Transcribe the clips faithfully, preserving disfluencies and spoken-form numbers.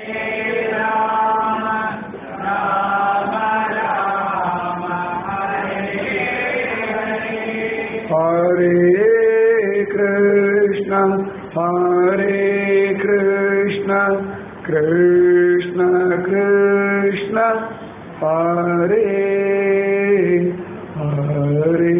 Hare Krishna, Hare Krishna, Krishna Krishna, Hare Hare.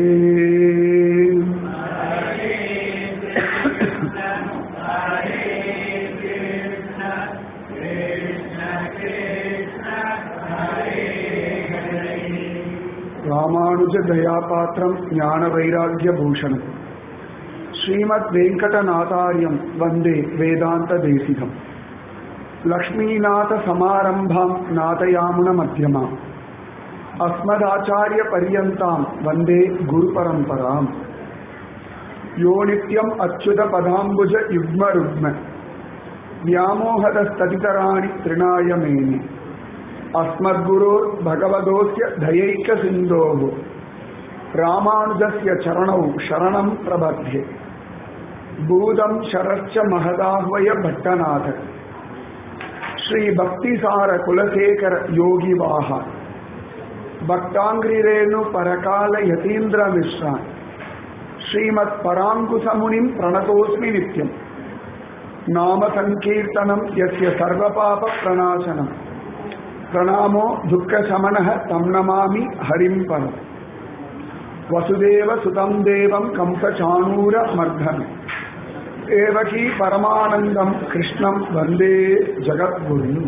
Ramanuja தயாபாத்திரம் ஞான வைராக்கிய பூஷணம் ஸ்ரீமத் வெங்கடநாதாரியம் வந்தே வேதாந்த தேசிகம் லக்ஷ்மீநாத சமாரம்பாம் நாதயாமுன மத்தியமாம் அஸ்மதாச்சாரிய பரியந்தாம் வந்தே குரு பரம்பராம் யோ நித்யம் அச்சுத பதாம்புஜ யுக்ம ருக்ம வியாமோகத ஸ்ததிதராணி த்ரிணாய மேனி अस्मद्गुरोर् भगवतोस्य दयैक सिन्धोः रामानुजस्य चरणौ शरणं प्रबध्ये भूतं शरश्च महदाह्वय भट्टनाथ श्री भक्तिसार कुलशेखर योगिवाह भक्तांग्रिरेणु परकाल यतीन्द्र मिश्रा श्रीमत् परांकुशमुनिं प्रणतोस्मि नित्यं नाम संकीर्तनं यस्य सर्वपाप प्रणाशनं प्रणामो दुःख शमनः तं नमामि हरिं परम् वसुदेव सुतं देवं कंसचाणूर मर्दनं देवकी परमानन्दं कृष्णं वन्दे जगद्गुरुम्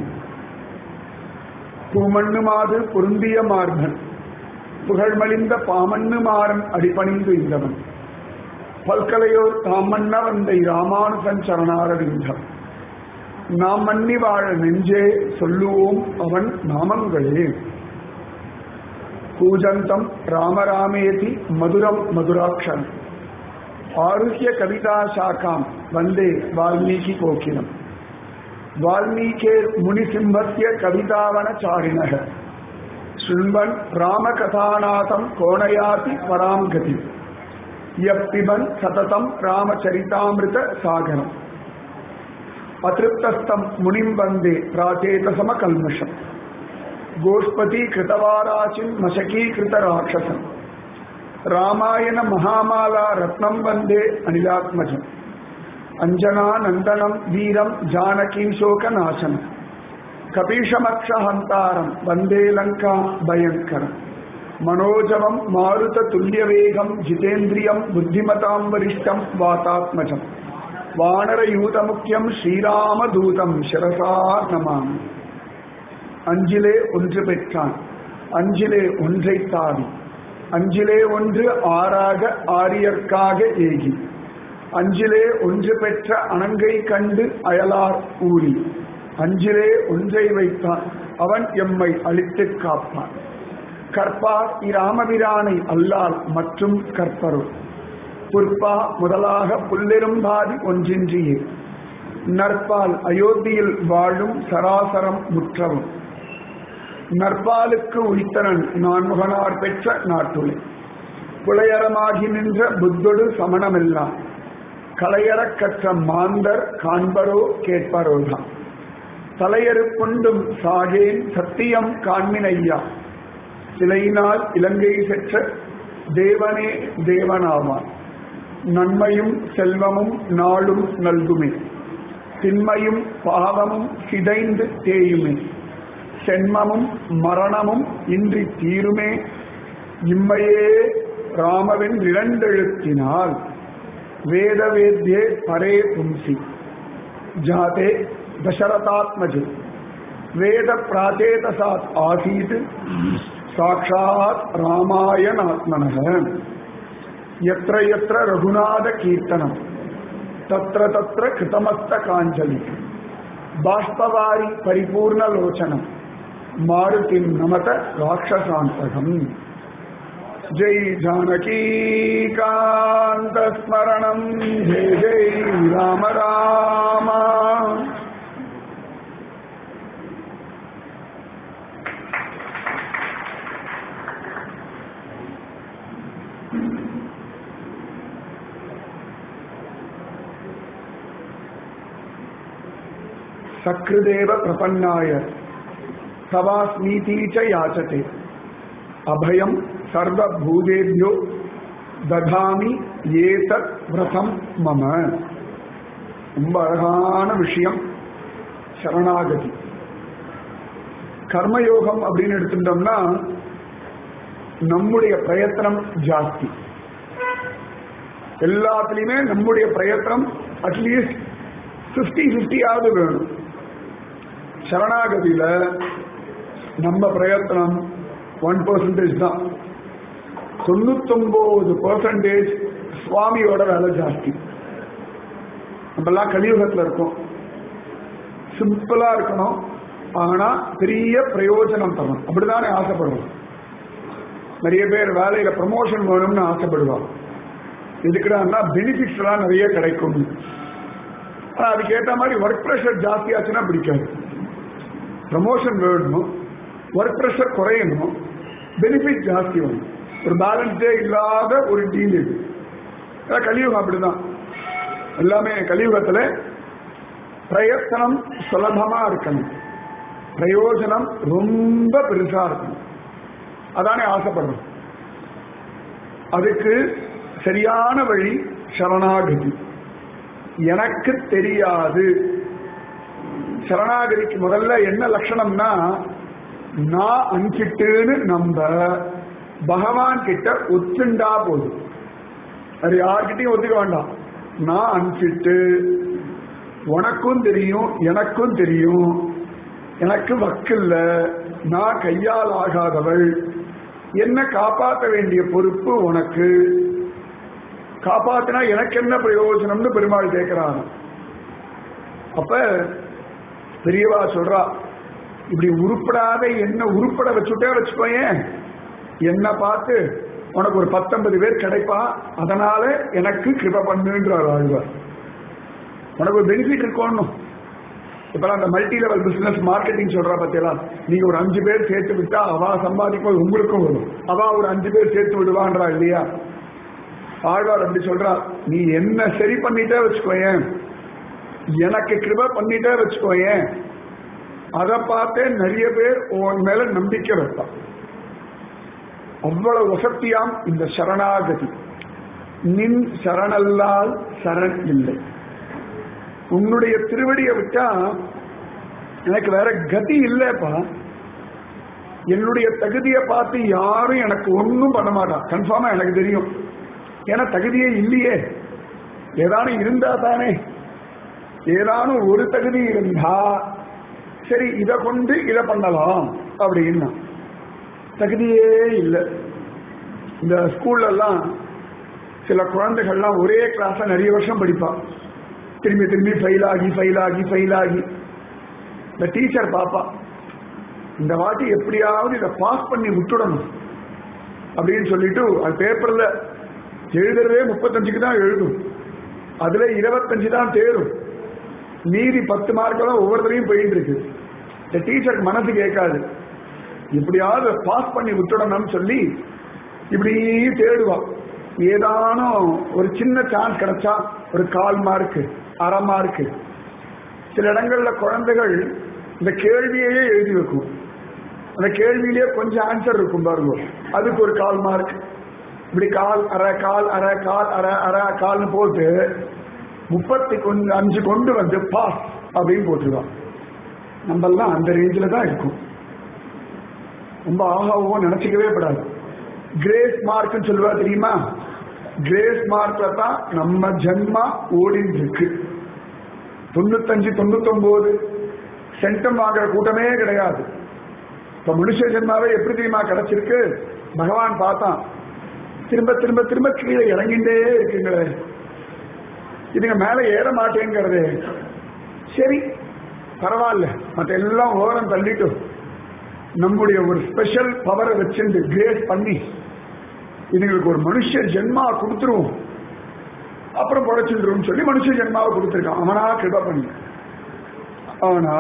பூமண்ணுமாது பொருந்திய மார்பன் புகழ்மலிந்த பாமண்ணு மாறன் அடிபணிந்து இந்தவன் பல்கலையோர் தாமண்ண வந்தை ராமானுசன் சரணாரவிந்தம் நாம் மன்னி வாழ நெஞ்சே சொல்லுவோம் அவன் நாமங்களே கூஜந்தம் ராமராமேதி மதுரம் மதுராட்சரம் ஆருஹ்ய கவிதா சாக்காம் வந்தே வால்மீகி கோகிலம் வால்மீகேர் முனிசிம்மஸ்ய கவிதாவனசாரிணः ஸ்ருண்வன் ராமகதாநாதம் கோணயாதி பராம் கதி யப்பிபன் சததம் ராமச்சரிதாமிருத சாகரம் अतृप्तस्तम मुनिम वंदे प्राचेतसम कल्मषम गोष्पति कृतवाराचिन मशकी कृत राक्षसम रामायण महामाला रत्नम वंदे अनिलात्मजम अंजना नंदनम वीरम जानकी शोक नाशनम कपीशमक्ष हंतारम वंदे लंका भयंकरम मनोजवम मारुत तुल्य वेगम जितेन्द्रियम बुद्धिमतां वरिष्ठम वातात्मजम வானரயூத முக்கியம் ஸ்ரீராமதூதம் சிரசா நமாமி அஞ்சிலே ஒன்று பெற்றான் அஞ்சிலே ஒன்றை தாவி அஞ்சிலே ஒன்று ஆறாக ஆரியர்க்காக ஏகி அஞ்சிலே ஒன்று பெற்ற அணங்கை கண்டு அயலார் ஊறி அஞ்சிலே ஒன்றை வைத்தான் அவன் எம்மை அழித்து காப்பான் கற்பார் இராமபிரானை அல்லால் மற்றும் கற்பரோ புற்பா முதலாக புல்லெரும்பாதி ஒன்றின்றியே நற்பால் அயோத்தியில் வாழும் சராசரம் முற்றவும் நற்பாலுக்கு உய்த்தனன் நான்முகனார் பெற்ற நாட்டுளே புலையரமாகி நின்ற புத்தொடு சமணமெல்லாம் கலையறக் கற்ற மாந்தர் காண்பரோ கேட்பரோதான் தலையறு கொண்டும் சாகேன் சத்தியம் காண்மினையா சிலையினால் இலங்கை செற்ற தேவனே தேவனாவான் நன்மையும் செல்வமும் நாளும் நல்குமே திண்மையும் பாவமும் சிதைந்து தேயுமே சென்மமும் மரணமும் இன்றி தீருமே இம்மையே ராமவின் இரண்டெழுத்தினால் வேத வேத்யே பரே பும்சி ஜாதே தசரதாத்மஜே வேத பிராச்சேதசாத் ஆசீத் சாட்சாத் ராமாயணாத்மனः यत्र यत्र रघुनाथ कीर्तनम तत्र तत्र कृतमस्तकांजलि बाष्पवारी परिपूर्ण लोचनम मारुतिं नमत राक्षसांतकम् जय जानकी कांत स्मरणं जय जय राम राम சக்ருதேவ பிரபன்னாய தவாஸ்மீதீச்ச யாச்சதே அபயம் சர்வபூதேபியோ ததாமி ஏதத் விரதம் மம. ரொம்ப அழகான விஷயம் சரணாகதி. கர்மயோகம் அப்படின்னு எடுத்துட்டோம்னா நம்முடைய பிரயத்தனம் ஜாஸ்தி. எல்லாத்துலயுமே நம்முடைய பிரயத்தனம் அட்லீஸ்ட் பிப்டி பிப்டியாவது வேணும். சரணாகதியில நம்ம பிரயத்தனம் ஒன் பர்சன்டேஜ் தான். தொண்ணூத்தொன்பது பர்சன்டேஜ் சுவாமியோட வேலை ஜாஸ்தி. நம்மெல்லாம் கலியுகத்துல இருக்கோம். சிம்பிளா இருக்கணும், ஆனா பெரிய பிரயோஜனம் தரணும், அப்படித்தானே ஆசைப்படுவோம். நிறைய பேர் வேலையில ப்ரமோஷன் வேணும்னு ஆசைப்படுவாங்க. எதுக்குடான்னா பெனிஃபிட்ஸ் எல்லாம் நிறைய கிடைக்கும். ஆனா அதுக்கு ஏற்ற மாதிரி ஒர்க் ப்ரெஷர் ஜாஸ்தி ஆச்சுன்னா பிடிக்காது. ப்ரமோஷன் வேணும், ஒர்க் ப்ரெஷர் குறையணும், பெனிஃபிட் ஜாஸ்தி வேணும். ஒரு பேலன்ஸே இல்லாத ஒரு டீல் இது. கலியுகம் அப்படிதான். எல்லாமே கலியுகத்துல பிரயத்தனம் சுலபமா இருக்கணும், பிரயோஜனம் ரொம்ப பெருசா இருக்கணும். அதானே ஆசைப்படுறோம். அதுக்கு சரியான வழி சரணாகதி. எனக்கு தெரியாது. சரணாகதிக்கு முதல்ல என்ன லட்சணம்னா, நான் அஞ்சிட்டுன்னு நம்ப பகவான் கிட்ட ஒத்துண்டா போதும். அது யார்கிட்டையும் ஒத்துக்க வேண்டாம். நான் அஞ்சிட்டு உனக்கும் தெரியும் எனக்கும் தெரியும், எனக்கு வக்கில்ல, நான் கையால் ஆகாதவள், என்ன காப்பாற்ற வேண்டிய பொறுப்பு உனக்கு, காப்பாத்தினா எனக்கு என்ன பிரயோஜனம்னு பெருமாள் கேட்கிறாங்க. அப்ப பெரியவா சொல்றா, இப்படி உருப்படாத என்ன உருப்பட வச்சுட்டே வச்சுக்கோயேன், என்ன பார்த்து உனக்கு ஒரு பத்தொன்பது பேர் கிடைப்பா, அதனால எனக்கு கிருப பண்ணுன்றார் ஆழ்வார். உனக்கு ஒரு பெனிஃபிட் இருக்கணும். இப்பெல்லாம் அந்த மல்டி லெவல் பிசினஸ் மார்க்கெட்டிங் சொல்றா பத்தியெல்லாம், நீங்க ஒரு அஞ்சு பேர் சேர்த்து விட்டா அவா சம்பாதிக்கும் உங்களுக்கும் வரும், அவா ஒரு அஞ்சு பேர் சேர்த்து விடுவான்றா இல்லையா. ஆழ்வார் அப்படி சொல்றா, நீ என்ன சரி பண்ணிட்டே வச்சுக்கோயேன், எனக்கு கிருப பண்ணிட்டே வச்சுக்கோயேன், அதை பார்த்தே நிறைய பேர் உன் மேல நம்பிக்கை வைப்பான். அவ்வளவு வசத்தியாம் இந்த சரணாகதி. நின் சரணல்லால் சரண் இல்லை. உன்னுடைய திருவடியை விட்டா எனக்கு வேற கதி இல்லப்பா. என்னுடைய தகுதியை பார்த்து யாரும் எனக்கு ஒன்னும் பண்ண மாட்டான், கன்ஃபார்மா எனக்கு தெரியும். ஏன்னா தகுதியே இல்லையே. ஏதானும் இருந்தா தானே, ஏதானும் ஒரு தகுதி இருந்தா சரி இதை கொண்டு இதை பண்ணலாம் அப்படின்னா, தகுதியே இல்லை. இந்த ஸ்கூல்ல எல்லாம் சில குழந்தைகள்லாம் ஒரே கிளாஸா நிறைய வருஷம் படிப்பா, திரும்பி திரும்பி ஃபெயில் ஆகி ஃபெயில் ஆகி ஃபெயில் ஆகி இந்த டீச்சர் பாப்பா, இந்த வாட்டி எப்படியாவது இதை பாஸ் பண்ணி விட்டுடணும் அப்படின்னு சொல்லிட்டு அது பேப்பர்ல எழுதுறதே முப்பத்தஞ்சுக்கு தான் எழுதும், அதுல இருபத்தஞ்சு தான் தேரும், மீதி பத்து மார்க் தான் ஒவ்வொருத்தரையும் போயிட்டு இருக்கு. இந்த டீச்சருக்கு மனசு கேட்காது, இப்படியாவது பாஸ் பண்ணி விட்டுடணும்னு சொல்லி இப்படி தேடுவா. ஏதானும் ஒரு சின்ன சான்ஸ் கிடைச்சா ஒரு கால் மார்க்கு அரை மார்க்கு. சில இடங்கள்ல குழந்தைகள் இந்த கேள்வியையே எழுதி வைக்கும், அந்த கேள்வியிலேயே கொஞ்சம் ஆன்சர் இருக்கும் பாருங்க, அதுக்கு ஒரு கால் மார்க். இப்படி கால் அரை கால் அரை கால் அரை அரை கால்னு போட்டு முப்பத்தி கொஞ்சம் அஞ்சு கொண்டு வந்து பாஸ் அப்படின்னு போட்டுருவான். நம்மெல்லாம் அந்த ரேஞ்சில தான் இருக்கும். ரொம்ப ஆகாவோ நினைச்சிக்கவே கூடாது. கிரேஸ் மார்க்னு சொல்லுவா தெரியுமா, கிரேஸ் மார்க்ல தான் நம்ம ஜென்மா ஓடின்னு இருக்கு. தொண்ணூத்தஞ்சு தொண்ணூத்தி ஒன்பது சென்டம் வாங்குற கூட்டமே கிடையாது. இப்ப மனுஷ ஜென்மாவே எப்படி தெரியுமா கிடைச்சிருக்கு, பகவான் பார்த்தான் திரும்ப திரும்ப திரும்ப கீழே இறங்கிட்டே இருக்குங்களே, இதுங்க மேல ஏற மாட்டேங்கிறது. சரி பரவாயில்ல, மற்ற எல்லாம் ஓரம் தள்ளிட்டு நம்முடைய ஒரு ஸ்பெஷல் பவரை வச்சுட்டு கிரேஸ் பண்ணி இதுங்களுக்கு ஒரு மனுஷ ஜென்மா கொடுத்துருவோம், அப்புறம் படைச்சுருவோம் சொல்லி மனுஷ ஜென்மாவை கொடுத்துருக்கான். அவனா கிருபா பண்ணி. ஆனா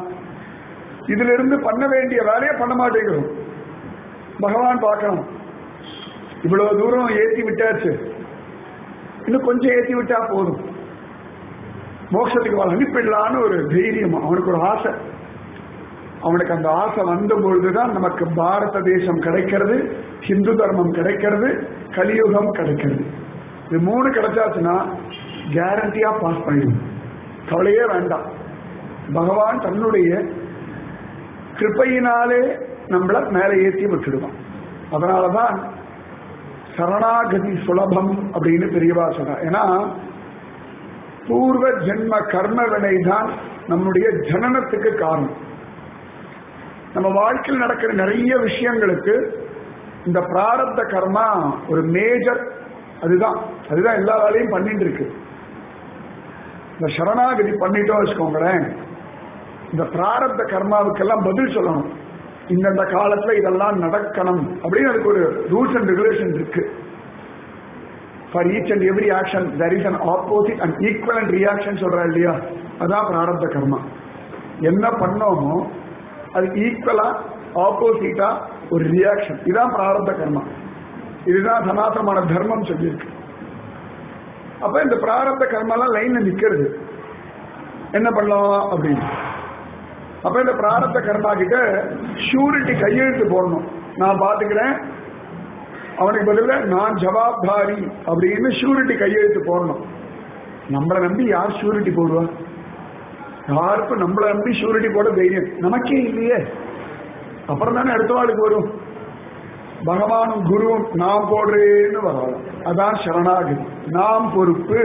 இதுல இருந்து பண்ண வேண்டிய வேலையை பண்ண மாட்டேங்கிறோம். பகவான் பார்க்கணும், இவ்வளவு தூரம் ஏற்றி விட்டாச்சு, இன்னும் கொஞ்சம் ஏற்றி விட்டா போதும். மோட்சத்துக்கு அவள் அனுப்பிடலான்னு ஒரு தைரியம், அவனுக்கு ஒரு ஆசை. அவனுக்கு அந்த ஆசை வந்த பொழுதுதான் நமக்கு பாரத தேசம் கிடைக்கிறது, ஹிந்து தர்மம் கிடைக்கிறது, கலியுகம் கிடைக்கிறது. இது மூணு கிடைச்சாச்சுன்னா கேரண்டியா பாஸ் பண்ணிடும், கவலையே வேண்டாம். பகவான் தன்னுடைய கிருபையினாலே நம்மள மேல ஏற்றி விட்டுடுவான். அதனாலதான் சரணாகதி சுலபம் அப்படின்னு பெரியவா சொன்னார். ஏன்னா பூர்வ ஜென்ம கர்ம வினை தான் நம்முடைய ஜனனத்துக்கு காரணம். நம்ம வாழ்க்கையில் நடக்கிற நிறைய விஷயங்களுக்கு இந்த பிராரப்த கர்மா ஒரு மேஜர், அதுதான் அதுதான் எல்லா வேலையும் பண்ணிட்டு இருக்கு. இந்த சரணாகதி பண்ணிட்டோம் வச்சுக்கோங்களேன், இந்த பிராரப்த கர்மாவுக்கெல்லாம் பதில் சொல்லணும். இந்தந்த காலத்துல இதெல்லாம் நடக்கணும் அப்படின்னு அதுக்கு ஒரு ரூல்ஸ் அண்ட் ரெகுலேஷன் இருக்கு. For each and every action there is an opposite and equivalent reaction சொல்றா இல்லையா, அதான் பிராரப்த கர்மா. என்ன பண்ணோமோ அது ஈக்குவலா ஆப்போசிட்டா ஒரு ரியாக்ஷன், இதான் பிராரப்த கர்மா. இதுதான் சனாதனமான தர்மம் சொல்லியிருக்கு. அப்ப இந்த பிராரப்த கர்மாலாம் லைன்ல நிக்கிறது, என்ன பண்ணலாம் அப்படின்னு. அப்ப இந்த பிராரப்த கர்மா கிட்ட ஷூரிட்டி கையெழுத்து போடணும். நான் பாத்துக்கிறேன், அவனுக்கு பதில நான் ஜவாப்தாரி அப்படின்னு ஷூரிட்டி கையெழுத்து போடணும். நம்மளை நம்பி யார் ஷூரிட்டி போடுவா? யாருக்கும் நம்மளை நம்பி ஷூரிட்டி போட தைரியம் நமக்கே இல்லையே, அப்புறம் தானே அடுத்த வாழ்க்கை வரும். பகவானும் குருவும் நாம் போடுறேன்னு வரும், அதான் சரணாகதி. நாம் பொறுப்பு.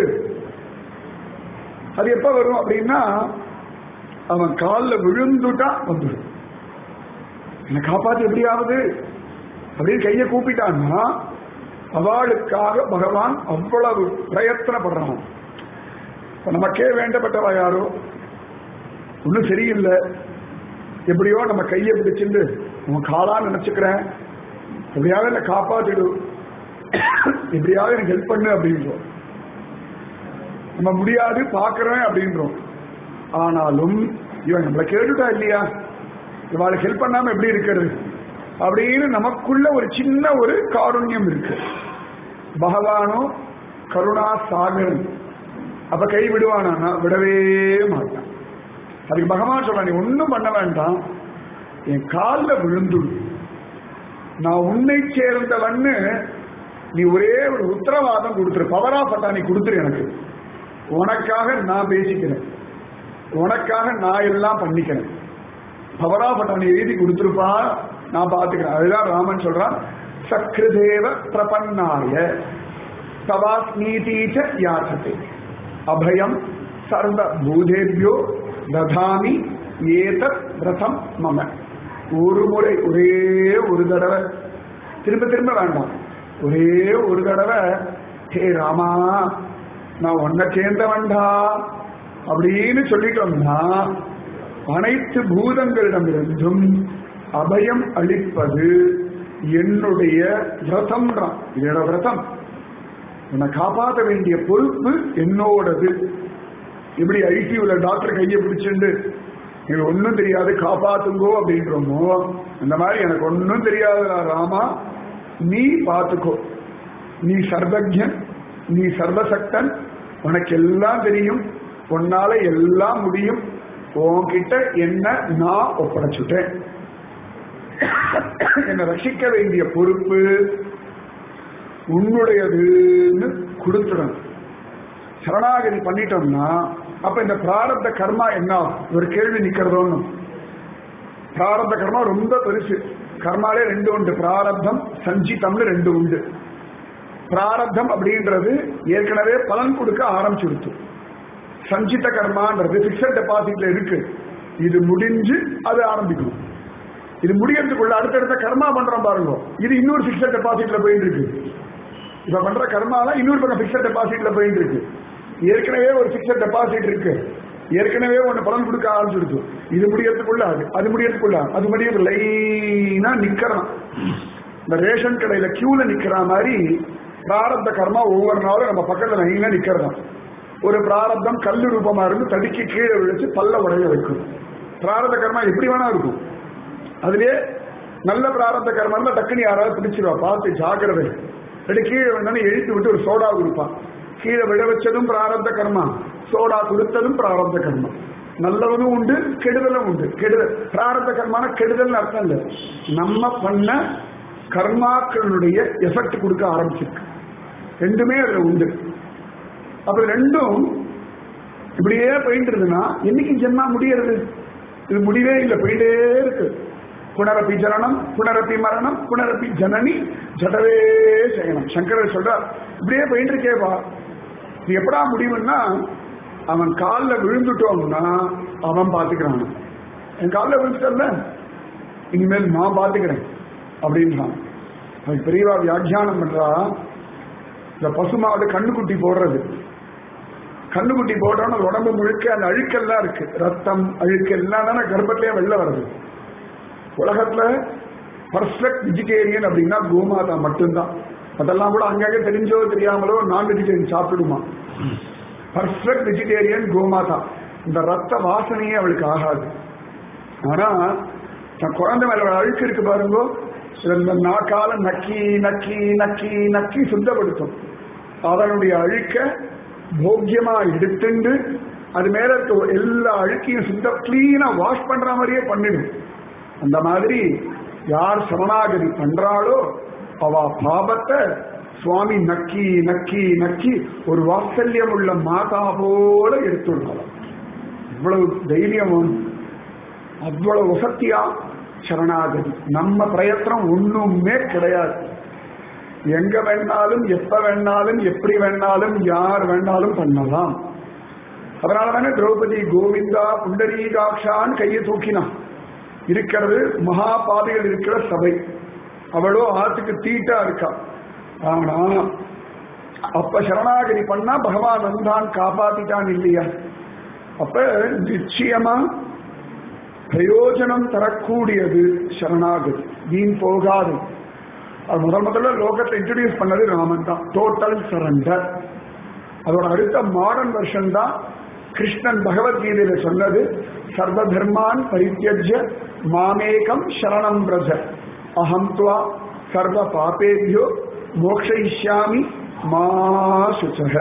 அது எப்ப வரும் அப்படின்னா அவன் காலில் விழுந்துட்டா வந்துடும். என்னை காப்பாத்து எப்படியாவது அப்படின்னு கையை கூப்பிட்டான்னா அவளுக்காக பகவான் அவ்வளவு பிரயத்தனப்படுறான். இப்ப நமக்கே வேண்டப்பட்டவா யாரோ ஒன்னும் சரியில்லை, எப்படியோ நம்ம கையை பிடிச்சிட்டு நம்ம காலா நினைச்சுக்கிறேன், எப்படியாவது என்னை காப்பாத்திடு, எப்படியாவது எனக்கு ஹெல்ப் பண்ணு அப்படின்றோம். நம்ம முடியாது பாக்குறேன் அப்படின்றோம். ஆனாலும் இவன் நம்மளை கேட்டுட்டா இல்லையா, இவாளுக்கு ஹெல்ப் பண்ணாம எப்படி இருக்கிறது அப்படின்னு நமக்குள்ள ஒரு சின்ன ஒரு காருண்யம் இருக்கு. பகவானோ கருணா சாகரன், அப்ப கை விடுவானா? விடவே மாட்டான். அதுக்கு பகவான் சொல்றான், நீ ஒன்னும் பண்ண வேண்டாம், என் காலில் விழுந்து நான் உன்னை சேர்ந்தவன்னு நீ ஒரே ஒரு உத்தரவாதம் கொடுத்துரு, பவர் ஆஃப் அட்டார்னி கொடுத்துரு, எனக்கு உனக்காக நான் பேசிக்கிறேன், உனக்காக நான் எல்லாம் பண்ணிக்கிறேன், பவர் ஆஃப் அட்டார்னி எழுதி கொடுத்துருப்பா, நான் பார்த்துக்கிறேன். அதுதான் ராமன் சொல்றான், சக்ருதேவ பிரபன்னாய தவாஸ்மீதீச்ச யாசத்தை அபயம் சர்வ பூதேபியோ ததாமி ஏதத் விரதம் மம. ஒரு முறை, ஒரே ஒரு தடவை, திரும்ப திரும்ப வேண்டாம், ஒரே ஒரு தடவை ஹே ராமா நான் உன்னை சேர்ந்தவன்டா அப்படின்னு சொல்லிட்டோம்னா அனைத்து பூதங்களிடமிருந்தும் அபயம் அளிப்பது என்னுடைய விரதம். என்னோட விரதம், உன்னை காப்பாற்ற வேண்டிய பொறுப்பு என்னோடது. இப்படி ஐசியூல டாக்டர் கையை பிடிச்சுண்டு எனக்கு ஒன்னும் தெரியாது காப்பாத்துங்கோ அப்படின்றோமோ, அந்த மாதிரி எனக்கு ஒன்னும் தெரியாதுடா ராமா, நீ பார்த்துக்கோ, நீ சர்வஜன், நீ சர்வசக்தன், உனக்கு எல்லாம் தெரியும், உன்னால எல்லாம் முடியும், உன்கிட்ட என்ன நான் ஒப்படைச்சுட்டேன், என்னை ரட்சிக்க வேண்டிய பொறுப்பு உன்னுடையதுன்னு கொடுத்துடணும். சரணாகதி பண்ணிட்டோம்னா அப்ப இந்த பிராரப்த கர்மா என்ன ஒரு கேள்வி நிக்கிறதோன்னு. பிராரப்த கர்மா ரொம்ப பெருசு. கர்மாலே ரெண்டு உண்டு, பிராரப்தம் சஞ்சிதம்னு ரெண்டு உண்டு. பிராரப்தம் அப்படின்றது ஏற்கனவே பலன் கொடுக்க ஆரம்பிச்சுடுச்சு. சஞ்சித கர்மான்றது பிக்சட் டெபாசிட்ல இருக்கு, இது முடிஞ்சு அது ஆரம்பிக்கும். இது முடியறதுக்குள்ள அடுத்தடுத்த கர்மா பண்றோம் பாருங்க, இது இன்னொரு பிக்சட் டெபாசிட்ல போயிட்டு இருக்கு. இப்ப பண்ற கர்மாலாம் இன்னொரு பக்கம் பிக்சட் டெபாசிட்ல போயிட்டு இருக்கு. ஏற்கனவே ஒரு பிக்சட் டெபாசிட் இருக்கு, ஏற்கனவே ஒன்னு பலன் கொடுக்க ஆரம்பிச்சிருக்கு. இது முடியறதுக்குள்ள அது, அது முடியறதுக்குள்ள அது முடியறது லைனா நிக்கிறோம். இந்த ரேஷன் கடையில கியூல நிக்கிற மாதிரி பிராரப்த கர்மா ஒவ்வொரு நாளும் நம்ம பக்கத்துல லைனா நிக்கிறதா. ஒரு பிராரப்தம் கல்லு ரூபமா இருந்து தடுக்கி கீழே விழிச்சு பல்ல உடைய வைக்கும். பிராரப்த கர்மா எப்படி வேணா இருக்கும். அதுலயே நல்ல பிராரப்த கர்மா இருந்தா டக்குனு யாராவது பிடிச்சிருவா, பார்த்து ஜாக்கிரதை, கீழே வேண்டாலும் எழுத்து விட்டு ஒரு சோடா கொடுப்பான். கீழே விழ வச்சதும் பிராரப்த கர்மா, சோடா கொடுத்ததும் பிராரப்த கர்மம். நல்லவனும் உண்டு, கெடுதலும் உண்டு. கெடுதல் பிராரப்த கர்மான கெடுதல் அர்த்தம் இல்லை, நம்ம பண்ண கர்மாக்களுடைய எஃபெக்ட் கொடுக்க ஆரம்பிச்சிருக்கு. ரெண்டுமே அதுல உண்டு. அப்ப ரெண்டும் இப்படியே போயிட்டு இருக்குன்னா என்னைக்கு ஜென்மா முடியறது? இது முடிவே இல்லை, போயிட்டே இருக்கு. புனரப்பி ஜனனம், புனரப்பி மரணம், புனரப்பி ஜனனி ஜடவே செய்யணும். சங்கரர் சொல்றார், இப்படியே போயிட்டு இருக்கேவா, இது எப்படா முடிவுன்னா அவன் காலில் விழுந்துட்டோம்னா அவன் பார்த்துக்கிறான். என் காலில் விழுந்துட்டல்ல, இனிமேல் நான் பார்த்துக்கிறேன் அப்படின்றான். அதுக்கு பெரியவா வியாக்கியானம் பண்றா, இந்த பசுமாவோட கண்ணுக்குட்டி போடுறது, கண்ணுக்குட்டி போடுறோன்னு உடம்பு முழுக்க அந்த அழுக்கெல்லாம் இருக்கு, ரத்தம் அழுக்கு எல்லாம் தானே கர்ப்பத்திலேயே வெளில வருது. உலகத்துல பர்ஃபெக்ட் வெஜிடேரியன் அப்படின்னா கோமாதா மட்டும்தான். அதெல்லாம் கூட அங்கங்கே தெரிஞ்சோ தெரியாமலோ நான் வெஜிடேரியன் சாப்பிடுமா. பர்ஃபெக்ட் வெஜிடேரியன் கோமாதா. இந்த ரத்த வாசனையே அவளுக்கு ஆகாது. ஆனா நான் குழந்தை மேல அழுக்கு இருக்கு பாருங்கோ, இந்த நாக்கால நக்கி நக்கி நக்கி நக்கி சுத்தப்படுத்தும். அதனுடைய அழுக்க போக்கியமா எடுத்துண்டு அது மேல இருக்க எல்லா அழுக்கையும் சுத்த கிளீனா வாஷ் பண்ற மாதிரியே பண்ணிடும். அந்த மாதிரி யார் சரணாகதி பண்றாளோ அவ பாபத்தை சுவாமி நக்கி நக்கி நக்கி ஒரு வாத்சல்யம் உள்ள மாதா போல எடுத்துள்ளாள். இவ்வளவு தைரியம், அவ்வளவு வசத்தியா சரணாகதி. நம்ம பிரயத்தனம் ஒண்ணுமே கிடையாது. எங்க வேணாலும் எப்ப வேணாலும் எப்படி வேணாலும் யார் வேணாலும் பண்ணலாம். அதனாலதானே திரௌபதி கோவிந்தா புண்டரீகாட்சான் கையை தூக்கினான். இருக்கிறது மகா பாதைகள் இருக்கிற சபை, அவளோ ஆத்துக்கு தீட்டா இருக்கா. ஆனா அப்ப சரணாகதி பண்ணா பகவான் வந்தான் காப்பாத்திட்டான் இல்லையா? அப்ப நிச்சயமா பிரயோஜனம் தரக்கூடியது சரணாகதி, வீண் போகாது. அது முதல் முதல்ல லோகத்தை இன்ட்ரோடியூஸ் பண்ணது ராமன் தான், டோட்டல் சரண்டர். அதோட அடுத்த மாடர்ன் வெர்ஷன் தான் கிருஷ்ணன் பகவத்கீதையில சொன்னது, சர்வ தர்மான் பரித்யஜ்ய மாமேகம் சரணம் பிரஜ அஹம் த்வா சர்வ பாபேபியோ மோக்ஷயிஷ்யாமி மா சுச்சக.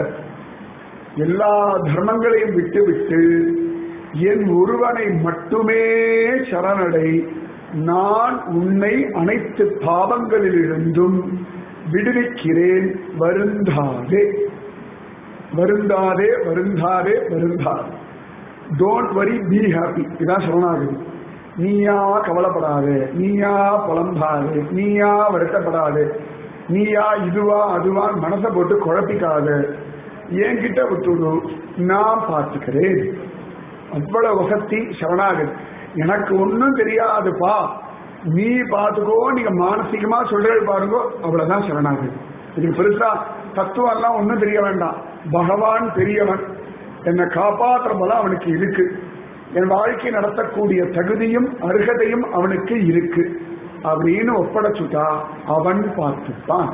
எல்லா தர்மங்களையும் விட்டு விட்டு என் ஒருவனை மட்டுமே சரணடை, நான் உன்னை அனைத்து பாவங்களிலிருந்தும் விடுவிக்கிறேன், வருந்தாதே வருந்தாதே வருந்தாதே வருந்தாதே. Don't worry, be happy. இதான் சரணாகதி. நீயா கவலைப்படாதே, நீயா புலம்பாதே, நீயா வருத்தப்படாதே, நீயா இதுவா அதுவா மனசை போட்டு குழப்பிக்காத, என்கிட்ட விட்டுடு, நான் பார்த்துக்கிறேன். அவ்வளவு வசதி சரணாகதி. எனக்கு ஒன்னும் தெரியாதுப்பா, நீ பார்த்துக்கோ, நீங்க மானசீகமா சொல்றது பாருங்க, அவ்வளவுதான் சரணாகதி. இதுக்கு பெருசா தத்துவம் எல்லாம் ஒன்னும் தெரிய வேண்டாம். பகவான் பெரியவன், என்னை காப்பாற்ற பலம் அவனுக்கு இருக்கு, என் வாழ்க்கை நடத்தக்கூடிய தகுதியும் அருகதையும் அவனுக்கு இருக்கு அப்படின்னு ஒப்படைச்சுட்டா அவன் பார்த்துப்பான்,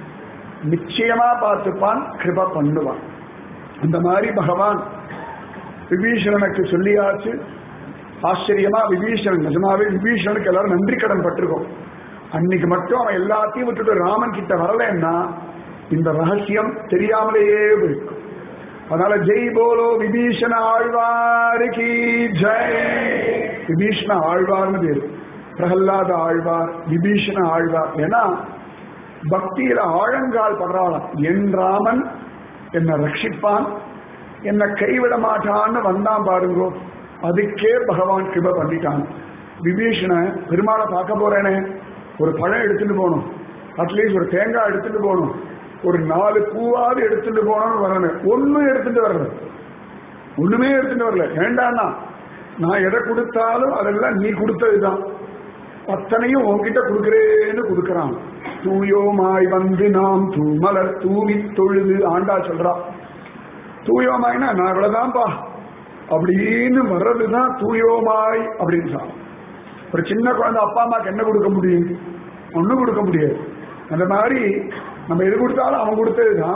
நிச்சயமா பார்த்துப்பான், கிருப பண்ணுவான். அந்த மாதிரி பகவான் விபீஷணனுக்கு சொல்லியாச்சு. ஆச்சரியமா விபீஷணன், நிஜமாவே விபீஷணனுக்கு எல்லாரும் நன்றி கடன் பட்டிருக்கோம். அன்னைக்கு மட்டும் அவன் எல்லாத்தையும் விட்டுட்டு ராமன் கிட்ட வரலன்னா இந்த ரகசியம் தெரியாமலேயே போயிருக்கும். அதனால ஜெய் போலோ விபீஷண ஆழ்வாருக்கு ஜெய். விபீஷண ஆழ்வார்னு பேரு, பிரகல்லாத ஆழ்வார், விபீஷண ஆழ்வார். ஏன்னா பக்தியில ஆழங்கால் படுறாளாம். என் ராமன் என்னை ரட்சிப்பான், என்னை கைவிட மாட்டான்னு வந்தான் பாருங்கோ, அதுக்கே பகவான் கிருப பண்ணிட்டான். விபீஷண பெருமாளை பார்க்க போறேனே, ஒரு பழம் எடுத்துட்டு போகணும், அட்லீஸ்ட் ஒரு தேங்காய் எடுத்துட்டு போகணும், ஒரு நாலு பூவாவது எடுத்துட்டு போனோம்னு வரணும். ஒன்னும் எடுத்துட்டு வரல, ஒண்ணுமே எடுத்துட்டு வரல. வேண்டாம்னா நான் எதை கொடுத்தாலும் அதெல்லாம் நீ கொடுத்ததுதான், அத்தனையும் உன்கிட்ட கொடுக்கிறேன்னு கொடுக்கறான். தூயோமாய் வந்து நாம் தூமலர் தூவி தொழுது ஆண்டா சொல்றா. தூயோமாய்னா நான் அவ்வளவுதான்ப்பா அப்படின்னு வர்றதுதான் தூயோமாய் அப்படின்னு சொல்றான். ஒரு சின்ன குழந்தை அப்பா அம்மாக்கு என்ன கொடுக்க முடியும்? ஒன்னும் கொடுக்க முடியாது. அந்த மாதிரி நம்ம எது கொடுத்தாலும் அவன் கொடுத்ததுதான்.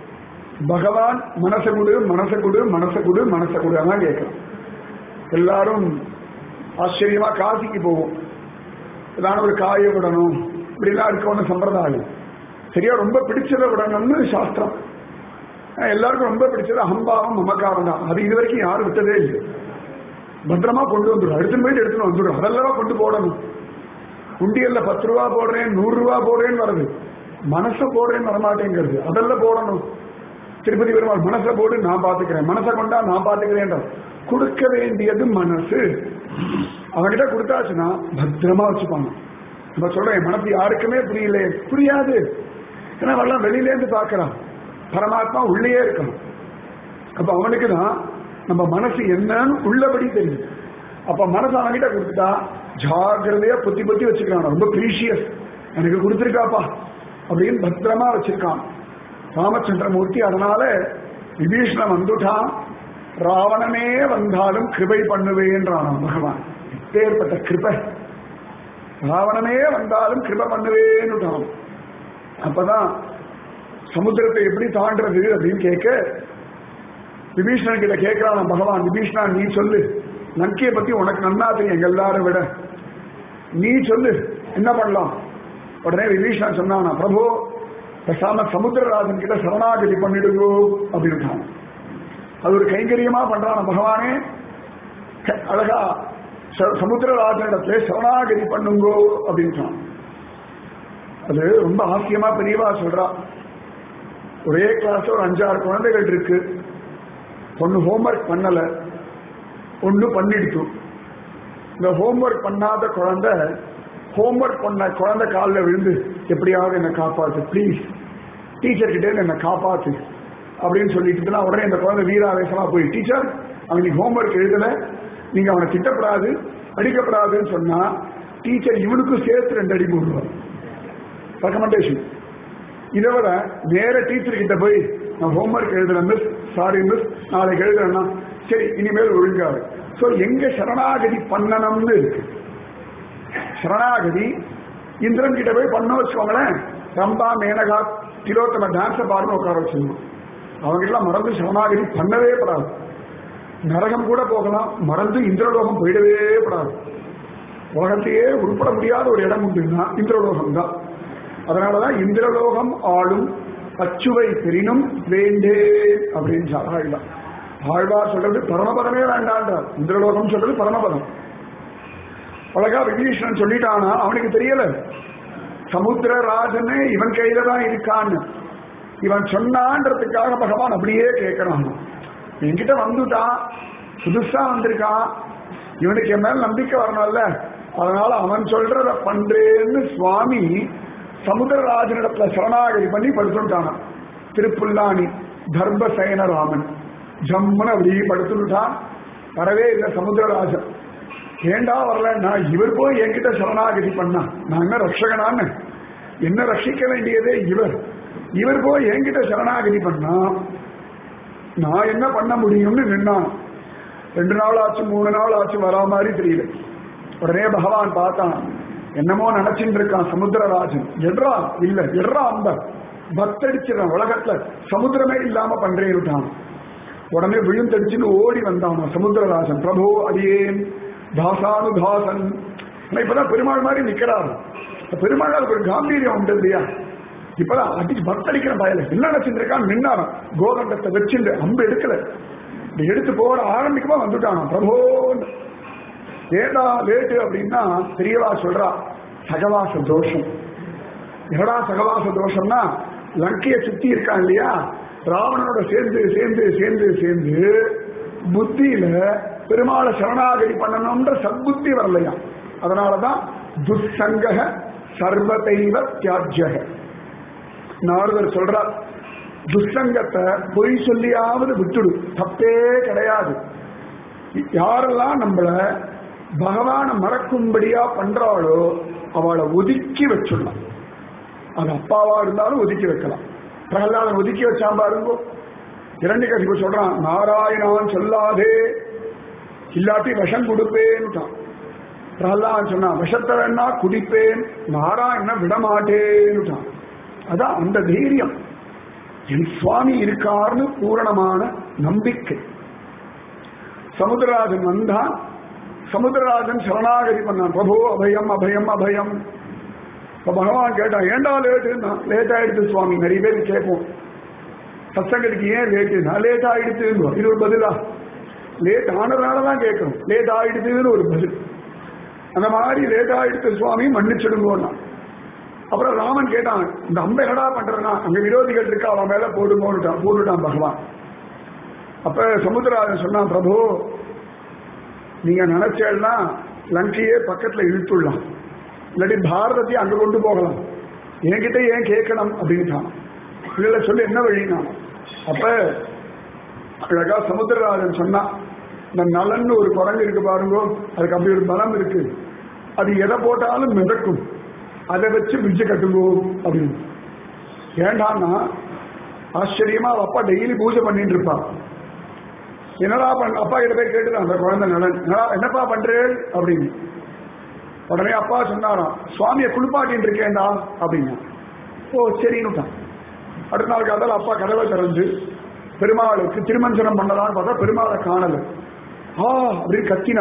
பகவான் மனசை கொடு மனசை கொடு மனசை கொடு மனசை கொடு அதான் கேட்கலாம். எல்லாரும் ஆச்சரியமா காசிக்கு போவோம், ஏதாவது ஒரு காயை விடணும் இப்படிலாம் இருக்க ஒன்று சம்பிரதாயம். சரியா ரொம்ப பிடிச்சதை விடணும்னு சாஸ்திரம். எல்லாருக்கும் ரொம்ப பிடிச்சது அகம்பாவம் மமக்காரம் தான். அது இது வரைக்கும் யாரும் விட்டதே இல்லை. பத்திரமா கொண்டு வந்துடும், எடுத்துன்னு போயிட்டு எடுத்துன்னு வந்துடும். அதெல்லாம் கொண்டு போடணும். உண்டியல்ல பத்து ரூபா போடுறேன், நூறு ரூபா போடுறேன்னு வருது, மனசை போடுறேன்னு வரமாட்டேங்கிறது. அதெல்லாம் போடணும். திருப்பதி பெருமாள் மனசை போடு நான் பாத்துக்கிறேன், மனசை கொண்டா நான் பாத்துக்கிறேன். கொடுக்க வேண்டியது மனசு. அவன்கிட்ட கொடுத்தாச்சுன்னா பத்திரமா வச்சுப்பாங்க. நம்ம சொல்றேன் மனசு யாருக்குமே புரியல, புரியாது. ஏன்னா அவெல்லாம் வெளியில இருந்து பாக்குறான், பரமாத்மா உள்ளே இருக்கணும். அப்ப அவனுக்கு தான் நம்ம மனசு என்னன்னு உள்ளபடி தெரியும். அப்ப மனசு அவன்கிட்ட கொடுத்துட்டா ஜாகிரதையா பொத்தி பொத்தி வச்சுக்கிறான். ரொம்ப ப்ரீஷியஸ், எனக்கு கொடுத்துருக்காப்பா அப்படின்னு பத்திரமா வச்சிருக்கான் ராமச்சந்திரமூர்த்தி. அதனால விபீஷணன் வந்துட்டான், ராவணனே வந்தாலும் கிருபை பண்ணுவேன்றான் பகவான். இப்பேற்பட்ட கிருபை, ராவணனே வந்தாலும் கிருபை பண்ணுவேன்னுட்டான். அப்பதான் சமுத்திரத்தை எப்படி தாண்டறது அப்படின்னு கேட்க விபீஷணன் கிட்ட கேட்கிறான் பகவான். விபீஷணா நீ சொல்லு, லங்கையை பத்தி உனக்கு நன்னா தெரியும் எங்க எல்லாரும் விட, நீ சொல்லு என்ன பண்ணலாம். உடனே விபீஷணன் சொன்னானா, பிரபு பேசாம சமுத்திரராஜன் கிட்ட சரணாகதி பண்ணிடுங்கோ அப்படின்னு. அது ஒரு கைங்கரியமா பண்றான் பகவானே. அழகா சமுத்திரராஜனிடத்துல சரணாகதி பண்ணுங்கோ அப்படின்னு. அது ரொம்ப ஆச்சரியமா பெரியவா சொல்றா. ஒரே கிளாஸ் ஒரு அஞ்சாறு குழந்தைகள் இருக்கு. ஒன்னு ஹோம்ஒர்க் பண்ணல, ஒன்னு பண்ணிடுச்சு. இந்த ஹோம்ஒர்க் பண்ணாத குழந்தை ஹோம்ஒர்க் பண்ண குழந்தை காலில் விழுந்து எப்படியாவது என்னை காப்பாத்து ப்ளீஸ், டீச்சர் கிட்டே என்னை காப்பாத்து அப்படின்னு சொல்லிட்டு உடனே இந்த குழந்தை வீராவேசமா போய், டீச்சர் அவனுக்கு ஹோம்ஒர்க் எழுதல, நீங்க அவனை திட்டப்படாது அடிக்கப்படாதுன்னு சொன்னா டீச்சர் இவனுக்கும் சேர்த்து ரெண்டு அடி போடுவார் ரெக்கமெண்டேஷன். இதை விட நேர டீச்சர் கிட்ட போய் நான் ஹோம்ஒர்க் எழுதுறேன் மிஸ், சாரி மிஸ், நாளைக்கு எழுதுறேன்னா சரி இனிமேல் ஒழுங்காரு. ஸோ எங்க சரணாகதி பண்ணணும்னு இருக்கு. சரணாகதி இந்திரன் கிட்ட போய் பண்ண வச்சுக்கோங்களேன், ரம்பா மேனகா திலோத்தம டான்ஸை பாருன்னு உட்கார வச்சுக்கணும். அவங்கெல்லாம் மறந்து சரணாகதி பண்ணவே படாது. நரகம் கூட போகலாம், மறந்து இந்திரலோகம் போயிடவே படாது. உலகத்தையே உருப்பட முடியாத ஒரு இடம் உண்டுன்னா இந்திரலோகம் தான். அதனாலதான் இந்திரலோகம் ஆளும் அச்சுவை பெரினும் வேண்டே அப்படின்னு சொல்றாங்க. ஆழ்வார் சொல்றது பரமபதமே வேண்டான்றார், இந்திரலோகம் சொல்றது பரமபதம். அழகா விபீஷணன் சொல்லிட்டானா, அவனுக்கு தெரியல சமுத்திரராஜனே இவன் கையில தான் இருக்கான்னு. இவன் சொன்னான்றதுக்காக பகவான் அப்படியே கேட்கிறான். என்கிட்ட வந்துட்டான், புதுசா வந்திருக்கான், இவனுக்கு என் மேல நம்பிக்கை வரணும்ல, அதனால அவன் சொல்றத பண்றேன்னு சுவாமி சமுத்திரராஜனிடத்துல சரணாகதி பண்ணி படுத்துட்டான். திருப்புல்லானி தர்மசேன ராமன் ஜம்முன்னு அப்படியே படுத்துட்டான். வரவே இல்லை சமுத்திரராஜன். ஏண்டா வரலன்னா, இவர் போய் என்கிட்ட சரணாகதி பண்ணா நான் என்ன ரட்சகனான்னு, என்ன ரட்சிக்க வேண்டியதே இவர், இவர் போய் என்கிட்ட சரணாகதி பண்ணா நான் என்ன பண்ண முடியும்னு நின்னான். ரெண்டு நாள் ஆச்சு, மூணு நாள் ஆச்சு, வரா மாதிரி தெரியல. உடனே பகவான் பார்த்தான், என்னமோ நினைச்சுட்டு இருக்கான் சமுத்திரராஜன். எட்ரா இல்ல எட்ரா அம்ப பத்தடிச்சிடறான், உலகத்துல சமுத்திரமே இல்லாம பண்றேன். உடனே விழுந்தடிச்சுன்னு ஓடி வந்தான் சமுத்திரராஜன். பிரபு அடியேன் தாசானு தாசன். இப்பதான் பெருமாள் மாதிரி நிக்கிறாரு. பெருமாள் ஒரு காம்பீரியம் உண்டு இல்லையா. இப்பதான் அடிச்சு பத்தடிக்கிற பயல என்ன நினைச்சிருக்கான், நின்னாராம் கோதண்டத்தை வச்சுட்டு அம்பு எடுக்கல, எடுத்து போட ஆரம்பிக்குமா வந்துட்டானா பிரபோ. ஏடா லேட்டு அப்படின்னா பெரியவா சொல்றா சகவாச தோஷம். என்னடா சகவாச தோஷம்னா, லங்கையை சுத்தி இருக்கான் இல்லையா, ராவணனோட சேர்ந்து சேர்ந்து சேர்ந்து சேர்ந்து புத்தியில பெருமாளை சரணாகதி பண்ணணும்ன்ற சத்புத்தி வரலையா. அதனாலதான் துசங்க சர்வதைவ தியாஜ்ய. நாரதர் சொல்றார், துசங்கத்தை பொய் சொல்லியாவது விட்டுடு, தப்பே கிடையாது. யாரெல்லாம் நம்மள பகவானை மறக்கும்படியா பண்றாளோ அவளை ஒதுக்கி வச்சுடலாம். அது அப்பாவா இருந்தாலும் ஒதுக்கி வைக்கலாம். பிரகலாதன் ஒதுக்கி வச்சான் பாருங்க. இரண்டு கசிப்பு சொல்றான், நாராயணான் சொல்லாதே இல்லாட்டி விஷம் கொடுப்பேன்னுட்டான். பிரகலாதன் சொன்னான், விஷத்தை வேணா குடிப்பேன், நாராயண விடமாட்டேன்னுட்டான். அதான் அந்த தைரியம், என் சுவாமி இருக்காருன்னு பூரணமான நம்பிக்கை. சமுத்திரராஜன் வந்தான். சமுத்திரராஜன் சரணாகதி பண்ணான், பிரபு அபயம் அபயம் அபயம். இப்ப பகவான் கேட்டான், ஏண்டா லேட்டு? லேட் ஆயிடுச்சு சுவாமி. நிறைய பேர் கேட்போம், சத்சங்கத்துக்கு ஏன் லேட்டு நான் லேட் ஆயிடுச்சு இது ஒரு பதிலா லேட் ஆனதுனாலதான் கேட்கணும் லேட் ஆயிடுச்சுன்னு ஒரு பதில் அந்த மாதிரி லேட் ஆயிடுச்சு சுவாமி மன்னிச்சிடுங்கோன்னா அப்புறம் ராமன் கேட்டான் இந்த அம்பை என்னடா பண்றேன்னா அங்க விரோதிகள் இருக்கா அவன் மேல போடுங்கோன்னுட்டான் போட்டுட்டான் பகவான். அப்ப சமுத்திரராஜன் சொன்னான் பிரபு நீங்க நினைச்சேன்னா லங்கையே பக்கத்துல இழுத்துடலாம் இல்லாட்டி பாரதத்தையும் அங்க கொண்டு போகலாம் என்கிட்ட ஏன் கேட்கணும் அப்படின்ட்டான். இதுல சொல்லி என்ன வழினா அப்ப அழகா சமுத்திரராஜன் சொன்னான் இந்த நலன்னு ஒரு குரங்கு இருக்கு பாருங்க அதுக்கு அப்படி ஒரு பலம் இருக்கு அது எதை போட்டாலும் மிதக்கும் அதை வச்சு பிரிட்ஜு கட்டுங்கோ அப்படின்னு. ஏண்டான்னா ஆச்சரியமா அப்பா டெய்லி பூஜை பண்ணிட்டு இருப்பா என்னடா பண்ண அப்பா கிட்ட போய் கேட்டுதான் அந்த குழந்தை நலன் என்னப்பா பண்றேன் அப்படின்னு. உடனே அப்பா சொன்னாராம் சுவாமியை குளிப்பாட்டின்னு இருக்கேன்டா அப்படின்னா. ஓ சரின்னுட்டான். அடுத்த நாள் காதால் அப்பா கதவை திறந்து பெருமாளுக்கு திருமஞ்சனம் பண்ணலான்னு பார்த்தா பெருமாளை காணல. ஆ அப்படின்னு கத்தினா.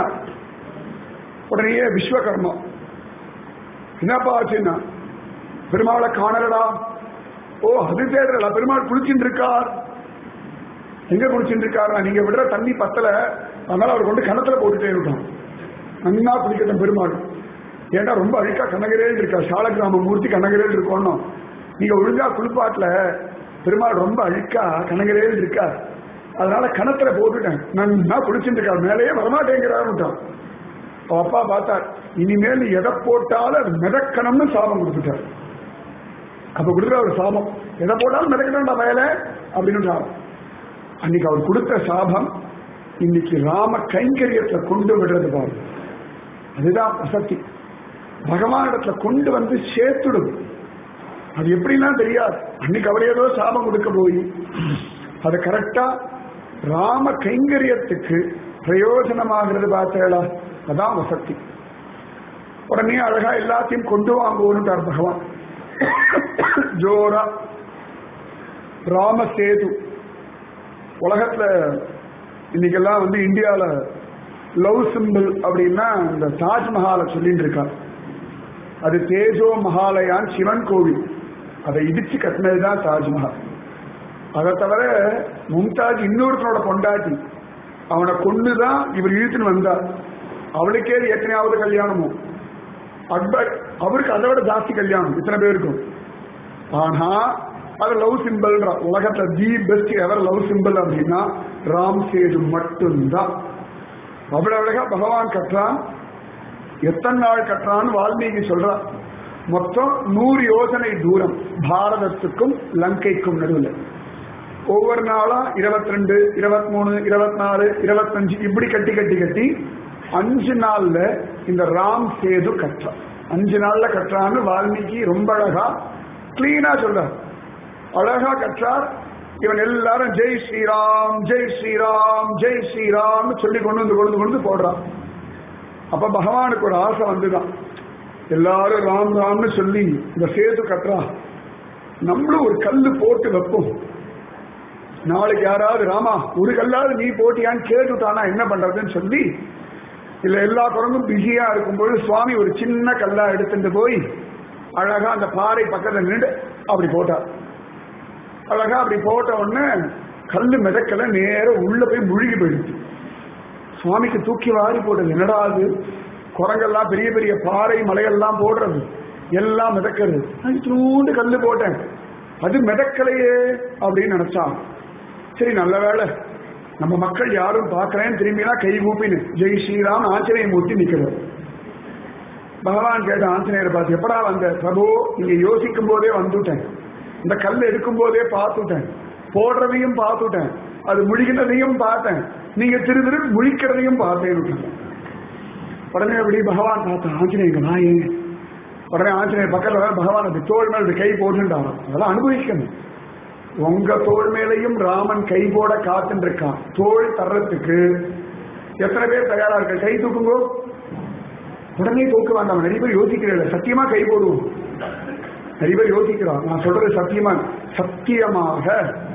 உடனே விஸ்வகர்மா என்னப்பா ஆச்சுன்னா பெருமாளை காணலடா. ஓ அது தேடுறா பெருமாள் குளிச்சுட்டு இருக்கார். எங்க குளிச்சுட்டு இருக்காரா நீங்க விடுற தண்ணி பத்தல அதனால அவர் கொண்டு கிணத்துல போட்டுட்டே இருக்கான். நன்னா குளிக்கட்டும் பெருமாள் ஏன்னா ரொம்ப அழுக்கா கனகரேல் இருக்கா சால கிராம மூர்த்தி கனகரேல் இருக்கணும் நீங்க ஒழுங்கா குளிப்பாட்டுல பெருமாள் ரொம்ப அழுக்கா கனகரேல் இருக்கார் அதனால கணத்துல போட்டுட்டேன் நன்னா குளிச்சுட்டு இருக்கார் மேலேயே வரமாட்டேங்கிறாருட்டான். அப்பா பார்த்தார் இனிமேல் எதை போட்டாலும் அது மிதக்கணும்னு சாபம் கொடுத்துட்டார். அப்ப கொடுக்குற ஒரு சாபம் எதை போட்டாலும் மிதக்கணும்டா மேலே அப்படின்னு. அன்னைக்கு அவர் கொடுத்த சாபம் இன்னைக்கு ராம கைங்கரியத்துல கொண்டு விடுறது பாருங்க அதுதான் வசதி. பகவான் இடத்துல கொண்டு வந்து சேர்த்துடுது. அது எப்படின்னா தெரியாது. அன்னைக்கு அவர் ஏதோ சாபம் கொடுக்க போய் அது கரெக்டா ராம கைங்கரியத்துக்கு பிரயோஜனமாகிறது பார்த்தேளா அதான் வசதி. உடனே அழகா எல்லாத்தையும் கொண்டு வாங்குவோன்னுட்டார் பகவான். ஜோரா ராம சேது உலகத்துல இன்னைக்கெல்லாம் வந்து இந்தியால லவ் சிம்பிள் அப்படின்னா இந்த தாஜ்மஹாலை சொல்லிட்டு இருக்காங்க. அது தேஜோ மகாலயான் சிவன் கோவில் அதை இடிச்சு கட்டினதுதான் தாஜ்மஹால். அதை தவிர மும்தாஜ் இன்னொருத்தனோட கொண்டாட்டி அவனை கொண்டுதான் இவர் இழுத்துன்னு வந்தார். அவளுக்கே எத்தனையாவது கல்யாணமும் அக்பர் அவருக்கு அதை விட ஜாஸ்தி கல்யாணம் இத்தனை பேருக்கும். ஆனா அது லவ் சிம்பிள் உலகத்துல the best ever love simple அப்படின்னா ராம் சேது மட்டும்தான். அவ்வளவு அழகா பகவான் கட்டுறான். எத்தனை நாள் கட்டுறான்னு வால்மீகி சொல்றான். மொத்தம் நூறு யோசனை தூரம் பாரதத்துக்கும் லங்கைக்கும் நடுவில். ஒவ்வொரு நாளும் இருபத்தி ரெண்டு இருபத்தி மூணு இருபத்தி நாலு இருபத்தஞ்சு இப்படி கட்டி கட்டி கட்டி அஞ்சு நாள்ல இந்த ராம் சேது கட்டுறான். அஞ்சு நாள்ல கட்டுறான்னு வால்மீகி ரொம்ப அழகா கிளீனா சொல்றார். அழகா கற்றார். இவன் எல்லாரும் ஜெய் ஸ்ரீராம் ஜெய் ஸ்ரீராம் ஜெய் ஸ்ரீராம் சொல்லி கொண்டு வந்து கொண்டு கொண்டு போடுறான். அப்ப பகவானுக்கு ஒரு ஆசை வந்துதான் எல்லாரும் ராம் ராம்னு சொல்லி இந்த சேது கட்டுறா நம்மளும் ஒரு கல்லு போட்டு வைப்போம். நாளைக்கு யாராவது ராமா ஒரு கல்லாவது நீ போட்டியான்னு கேட்டுட்டானா என்ன பண்றதுன்னு சொல்லி இல்ல எல்லா குரங்கும் பிஸியா இருக்கும்போது சுவாமி ஒரு சின்ன கல்லா எடுத்துட்டு போய் அழகா அந்த பாறை பக்கத்துல நின்று அப்படி போட்டார். அழகா அப்படி போட்ட உடனே கல்லு மிதக்கல நேரம் உள்ள போய் முழுகி போயிடுச்சு. சுவாமிக்கு தூக்கி வாரி போட்டது என்னடா அது குரங்கெல்லாம் பெரிய பெரிய பாறை மலையெல்லாம் போடுறது எல்லாம் மிதக்கிறது தூண்டு கல்லு போட்டேன் அது மிதக்கலையே அப்படின்னு நினைச்சான். சரி நல்ல வேலை நம்ம மக்கள் யாரும் பார்க்கறேன்னு திரும்பினா கை கூப்பின்னு ஜெய் ஸ்ரீராம் ஆஞ்சநேய மூர்த்தி நிக்கிறது. பகவான் கேட்ட ஆஞ்சநேயரை பார்த்து எப்படா வந்த பிரபு நீங்க யோசிக்கும் போதே வந்துட்டேன் இந்த கல் எடுக்கும் போதே பார்த்துட்டேன் போடுறதையும் பார்த்துட்டேன் அது முழிக்கிறதையும் பார்த்தேன் நீங்க திரு திரு முழிக்கிறதையும் பார்த்தேன். உடனே அப்படி பகவான் பார்த்தேன் ஆஞ்சநேயங்க நான் ஏங்க உடனே ஆஞ்சநேயர் பக்கத்துல பகவான் அது தோல் மேல கை போட்டுட்டாங்க. அதெல்லாம் அனுபவிக்கணும். உங்க தோல் மேலையும் ராமன் கை போட காத்துட்டு இருக்கான். தோல் தர்றதுக்கு எத்தனை பேர் தயாரா இருக்க கை தூக்குங்கோ. உடனே தூக்க வேண்டாம். நிறைய பேர் யோசிக்கிறேன் சத்தியமா கை போடுவோம். நிறைய பேர் யோசிக்கிறான். நான் சொல்றது சத்தியமா சத்தியமாக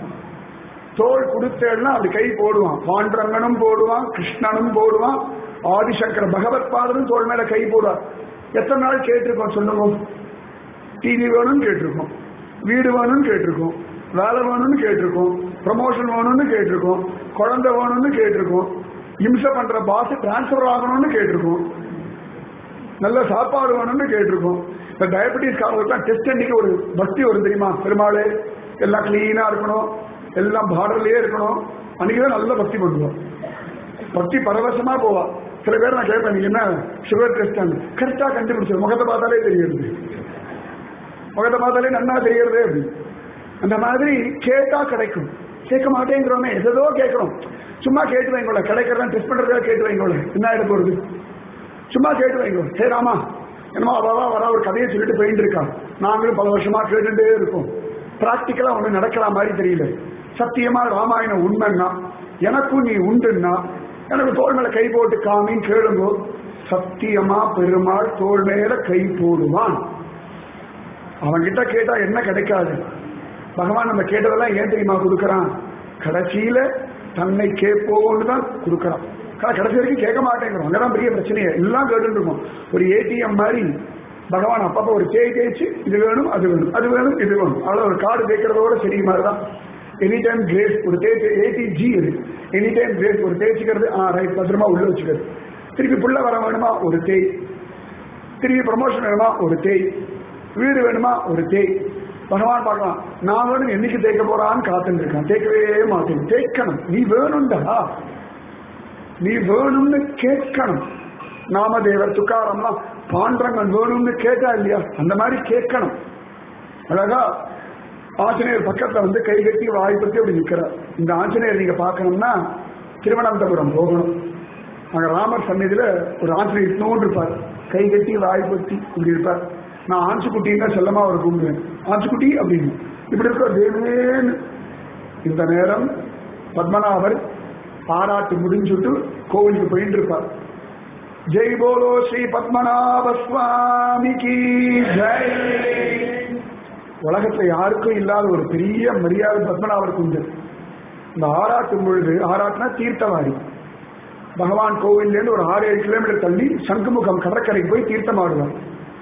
தோல் கொடுத்தேன்னா அப்படி கை போடுவான். பாண்டரங்கனும் போடுவான் கிருஷ்ணனும் போடுவான் ஆதிசங்கர பகவத் பாதரும் தோல் மேல கை போடுவார். எத்தனை நாள் கேட்டிருக்கோம் சொல்லுங்க. டிவி வேணும்னு கேட்டிருக்கோம் வீடு வேணும்னு கேட்டிருக்கோம் வேலை வேணும்னு கேட்டிருக்கோம் ப்ரமோஷன் வேணும்னு கேட்டிருக்கோம், குழந்தை வேணும்னு கேட்டிருக்கோம், இம்சை பண்ற பாஸ் டிரான்ஸ்பர் ஆகணும்னு கேட்டிருக்கோம், நல்ல சாப்பாடு வேணும்னு கேட்டிருக்கோம். இந்த டயபெட்டிஸ் காரணம் டெஸ்ட் அன்னைக்கு ஒரு பக்தி வரும் தெரியுமா, பெருமாளே எல்லாம் கிளீனா இருக்கணும், எல்லாம் பார்டர்லயே இருக்கணும், அன்னைக்குதான் நல்ல பக்தி பண்ணுவோம். பக்தி பரவசமா போவா. சில பேர் நான் கேட்பேன், நீங்க என்ன சுகர் டெஸ்ட் கரெக்டா கண்டுபிடிச்சது, முகத்தை பார்த்தாலே தெரியுது, முகத்தை பார்த்தாலே நன்னா தெரியுறது அப்படி. அந்த மாதிரி கேட்டா கிடைக்கும். கேட்க மாட்டேங்கிறோமே, எதோ கேட்கிறோம். சும்மா கேட்டு வைங்கள, கிடைக்கிறதா டெஸ்ட் பண்றதா கேட்டு வைங்கள, என்ன எடுக்க போறது, சும்மா கேட்டு வைங்க. சரி ஆமா என்னமோ அவ்வளவா வர ஒரு கதையை சொல்லிட்டு போயிட்டு இருக்கா, நாங்களும் பல வருஷமா கேட்டுட்டே இருக்கோம். பிராக்டிக்கலா ஒண்ணு நடக்கிற மாதிரி தெரியல. சத்தியமா ராமாயணம் உண்மைன்னா, எனக்கும் நீ உண்டுன்னா எனக்கு தோல் மேல கை போட்டு காமின்னு கேளுங்கோ. சத்தியமா பெருமாள் தோல் மேல கை போடுவான். அவன்கிட்ட கேட்டா என்ன கிடைக்காது. பகவான் நம்ம கேட்டதெல்லாம் ஏன் தெரியுமா கொடுக்கறான், கடைசியில தன்னை கேட்போன்னு தான் கொடுக்கறான். கடைசி வரைக்கும் கேட்க மாட்டேங்கிறோம், அங்கதான் பெரிய பிரச்சனையே. எல்லாம் கேட்டு இருக்கும். ஒரு ஏடிஎம் மாதிரி பகவான் அப்பப்ப ஒரு தேய் தேய்ச்சி இது வேணும் அது வேணும் அது வேணும் இது வேணும், அவ்வளவு ஒரு கார்டு தேய்க்கிறதோட சரி மாதிரிதான். எனி டைம் கிரேஸ் ஒரு தேய்ச்சி எயிட்டி ஜி இருக்கு. எனி டைம் கிரேஸ் ஒரு தேய்ச்சிக்கிறது, ஆ ரைட் பத்திரமா உள்ள வச்சுக்கிறது. திருப்பி புள்ள வர வேணுமா ஒரு தேய், திருப்பி ப்ரமோஷன் வேணுமா ஒரு தேய், வீடு வேணுமா ஒரு தேய். பகவான் பார்க்கலாம், நான் வேணும் என்னைக்கு தேய்க்க போறான்னு காத்துட்டு இருக்கான். தேய்க்கவே மாட்டேன். தேய்க்கணும், நீ வேணும்டா, நீ வேணும்னு கேட்கணும். நாமதேவர் துக்காரம்லாம் பாண்டரங்கன் வேணும்னு கேட்டா இல்லையா, அந்த மாதிரி கேட்கணும். அழகா ஆஞ்சநேயர் பக்கத்துல வந்து கை கட்டி வாய்ப்பத்தி அப்படி நிற்கிறார். இந்த ஆஞ்சநேயர் நீங்க பார்க்கணும்னா திருவனந்தபுரம் போகணும். அங்க ராமர் சந்நிதியில ஒரு ஆஞ்சநேயர் இன்னொன்று இருப்பார், கை கட்டி வாய்ப்பத்தி இப்படி இருப்பார். நான் ஆஞ்சுக்குட்டின்னா செல்லமா அவர் கூப்பிடுவேன், ஆஞ்சுக்குட்டி அப்படின்னு இப்படி இருக்க தேவேன்னு. இந்த நேரம் பத்மநாபர் பாராட்டு முடிஞ்சுட்டு கோவிலுக்கு போயிட்டு இருப்பார். ஜெய் போலோ ஸ்ரீ பத்மநாப சுவாமிக்கு ஜெய். உலகத்துல யாருக்கும் இல்லாத ஒரு பெரிய மரியாதை பத்மநாபருக்கு உண்டு. இந்த ஆராட்டும் பொழுது, ஆராட்டினா தீர்த்தவாரி, பகவான் கோவில்ல இருந்து ஒரு ஆறு ஏழு கிலோமீட்டர் தள்ளி சங்குமுகம் கடற்கரைக்கு போய் தீர்த்தம் ஆடுவார்.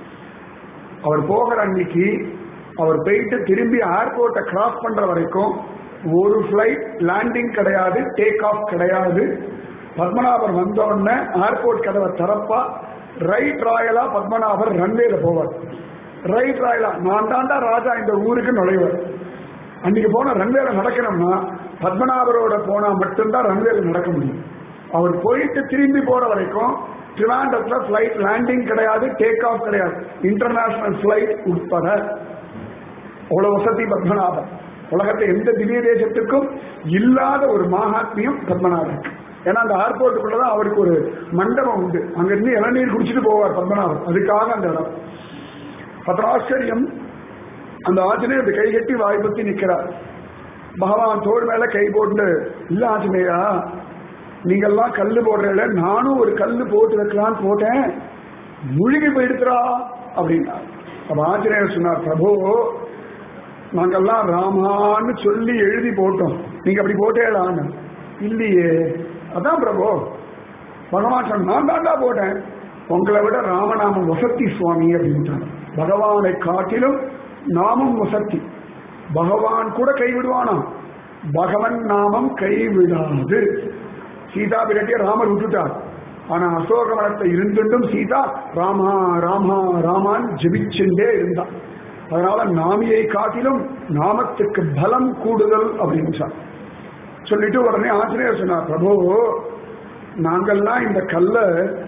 அவர் போகிற அன்னைக்கு அவர் போயிட்டு திரும்பி ஏர்போர்ட்டை கிராஸ் பண்ற வரைக்கும் ஒரு பிளைட் லேண்டிங் கிடையாது, டேக் ஆஃப் கிடையாது. பத்மநாபர் வந்த உடனே ஏர்போர்ட் கதவை திறப்பா, ரைட் ராயலா பத்மநாபர் ரன்வேல போவார். ரைட் ராயலா நான் தாண்டா ராஜா இந்த ஊருக்கு நுழைவார். அன்னைக்கு போன ரன்வேல நடக்கணும்னா பத்மநாபரோட போனா மட்டும்தான் ரன்வேல நடக்க முடியும். அவர் போயிட்டு திரும்பி போற வரைக்கும் திருவாண்டத்துல பிளைட் லேண்டிங் கிடையாது, டேக் ஆஃப் கிடையாது, இன்டர்நேஷனல் பிளைட் உட்பட. அவ்வளவு வசதி பத்மநாபர். உலகத்தை எந்த திவ்ய தேசத்துக்கும் இல்லாத ஒரு மகாத்மியம் பத்மநாபருக்கு. ஏன்னா அந்த ஏர்போர்ட்டுக்குள்ளதான் அவருக்கு ஒரு மண்டபம் உண்டு, அங்கிருந்து இளநீர் குடிச்சிட்டு போவார் பத்மநாபர். அதுக்காக அந்த இடம் பத்ராச்சரியம். அந்த ஆஞ்சநேயர் கை கட்டி வாய்ப்பத்தி நிற்கிறார். பகவான் தோல் மேல கை போட்டு, இல்ல ஆஞ்சநேயா நீங்கெல்லாம் கல்லு போடுறல, நானும் ஒரு கல்லு போட்டு வைக்கலான்னு போட்டேன், முழுகி போயிடுத்துறா அப்படின்னா. அப்ப ஆஞ்சநேயர் சொன்னார், பிரபு நாங்கெல்லாம் ராமான்னு சொல்லி எழுதி போட்டோம், நீங்க அப்படி போட்டேலான்னு. இல்லையே. அதான் பிரபு பகவான் சொன்ன, நான் தாண்டா போட்டேன், உங்களை விட ராமநாமம் வசத்தி சுவாமி அப்படின்ட்டாங்க. பகவானை காட்டிலும் நாமம் வசத்தி. பகவான் கூட கைவிடுவானா, பகவன் நாமம் கைவிடாது. சீதா பிறட்டிய ராமர் விட்டுட்டார். ஆனா அசோகவனத்தை இருந்துட்டும் சீதா ராமா ராமா ராமான் ஜபிச்சுட்டே இருந்தான். அதனால நாமியை காட்டிலும் நாமத்துக்கு பலம் கூடுதல் அப்படின்னு சொல்லிட்டு உடனே ஆஞ்சநேயர் சொன்னார், பிரபு நாங்கள்லாம் இந்த கல்ல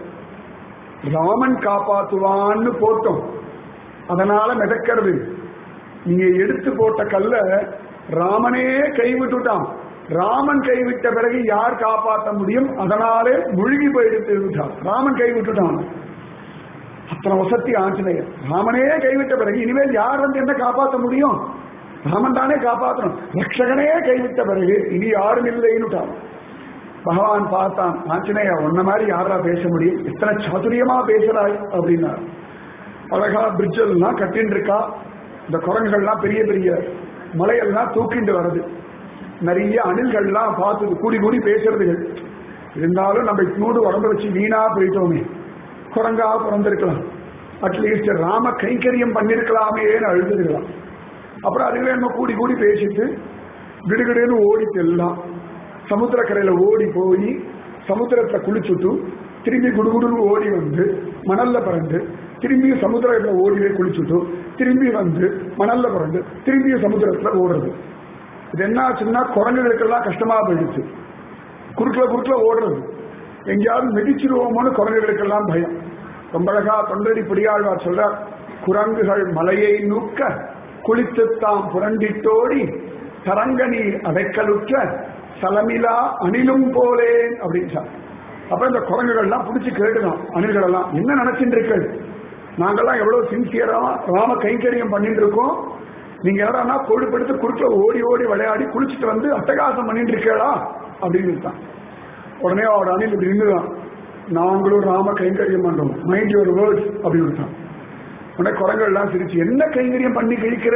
ராமன் காப்பாத்துவான்னு போட்டோம், அதனால மிதக்கிறது. நீங்க எடுத்து போட்ட கல்ல ராமனே கைவிட்டுட்டான். ராமன் கைவிட்ட பிறகு யார் காப்பாற்ற முடியும், அதனாலே முழுகி போயிடுத்து விட்டான். ராமன் கைவிட்டுட்டான். அத்தனை வசதி ஆஞ்சநேயர். ராமனே கைவிட்ட பிறகு இனிமேல் யார் வந்து என்ன காப்பாற்ற முடியும், ராமன் தானே காப்பாற்றணும். ரட்சகனே கைவிட்ட பிறகு இனி யாரும் இல்லைன்னுட்டான். பகவான் பார்த்தான், ஆஞ்சநேயா உன்ன மாதிரி யாரா பேச முடியும், இத்தனை சாதுரியமா பேசுறாய் அப்படின்னா. அழகா பிரிட்ஜெல்லாம் கட்டின்னு இருக்கா, இந்த குரங்குகள்லாம் பெரிய பெரிய மலையெல்லாம் தூக்கிண்டு வருது, நிறைய அணில்கள்லாம் பார்த்து கூடி கூடி பேசுறதுகள். இருந்தாலும் நம்ம இத்தனோடு உடம்பு வச்சு வீணா போயிட்டோமே, குரங்கா பிறந்திருக்கலாம், அட்லீஸ்ட் ராம கைங்கரியம் பண்ணிருக்கலாமேன்னு அழுதுருக்கலாம். அப்புறம் அதுவே நம்ம கூடி கூடி பேசிட்டு கிடுகிடுன்னு ஓடிட்டு எல்லாம் சமுத்திரக்கரையில ஓடி போய் சமுத்திரத்தை குளிச்சுட்டு திரும்பி குடுகுடுன்னு ஓடி வந்து மணல்ல பறந்து திரும்பியும் சமுத்திரத்துல ஓடிவே குளிச்சுட்டு திரும்பி வந்து மணல்ல பறந்து திரும்பியும் சமுத்திரத்துல ஓடுறது. இது என்ன ஆச்சுன்னா குரங்குகளுக்கெல்லாம் கஷ்டமா போயிடுச்சு. குறுக்கல குறுக்கல ஓடுறது, எங்கேயாவது மிதிச்சிருவோமோன்னு குரங்குகளுக்கெல்லாம் பயம். ரொம்ப அழகா தொண்டடி பிடியாழ்வார் சொல்ற, குரங்குகள் மலையை நூக்க குளித்துத்தாம் புரண்டிட்டோடி தரங்க நீர் அடைக்கலுற்ற சலமிலா அணிலும் போலே அப்படின்னு சார். அப்ப இந்த குரங்குகள்லாம் பிடிச்சி கேட்டுதான் அணில்கள் எல்லாம், என்ன நினைச்சிட்டு இருக்கீர்கள்? நாங்கெல்லாம் எவ்வளவு சின்சியரா ராம கைங்கரியம் பண்ணிட்டு இருக்கோம், நீங்க யாரா கொழுப்படுத்து குறுக்க ஓடி ஓடி விளையாடி குளிச்சுட்டு வந்து அட்டகாசம் பண்ணிட்டு இருக்கா அப்படின்னு இருக்கான். உடனே அவரோட அணில் இப்படி நின்றுதான், நாங்களும் ராம கைங்கரியம் பண்றோம், மைண்ட் யுவர் வேர்ட்ஸ் அப்படின்னு இருக்கான். உடனே குரங்கள் எல்லாம் சிரிச்சு, என்ன கைங்கரியம் பண்ணி கழிக்கிற,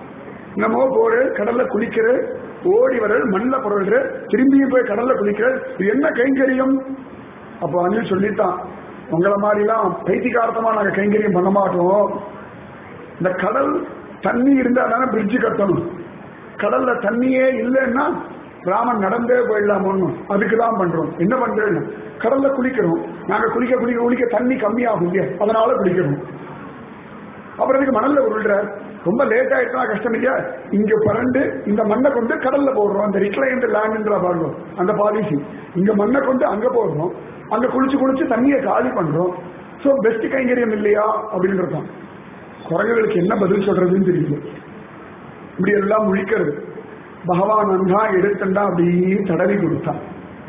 என்னமோ போற கடல்ல குளிக்கிற, ஓடி வர மண்ணில புரள்ற, திரும்பியும் போய் கடல்ல குளிக்கிற, இது என்ன கைங்கரியம்? அப்போ அணில் சொல்லித்தான், உங்களை மாதிரிலாம் பைத்திகார்த்தமா நாங்க கைங்கரியம் பண்ண மாட்டோம். இந்த கடல் தண்ணி இருந்தா தானே பிரிட்ஜு கட்டணும், கடல்ல தண்ணியே இல்லைன்னா ராமன் நடந்தே போயிடலாம் ஒண்ணும், அதுக்குதான் பண்றோம். என்ன பண்றேன்னு, கடல்ல குளிக்கிறோம், நாங்க குளிக்க குளிக்க குளிக்க தண்ணி கம்மியாகும் இல்லையா, அதனால குளிக்கிறோம். அப்புறம் இதுக்கு மணல்ல உருள்ற, ரொம்ப லேட் ஆயிடுச்சுனா கஷ்டம் இல்லையா, இங்க பரண்டு இந்த மண்ணை கொண்டு கடல்ல போடுறோம், அந்த ரிக்ளைண்ட் லேண்ட்ன்ற பாருங்க அந்த பாலிசி, இங்க மண்ணை கொண்டு அங்க போடுறோம், அங்க குளிச்சு குளிச்சு தண்ணியை காலி பண்றோம். சோ பெஸ்ட் கைங்கரியம் இல்லையா அப்படின்றதான். குரங்குகளுக்கு என்ன பதில் சொல்றதுன்னு தெரியல, இப்படி எல்லாம் முழிக்கிறது. பகவான் அந்தா எடுத்துட்டா அப்படியே தடவி கொடுத்தான்.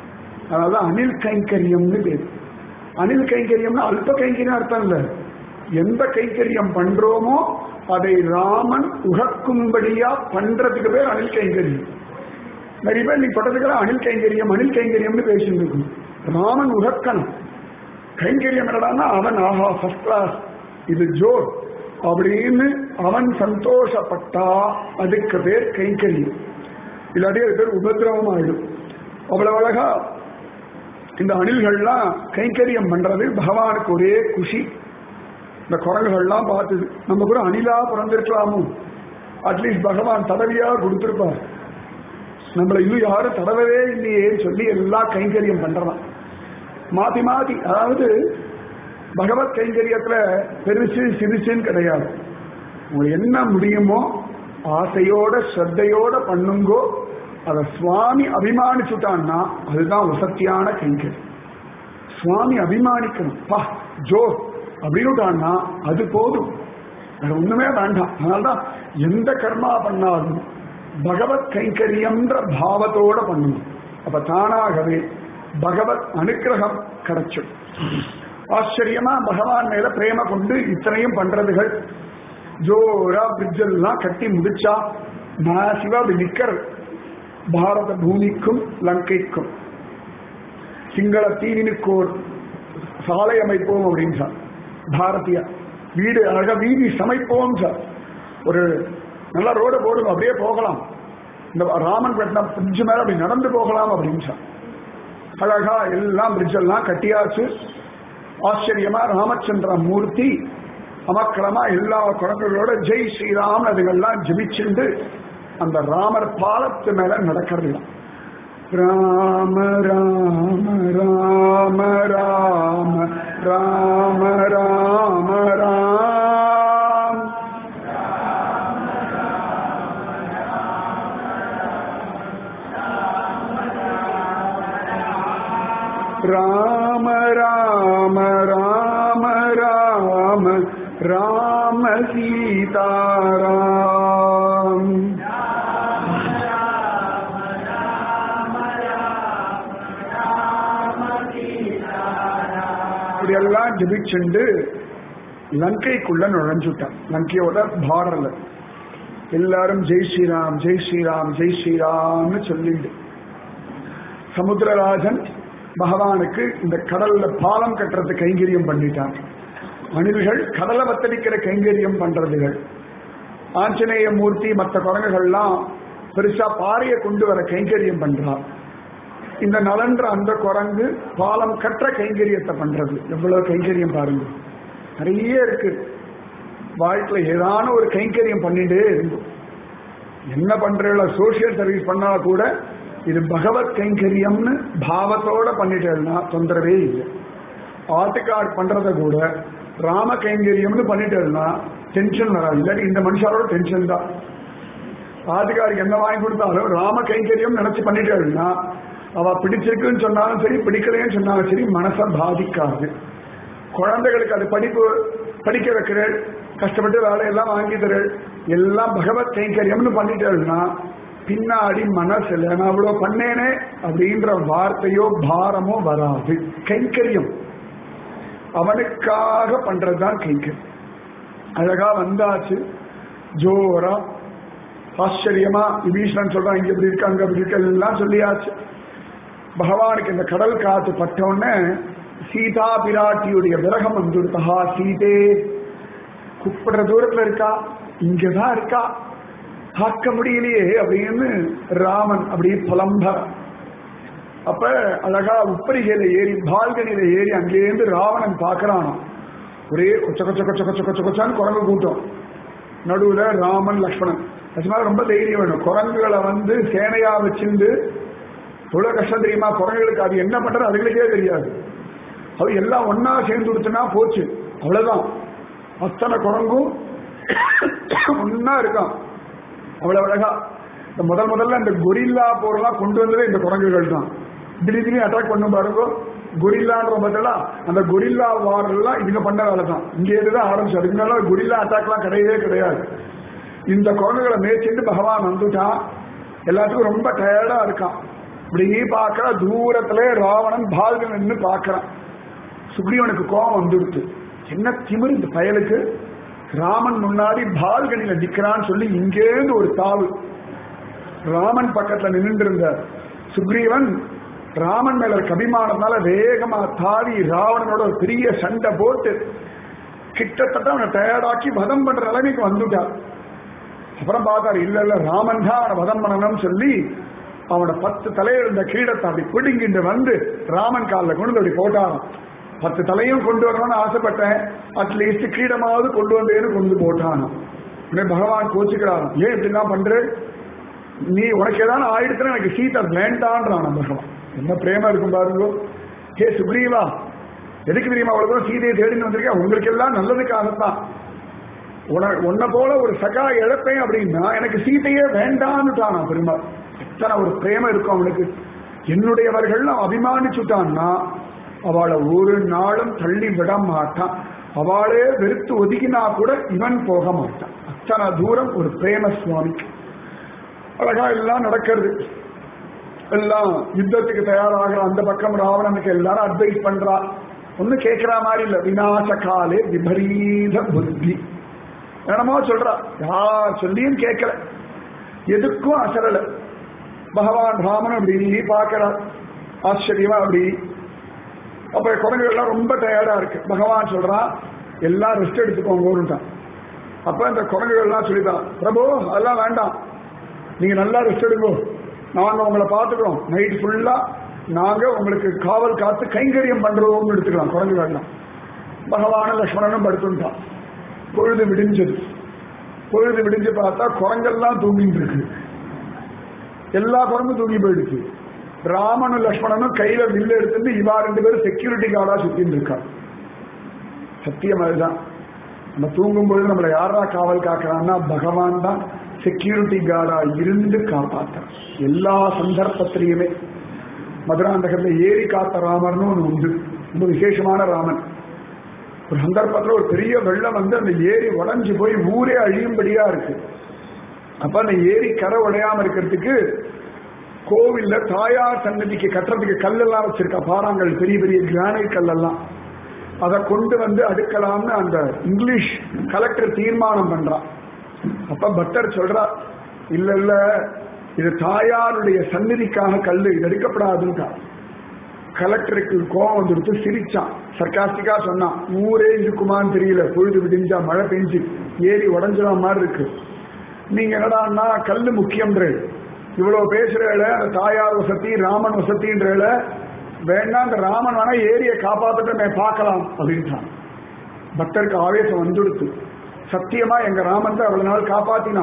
அதாவது அணில் கைங்கரியம்னு பேரு. அணில் கைங்கரியம்னா அல்ப கைங்கரியம் அர்த்தம் இல்ல, எந்த கைங்கரியம் பண்றோமோ அதை ராமன் உகக்கும்படியா பண்றதுக்கு பேர் அணில் கைங்கரியம். நிறைய பேர் நீ பட்டதுக்கெல்லாம் அணில் கைங்கரியம் அணில் கைங்கரியம்னு பேசிட்டு இருக்கணும். ராமன் உகக்கணும். கைங்கரியம் என்னடான்னா அவன் ஆஹா ஃபர்ஸ்ட் கிளாஸ், இது ஜோர் அப்படின்னு அவன் சந்தோஷப்பட்டா அதுக்கு பேர் கைங்கரியம். இல்லாட்டி அது பேர் உபதிரவம் ஆயிடும். அவ்வளவு அழகா இந்த அணில்கள்லாம் கைங்கரியம் பண்றது பகவானுக்கு ஒரே குஷி. இந்த குரங்குகள்லாம் பார்த்தது, நம்ம கூட அணிலா பிறந்திருக்கலாமோ, அட்லீஸ்ட் பகவான் தடவியா கொடுத்திருப்பார், நம்மள இன்னும் யாரும் தடவவே இல்லையேன்னு சொல்லி எல்லாம் கைங்கரியம் பண்றதான் மாத்தி மாத்தி. அதாவது பகவத் கைங்கரியத்துல பெருசு சிறுசுன்னு கிடையாது. உங்களுக்கு என்ன முடியுமோ ஆசையோட ஸ்ரத்தையோட பண்ணுங்கோ, அத சுவாமி அபிமானிச்சுட்டான்னா அதுதான் வசத்தியான கைங்கரியம். சுவாமி அபிமானிக்கணும், பா ஜோ அப்படின்னுட்டான்னா அது போதும், அது ஒண்ணுமே வேண்டாம். அதனால்தான் எந்த கர்மா பண்ணாலும் பகவத் கைங்கரியம்ன்ற பாவத்தோட பண்ணணும். அப்ப தானாகவே பகவத் அனுக்கிரகம் கிடைச்சிடும். ஆச்சரியமா பகவான் மேல பிரேம கொண்டு இத்தனையும் பண்றதுகள். ஜோரா பிரிட்ஜ் எல்லாம் கட்டி முடிச்சா மாசிவா நிக்கிற பாரத பூமிக்கும் லங்கைக்கும் சிங்கள தீவினுக்கோர் சாலை அமைப்போம் அப்படின்னு சார். பாரதிய வீடு அழகா வீதி சமைப்போம் சார். ஒரு நல்ல ரோடு போடுங்க, அப்படியே போகலாம், இந்த ராமன் கட்டின பிரிட்ஜ் மேல அப்படி நடந்து போகலாம் அப்படின்னு சார். அழகா எல்லாம் பிரிட்ஜ் எல்லாம் கட்டியாச்சு. ஆச்சரியமா ராமச்சந்திர மூர்த்தி அமக்கிரமா எல்லா குழந்தைகளோட ஜெய் ஸ்ரீராம் அதுகள்லாம் ஜபிச்சுண்டு அந்த ராமர் பாலத்து மேல நடக்கிறது. ராம ராம ராம ராம ராம ராம ராம் ராம ராம ராம ராம ராம சீதாராம். இப்படியெல்லாம் ஜபிச்சுண்டு லங்கைக்குள்ள நுழைஞ்சுட்டான். லங்கையோட பார்டர்ல எல்லாரும் ஜெய் ஸ்ரீராம் ஜெய் ஸ்ரீராம் ஜெய் ஸ்ரீராம்னு சொல்லிட்டு சமுத்திரராஜன் பகவானுக்கு இந்த கடல்ல பாலம் கட்டுறது கைங்கரியம் பண்ணிட்டான். அணில்கள் கடலை வத்தடிக்கிற கைங்கரியம் பண்றதுகள். ஆஞ்சநேய மூர்த்தி மற்ற குரங்குகள்லாம் பெருசா பாறையை கொண்டு வர கைங்கரியம் பண்றான். இந்த நலன்ற அந்த குரங்கு பாலம் கற்ற கைங்கரியத்தை பண்றது. எவ்வளவு கைங்கரியம் பாருங்க, நிறைய இருக்கு. வாழ்க்கையில ஏதான ஒரு கைங்கரியம் பண்ணிட்டே இருக்கும். என்ன பண்றீங்களா சோசியல் சர்வீஸ் பண்ணா கூட இது பகவத் கைங்கரியம்னு பாவத்தோட பண்ணிட்டேன்னா தொந்தரவே இல்லை. ஆட்டுக்காடு பண்றத கூட ராம கைங்கரியம்னு பண்ணிட்டேன்னா டென்ஷன் வராது. இல்லாட்டி இந்த மனுஷாரோட டென்ஷன் தான். ஆட்டுக்காருக்கு என்ன வாங்கி கொடுத்தாலும் ராம கைங்கரியம் நினைச்சு பண்ணிட்டேன்னா அவ பிடிச்சிருக்குன்னு சொன்னாலும் சரி, பிடிக்கலைன்னு சொன்னாலும் சரி, மனசை பாதிக்காது. குழந்தைகளுக்கு அது படிப்பு படிக்க வைக்கிறேன், கஷ்டப்பட்டு வேலையெல்லாம் வாங்கி தரேன், எல்லாம் பகவத் கைங்கரியம்னு பண்ணிட்டேன்னா பின்னாடி மனசுல நான் அவ்வளவு பண்ணேனே அப்படின்ற வார்த்தையோ பாரமோ வராது. கைங்கரியம் அவனுக்காக பண்றதுதான் கைங்கரியம். அழகா வந்தாச்சு, ஜோரா ஆச்சரியமா விபீஷணன் சொல்றான், இங்க இப்படி இருக்கு அங்க அப்படி இருக்கு எல்லாம் சொல்லியாச்சு. பகவானுக்கு இந்த கடல் காத்து பட்டோன்னு சீதா பிராட்டியுடைய விரகம் வந்துடுத்தா. சீதே கூப்பிடுற தூரத்துல இருக்கா, இங்கதான் இருக்கா, பார்க்க முடியலையே அப்படின்னு ராமன் அப்படியே புலம்ப. அப்ப அழகா உப்பரிகையில ஏறி பால்கனியில ஏறி அங்கேருந்து ராவணன் பாக்குறானோ. ஒரே கொச்ச கொச்ச கொச்ச கொச்ச கொச்ச கொச்சான்னு குரங்கு கூட்டம், நடுவுல ராமன் லக்ஷ்மணன். அது ரொம்ப தைரியம் வேணும். குரங்குகளை வந்து சேனையா வச்சிருந்து எவ்வளவு கஷ்டம் தெரியுமா குரங்குகளுக்கு. அது என்ன பண்றது அதுகளுக்கே தெரியாது. அது எல்லாம் ஒன்னா சேர்ந்து கொடுத்துனா போச்சு, அவ்வளவுதான். அத்தனை குரங்கும் ஒன்னா இருக்கான். அவ்வளவு அழகா இந்த முதல் முதல்ல இந்த கொரில்லா போரெல்லாம் கொண்டு வந்ததே இந்த குரங்குகள் தான். திடீர்னு அட்டாக் பண்ணும் பாருங்க, கொரில்லான்ற பார்த்தா அந்த கொரில்லா வார் எல்லாம் இவங்க பண்ண வேலை தான். இங்க இருந்துதான் ஆரம்பிச்சு. அதுக்கு மேல கொரில்லா அட்டாக் எல்லாம் கிடையவே கிடையாது. இந்த குரங்குகளை மேய்ச்சிட்டு பகவான் வந்துட்டான். எல்லாத்துக்கும் ரொம்ப டயர்டா இருக்கான். இப்படி பாக்குற தூரத்துல ராவணன் பால்கன் நின்று பாக்குறான். சுக்ரீவனுக்கு கோபம் வந்துடுத்து. என்ன திமிரு இந்த பயலுக்கு, ராமன் முன்னாடி பால்கனில நிக்கிறான்னு சொல்லி இங்கேருந்து ஒரு தாவு. ராமன் பக்கத்துல நின்று இருந்த சுக்ரீவன் ராமன் மேல அபிமானத்தால வேகமா தாவி ராவணனோட ஒரு பெரிய சண்டை போட்டு கிட்டத்தட்ட அவனை டயர்டாக்கி வதம் பண்ற நிலைமைக்கு வந்துட்டார். அப்புறம் பார்த்தாரு, இல்ல இல்ல ராமன் தான் அவனை வதம் பண்ணணும்னு சொல்லி அவனோட பத்து தலையில் இருந்த கிரீடத்தை அப்படி பிடுங்கிட்டு வந்து ராமன் காலில் கொண்டு அப்படி போட்டாராம். பத்து தலையும் கொண்டு வரணும்னு ஆசைப்பட்டேன், அட்லீஸ்ட் கிரீடமாவது கொண்டு வந்தேன்னு கொண்டு போட்டானாம். பகவான் கோச்சுக்கிறாராம், ஏன் இப்படிலாம் பண்ற, நீ உனக்கு ஏதாவது ஆயிடுச்சுன்னா எனக்கு சீதை வேண்டான்றான் பகவான். என்ன பிரேமம் இருக்கும் பாருங்க. ஹே சுக்ரீவா, எதுக்கு தெரியுமா அவ்வளவு சீதையை தேடின்னு வந்திருக்கேன், உங்களுக்கு எல்லாம் நல்லதுக்காகத்தான். உன்னை போல ஒரு சகா இழப்பேன் அப்படின்னா எனக்கு சீதையே வேண்டான்னுட்டானா பெருமாள். எத்தனை ஒரு பிரேமம் இருக்கும் அவனுக்கு. என்னுடையவர்கள் அபிமானிச்சுட்டான்னா அவளை ஒரு நாளும் தள்ளி விட மாட்டான். அவளே வெறுத்து ஒதுக்கினா கூட இவன் போக மாட்டான். அத்தனை தூரம் ஒரு பிரேம சுவாமிக்கு. அழகா எல்லாம் நடக்கிறது. எல்லாம் யுத்தத்துக்கு தயாராகிற அந்த பக்கம் ராவணனுக்கு எல்லாரும் அட்வைஸ் பண்றா. ஒன்னும் கேட்கிற மாதிரி இல்ல. விநாச காலே விபரீத புத்தி என்னமோ சொல்றா. யார் சொல்லியும் கேட்கல, எதுக்கும் அசரல. பகவான் ராமன் அப்படி பார்க்கிறார் ஆச்சரியமா அப்படி. அப்ப குரங்குகள் எல்லாம் ரொம்ப டயர்டா இருக்கு. பகவான் சொல்றான், எல்லாம் ரெஸ்ட் எடுத்துக்கோங்கன்னுட்டான். அப்ப இந்த குரங்குகள் எல்லாம் சொல்லிட்டான், பிரபு அதெல்லாம் வேண்டாம், நீங்க நல்லா ரெஸ்ட் எடுங்கோ, நாங்க உங்களை பார்த்துக்கிறோம், நைட் ஃபுல்லா நாங்க உங்களுக்கு காவல் காத்து கைங்கரியம் பண்றோம்னு எடுத்துக்கலாம் குரங்குகள்லாம். பகவான லட்சுமணனும் படுத்துட்டான். பொழுது விடிஞ்சது. பொழுது விடிஞ்சு பார்த்தா குரங்கெல்லாம் தூங்கிட்டு இருக்கு. எல்லா குரங்கும் தூங்கி போயிடுச்சு. ராமனும் லட்சுமணனும் கையில வில்லு எடுத்துட்டு இவா ரெண்டு பேரும் செக்யூரிட்டி கார்டா சுத்தின்னு இருக்கா. சத்தியம் அதுதான். நம்ம தூங்கும் பொழுது நம்மளை யாரா காவல் காக்கிறான்னா பகவான் தான் செக்யூரிட்டி கார்டா இருந்து காப்பாற்றான் எல்லா சந்தர்ப்பத்திலையுமே. மதுராந்தகத்துல ஏரி காத்த ராமர்னு ஒண்ணு உண்டு, ரொம்ப விசேஷமான ராமன். ஒரு சந்தர்ப்பத்துல ஒரு பெரிய வெள்ளம் வந்து அந்த ஏரி உடைஞ்சு போய் ஊரே அழியும்படியா இருக்கு. அப்ப அந்த ஏரி கரை உடையாம இருக்கிறதுக்கு கோவில்ல தாயார் சன்னதிக்கு கட்டுறதுக்கு கல்லெல்லாம் வச்சிருக்கா, பாறாங்கல், பெரிய பெரிய கிரானைட் கல்லெல்லாம். அதை கொண்டு வந்து அடுக்கலாம்னு அந்த இங்கிலீஷ் கலெக்டர் தீர்மானம் பண்றான். அப்ப பக்தர் சொல்றா, இல்ல இல்ல இது தாயாருடைய சந்நிதிக்காக கல்லு, இது எடுக்கப்படாதுன்னு. கலெக்டருக்கு கோபம் வந்துடுத்து சிரிச்சான், சர்க்காஸ்டிக்கா சொன்னான், ஊரே இருக்குமான்னு தெரியல, பொழுது விடிஞ்சா மழை பெஞ்சு ஏரி உடஞ்சிட மாதிரி இருக்கு, நீங்க என்னடான்னா கல்லு முக்கியம்ன்ற இவ்வளவு பேசுறேல, அந்த தாயார் வசதி ராமன் வசதின்றேல, வேண்டாம் அந்த ராமன் வேணா ஏரியை காப்பாத்திட்டு பார்க்கலாம் அப்படின்ட்டான். பக்தருக்கு ஆவேசம் வந்துடுத்து. சத்தியமா எங்க ராமன் தான் அவ்வளவு நாள் காப்பாத்தினான்,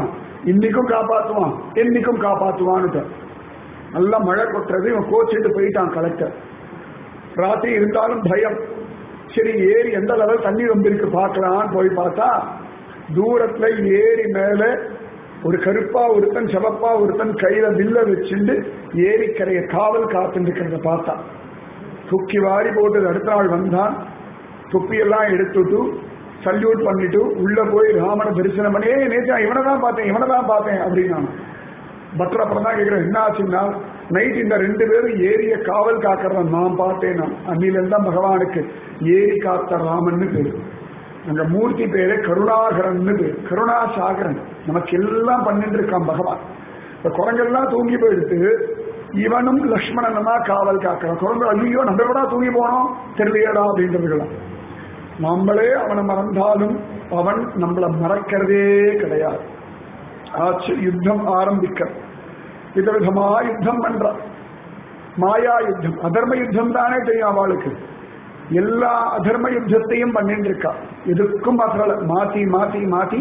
இன்னைக்கும் காப்பாத்துவான் என்னைக்கும் காப்பாத்துவான்னு. நல்லா மழை கொட்டுறது, இவன் கோச்சிட்டு போயிட்டான் கலெக்டர். ராத்திரி இருந்தாலும் பயம். சரி ஏரி எந்த லெவல் தண்ணி ரொம்ப இருக்கு பார்க்கலான்னு போய் பார்த்தா தூரத்துல ஏரி மேல ஒரு கருப்பா ஒருத்தன் செவப்பா ஒருத்தன் கையில வில்ல வச்சுட்டு ஏரிக்கரைய காவல் காத்துட்டு இருக்கிறத பார்த்தா தூக்கி வாரி போட்டு அடுத்த நாள் வந்தான். தொப்பியெல்லாம் எடுத்துட்டு சல்யூட் பண்ணிட்டு உள்ள போய் ராமனை தரிசனம் பண்ணி நேற்று இவனை தான் பார்த்தேன் இவனை தான் பார்த்தேன் அப்படின்னு. பட்டர் அப்புறம் தான் கேட்கிறேன் என்ன ஆச்சுன்னா, நைட் இந்த ரெண்டு பேரும் ஏரிய காவல் காக்கிறத நான் பார்த்தேன். நான் அன்னிலிருந்தா பகவானுக்கு ஏரி காத்த ராமன்னு பேரு. அந்த மூர்த்தி பேரு கருணாகரன் பேரு, கருணாசாகரன். நமக்கு எல்லாம் பண்ணிட்டு இருக்கான் பகவான். இந்த குரங்கெல்லாம் தூங்கி போயிடுத்து, இவனும் லக்ஷ்மணனுமா காவல் காக்கிறான். குரங்கு ஐயோ நம்ம கூட தூங்கி போனோம் தெரியலையடா அப்படின்றதுலாம். நம்மளே அவனை மறந்தாலும் அவன் நம்மளை மறக்கிறதே கிடையாது. ஆச்சு யுத்தம் ஆரம்பிக்க விதவிதமா யுத்தம் பண்ற மாயா யுத்தம், அதர்ம யுத்தம் தானே தெரியும் அவளுக்கு. எல்லா அதர்ம யுத்தத்தையும் பண்ணிட்டு இருக்கா. எதுக்கும் மாத்திர மாத்தி மாத்தி மாத்தி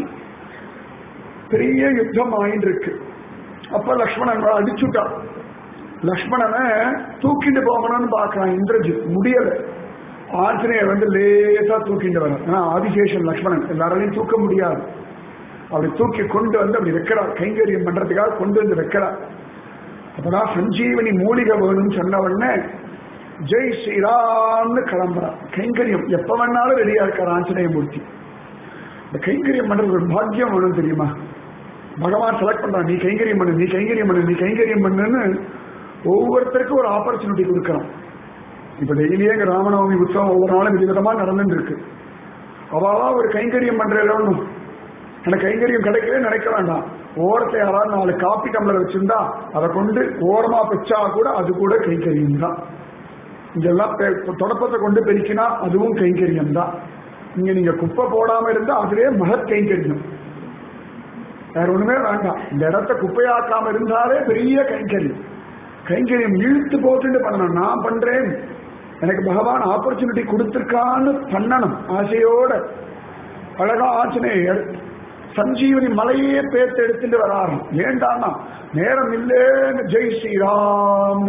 பெரிய யுத்தம் ஆயிட்டு இருக்கு. அப்ப லக்ஷ்மணன் அடிச்சுட்டா. லக்ஷ்மணனை தூக்கிட்டு போகணும்னு பாக்குறான் இந்திரஜித், முடியல. ஆஞ்சநேயர் வந்து லேசா தூக்கிட்டு வர, ஆனா ஆதிசேஷன் லக்ஷ்மணன் எல்லாராலையும் தூக்க முடியாது. அப்படி தூக்கி கொண்டு வந்து அப்படி வைக்கிறார், கைங்கரியம் பண்றதுக்காக கொண்டு வந்து வைக்கிறார். அப்பதான் சஞ்சீவனி மூலிகை வேணும்னு சொன்ன உடனே ஜெய் ஸ்ரீராம்னு கிளம்புறார். கைங்கரியம் எப்ப வேணாலும் ரெடியா இருக்கார் ஆஞ்சநேய மூர்த்தி. இந்த கைங்கரியம் பண்றது ஒரு பாக்கியம் வேணும் தெரியுமா. பகவான் செலக்ட் பண்றான், நீ கைங்கரியம் பண்ணு நீ கைங்கரியம் பண்ணு நீ கைங்கரியம் பண்ணுன்னு ஒவ்வொருத்தருக்கும் ஒரு ஆப்பர்ச்சுனிட்டி கொடுக்கறோம். இப்ப டெய்லியே ராமநவமி உற்சவம் ஒவ்வொரு நாளும் விதவிதமா நடந்துட்டு இருக்கு. அவாவா ஒரு கைங்கரியம் பண்றோம். எனக்கு கைங்கரியம் கிடைக்கவே நினைக்க வேண்டாம். ஓரத்தை யாராவது நாலு காப்பி டம்ளர் வச்சிருந்தா அதை கொண்டு ஓரமா பெச்சா கூட அது கூட கைங்கரியம் தான். இங்கெல்லாம் தொடப்பத்தை கொண்டு பெருக்கினா அதுவும் கைங்கரியம் தான். இங்க நீங்க குப்பை போடாம இருந்தா அதுவே மகத் கைங்கரியம். வேற ஒண்ணுமே வேண்டாம். இந்த இடத்த குப்பையாக்காம இருந்தாலே பெரிய கைங்கரியம். கைங்கரியம் இழுத்து போட்டு பண்ணணும். நான் பண்றேன், எனக்கு பகவான் ஆப்பர்ச்சுனிட்டி கொடுத்திருக்கான்னு பண்ணணும் ஆசையோட. அழகா ஆஞ்சநேயர் சஞ்சீவனி மலையே பேர்த்து எடுத்துட்டு வராராம். ஏண்டானா நேரம் இல்லேன்னு ஜெய் ஸ்ரீராம்.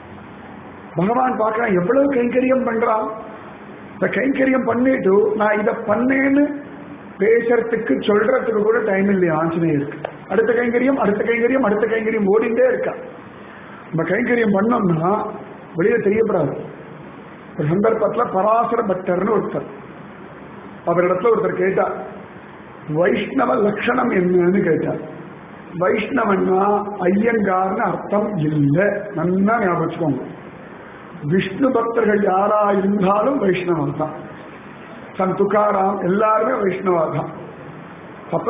பகவான் பார்க்கறான் எவ்வளவு கைங்கரியம் பண்றான். இந்த கைங்கரியம் பண்ணிட்டு நான் இதை பண்ணேன்னு பேசுறதுக்கு சொல்றதுக்கு கூட டைம் இல்லையா ஆஞ்சநேயருக்கு. அடுத்த கைங்கரியம் அடுத்த கைங்கரியம் அடுத்த கைங்கரியம் ஓடிண்டே இருக்கா. நம்ம கைங்கரியம் பண்ணோம்னா வெளியே தெரியப்படாது. ஒரு சந்தர்ப்பத்துல பராசர பட்டர்னு ஒருத்தர், அவரிடத்துல ஒருத்தர் கேட்டார், வைஷ்ணவ லட்சணம் என்னன்னு கேட்டார். வைஷ்ணவன்னா ஐயங்கார்னு அர்த்தம் இல்லை, நல்லா ஞாபகம் வச்சுக்கோங்க. விஷ்ணு பக்தர்கள் யாரா இருந்தாலும் வைஷ்ணவன் தான். சன் துக்காராம் எல்லாருமே வைஷ்ணவா தான். அப்ப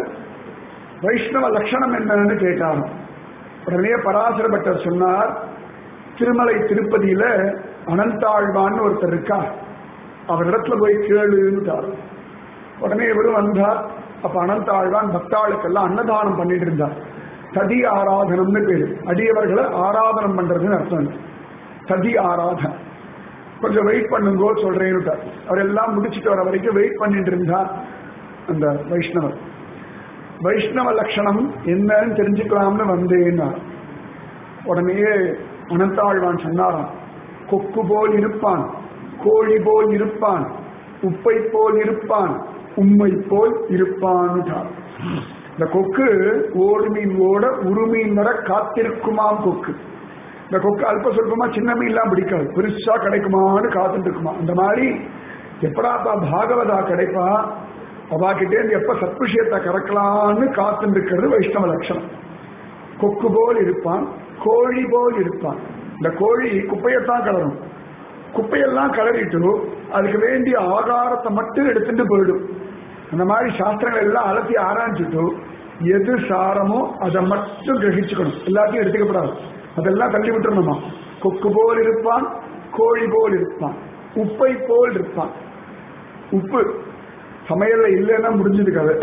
வைஷ்ணவ லட்சணம் என்னன்னு கேட்டார். உடனே பராசர பட்டர் சொன்னார், திருமலை திருப்பதியில அனந்தாழ்வான்னு ஒருத்தர் இருக்கார், அவரிடத்துல போய் கேளுன்னுட்டார். உடனே இவரும் வந்தார். அப்ப அனந்தாழ்வான் பக்தாளுக்கெல்லாம் அன்னதானம் பண்ணிட்டு இருந்தார். ததி ஆராதனம்னு பேரு, அடியவர்களை ஆராதனம் பண்றதுன்னு அர்த்தம். ததி ஆராதனம். கொஞ்சம் வெயிட் பண்ணுங்கோ சொல்றேன்னுட்டார். அவர் எல்லாம் முடிச்சுட்டு வர வரைக்கும் வெயிட் பண்ணிட்டு இருந்தார் அந்த வைஷ்ணவர். வைஷ்ணவ லட்சணம் என்னன்னு தெரிஞ்சுக்கலாம்னு வந்தேன்னா உடனே அனந்தாழ்வான் சொன்னாராம், கொக்கு போல் இருப்பான், கோழி போல் இருப்பான், உப்பை போல் இருப்பான், உண்மை போல் இருப்பான். இந்த கொக்கு ஓடு மீன் ஓட உருமீன் வர காத்திருக்குமாம் கொக்கு. இந்த கொக்கு அல்ப சொல்பமா சின்ன மீன்லாம் பிடிக்காது, பெருசா கிடைக்குமான்னு காத்துட்டு இருக்குமா. அந்த மாதிரி எப்படாப்பா பாகவதா கிடைப்பா, அவாக்கிட்டே எப்ப சத்விஷயத்தை கறக்கலான்னு காத்துட்டு இருக்கிறது வைஷ்ணவ லட்சணம். கொக்கு போல் இருப்பான், கோழி போல் இருப்பான். இந்த கோழி குப்பையத்தான் கலரும், குப்பையெல்லாம் கலரிட்டு அதுக்கு வேண்டிய ஆகாரத்தை மட்டும் எடுத்துட்டு போயிடும். அந்த மாதிரி சாஸ்திரங்கள் எல்லாம் அலசி ஆராய்ச்சிட்டு எது சாரமோ அதை மட்டும் கிரகிச்சுக்கணும், எல்லாத்தையும் எடுத்துக்கப்படாது. அதெல்லாம் தள்ளி விட்டுறணுமா. கொக்கு போல் இருப்பான், கோழி போல் இருப்பான், உப்பை போல் இருப்பான். உப்பு சமையல்ல இல்லைன்னா முடிஞ்சது கதை.